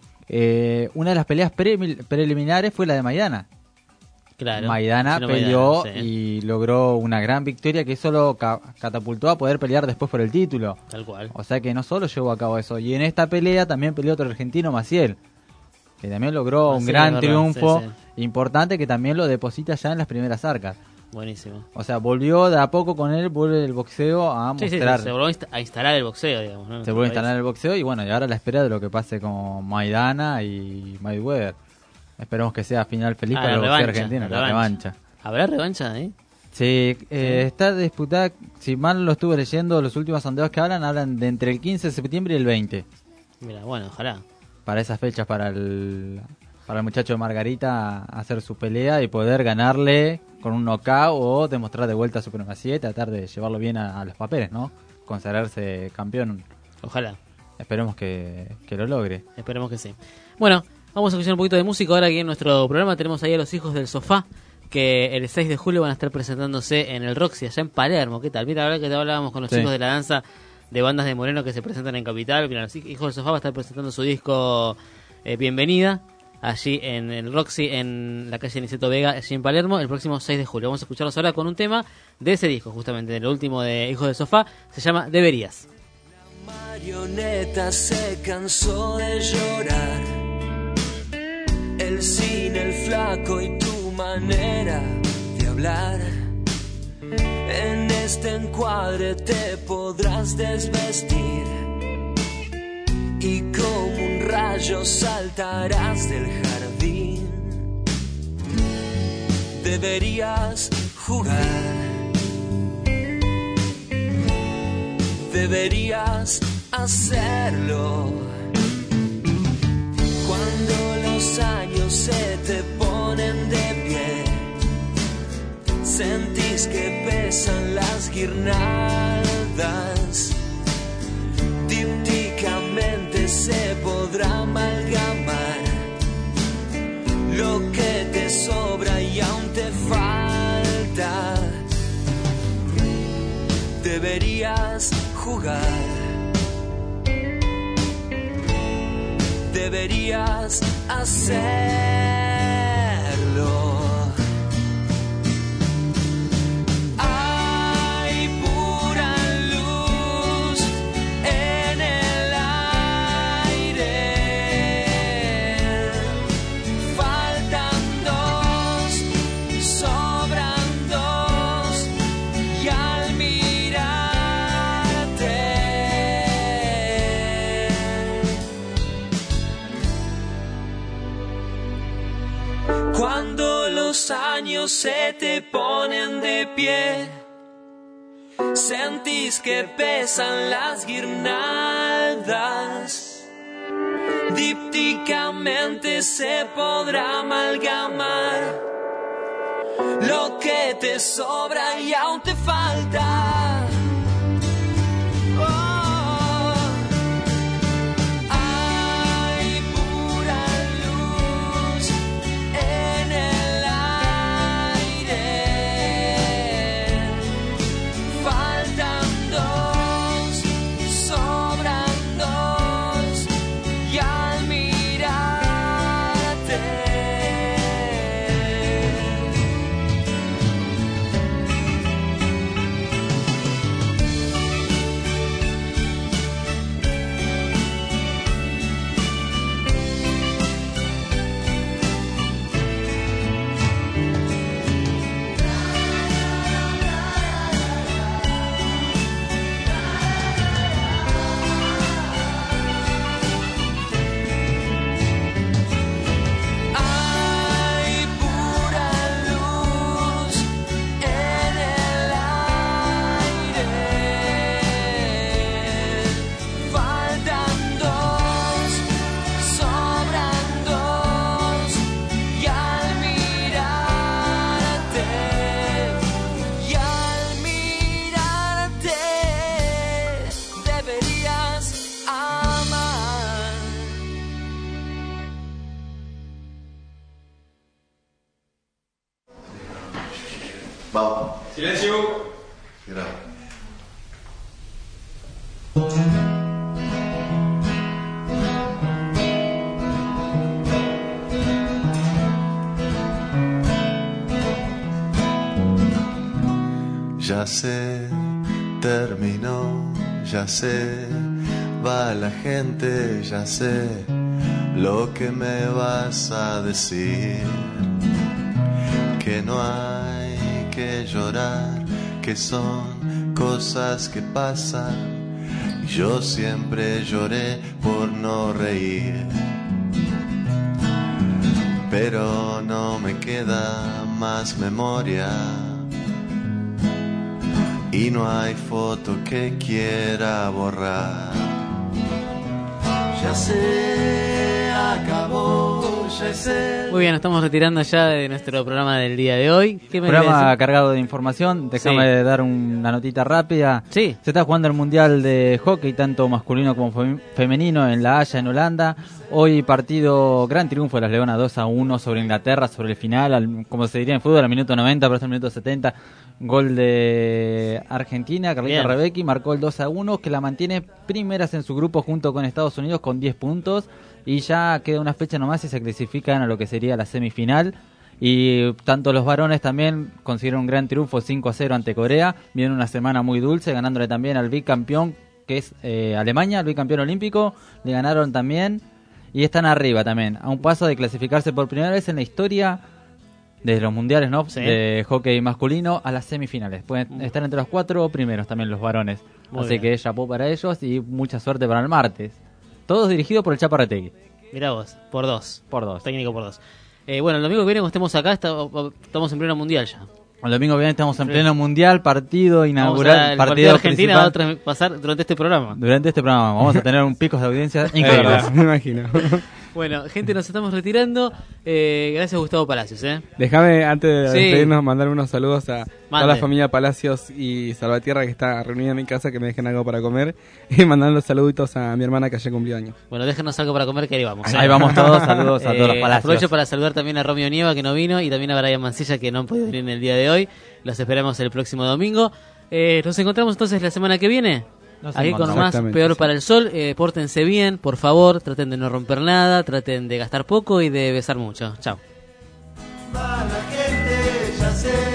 F: una de las peleas preliminares fue la de Maidana.
E: Claro,
F: Maidana peleó y logró una gran victoria que solo catapultó a poder pelear después por el título.
E: Tal cual.
F: O sea que no solo llevó a cabo eso. Y en esta pelea también peleó otro argentino, Maciel, que también logró un gran triunfo importante que también lo deposita ya en las primeras arcas.
E: Buenísimo.
F: O sea, volvió de a poco con él, vuelve el boxeo a mostrar.
E: Se volvió a instalar el boxeo, digamos, ¿no?
F: Se vuelve a instalar el boxeo y bueno, y ahora la espera de lo que pase con Maidana y Mayweather. Esperemos que sea final feliz para el boxeo argentino, la revancha.
E: ¿Habrá revancha ahí?
F: Sí, está disputada, si mal lo estuve leyendo, los últimos sondeos que hablan de entre el 15 de septiembre y el 20.
E: Mira, bueno, ojalá.
F: Para esas fechas, para el muchacho de Margarita hacer su pelea y poder ganarle con un knockout o demostrar de vuelta supremacía y tratar de llevarlo bien a los papeles, ¿no? Consagrarse campeón.
E: Ojalá.
F: Esperemos que lo logre.
E: Esperemos que sí. Bueno, vamos a escuchar un poquito de música ahora aquí en nuestro programa. Tenemos ahí a los Hijos del Sofá, que el 6 de julio van a estar presentándose en el Roxy, allá en Palermo. ¿Qué tal? Mira, ahora que te hablábamos con los chicos de la danza de bandas de Moreno que se presentan en Capital. Mira, los Hijos del Sofá va a estar presentando su disco Bienvenida, allí en el Roxy, en la calle Niceto Vega, allí en Palermo, el próximo 6 de julio. Vamos a escucharlos ahora con un tema de ese disco, justamente, del último de Hijos del Sofá. Se llama Deberías.
Q: La marioneta se cansó de llorar. El cine, el flaco y tu manera de hablar. En este encuadre te podrás desvestir y como un rayo saltarás del jardín. Deberías jugar, deberías hacerlo. Cuando los años se te ponen de pie, sentís que pesan las guirnaldas. Dípticamente se podrá amalgamar lo que te sobra y aún te falta. Deberías jugar, deberías hacerlo. Hay pura luz en el aire. Faltan 2, sobran 2 y al mirarte cuando los años se te ponen de pie, sentís que pesan las guirnaldas. Dípticamente se podrá amalgamar lo que te sobra y aún te falta. Oh,
B: Vamos.
S: Silencio.
B: Graba. Ya sé, terminó, ya sé, va la gente, ya sé lo que me vas a decir, que no hay que llorar, que son cosas que pasan, y yo siempre lloré por no reír, pero no me queda más memoria. Y no hay foto que quiera borrar. Ya se acabó, ya se...
E: Muy bien, estamos retirando ya de nuestro programa del día de hoy. ¿Qué me
F: programa cargado de información. Déjame dar una notita rápida.
E: Sí.
F: Se está jugando el Mundial de Hockey, tanto masculino como femenino, en La Haya, en Holanda. Hoy partido, gran triunfo de las Leonas 2-1 sobre Inglaterra, sobre el final, como se diría en fútbol, al minuto 90, pero hasta el minuto 70. Gol de Argentina, Carlita Rebecki marcó el 2-1, que la mantiene primeras en su grupo junto con Estados Unidos con 10 puntos. Y ya queda una fecha nomás y se clasifican a lo que sería la semifinal. Y tanto los varones también consiguieron un gran triunfo 5-0 ante Corea. Viene una semana muy dulce, ganándole también al bicampeón, que es Alemania, el bicampeón olímpico. Le ganaron también. Y están arriba también, a un paso de clasificarse por primera vez en la historia de los mundiales, ¿no? Sí. De hockey masculino a las semifinales. Pueden estar entre los 4 primeros también los varones.
E: Muy
F: Así
E: bien.
F: que chapó para ellos y mucha suerte para el martes. Todos dirigidos por el Chaparrategui.
E: Mirá vos, por 2.
F: Por 2.
E: Técnico por 2. Bueno, el domingo que viene cuando estemos acá, estamos en pleno mundial ya.
F: El domingo que viene estamos en pleno mundial, partido inaugural.
E: El partido de Argentina va a pasar durante este programa.
F: Durante este programa vamos a tener un pico de audiencia increíble.
G: Me imagino.
E: Bueno, gente, nos estamos retirando. Gracias, Gustavo Palacios.
G: Déjame, antes de despedirnos, mandar unos saludos a toda la
E: Mande.
G: familia Palacios y Salvatierra, que está reunida en mi casa, que me dejen algo para comer. Y mandar los saluditos a mi hermana que ayer cumplió años.
E: Bueno, déjenos algo para comer, que ahí vamos.
F: Ahí vamos todos, saludos a todos los Palacios.
E: Aprovecho para saludar también a Romeo Nieva, que no vino, y también a Brian Mancilla, que no han podido venir en el día de hoy. Los esperamos el próximo domingo. Nos encontramos entonces la semana que viene. Aquí con más Peor para el Sol. Pórtense bien, por favor. Traten de no romper nada. Traten de gastar poco y de besar mucho. Chao.
B: Va la gente, ya sé.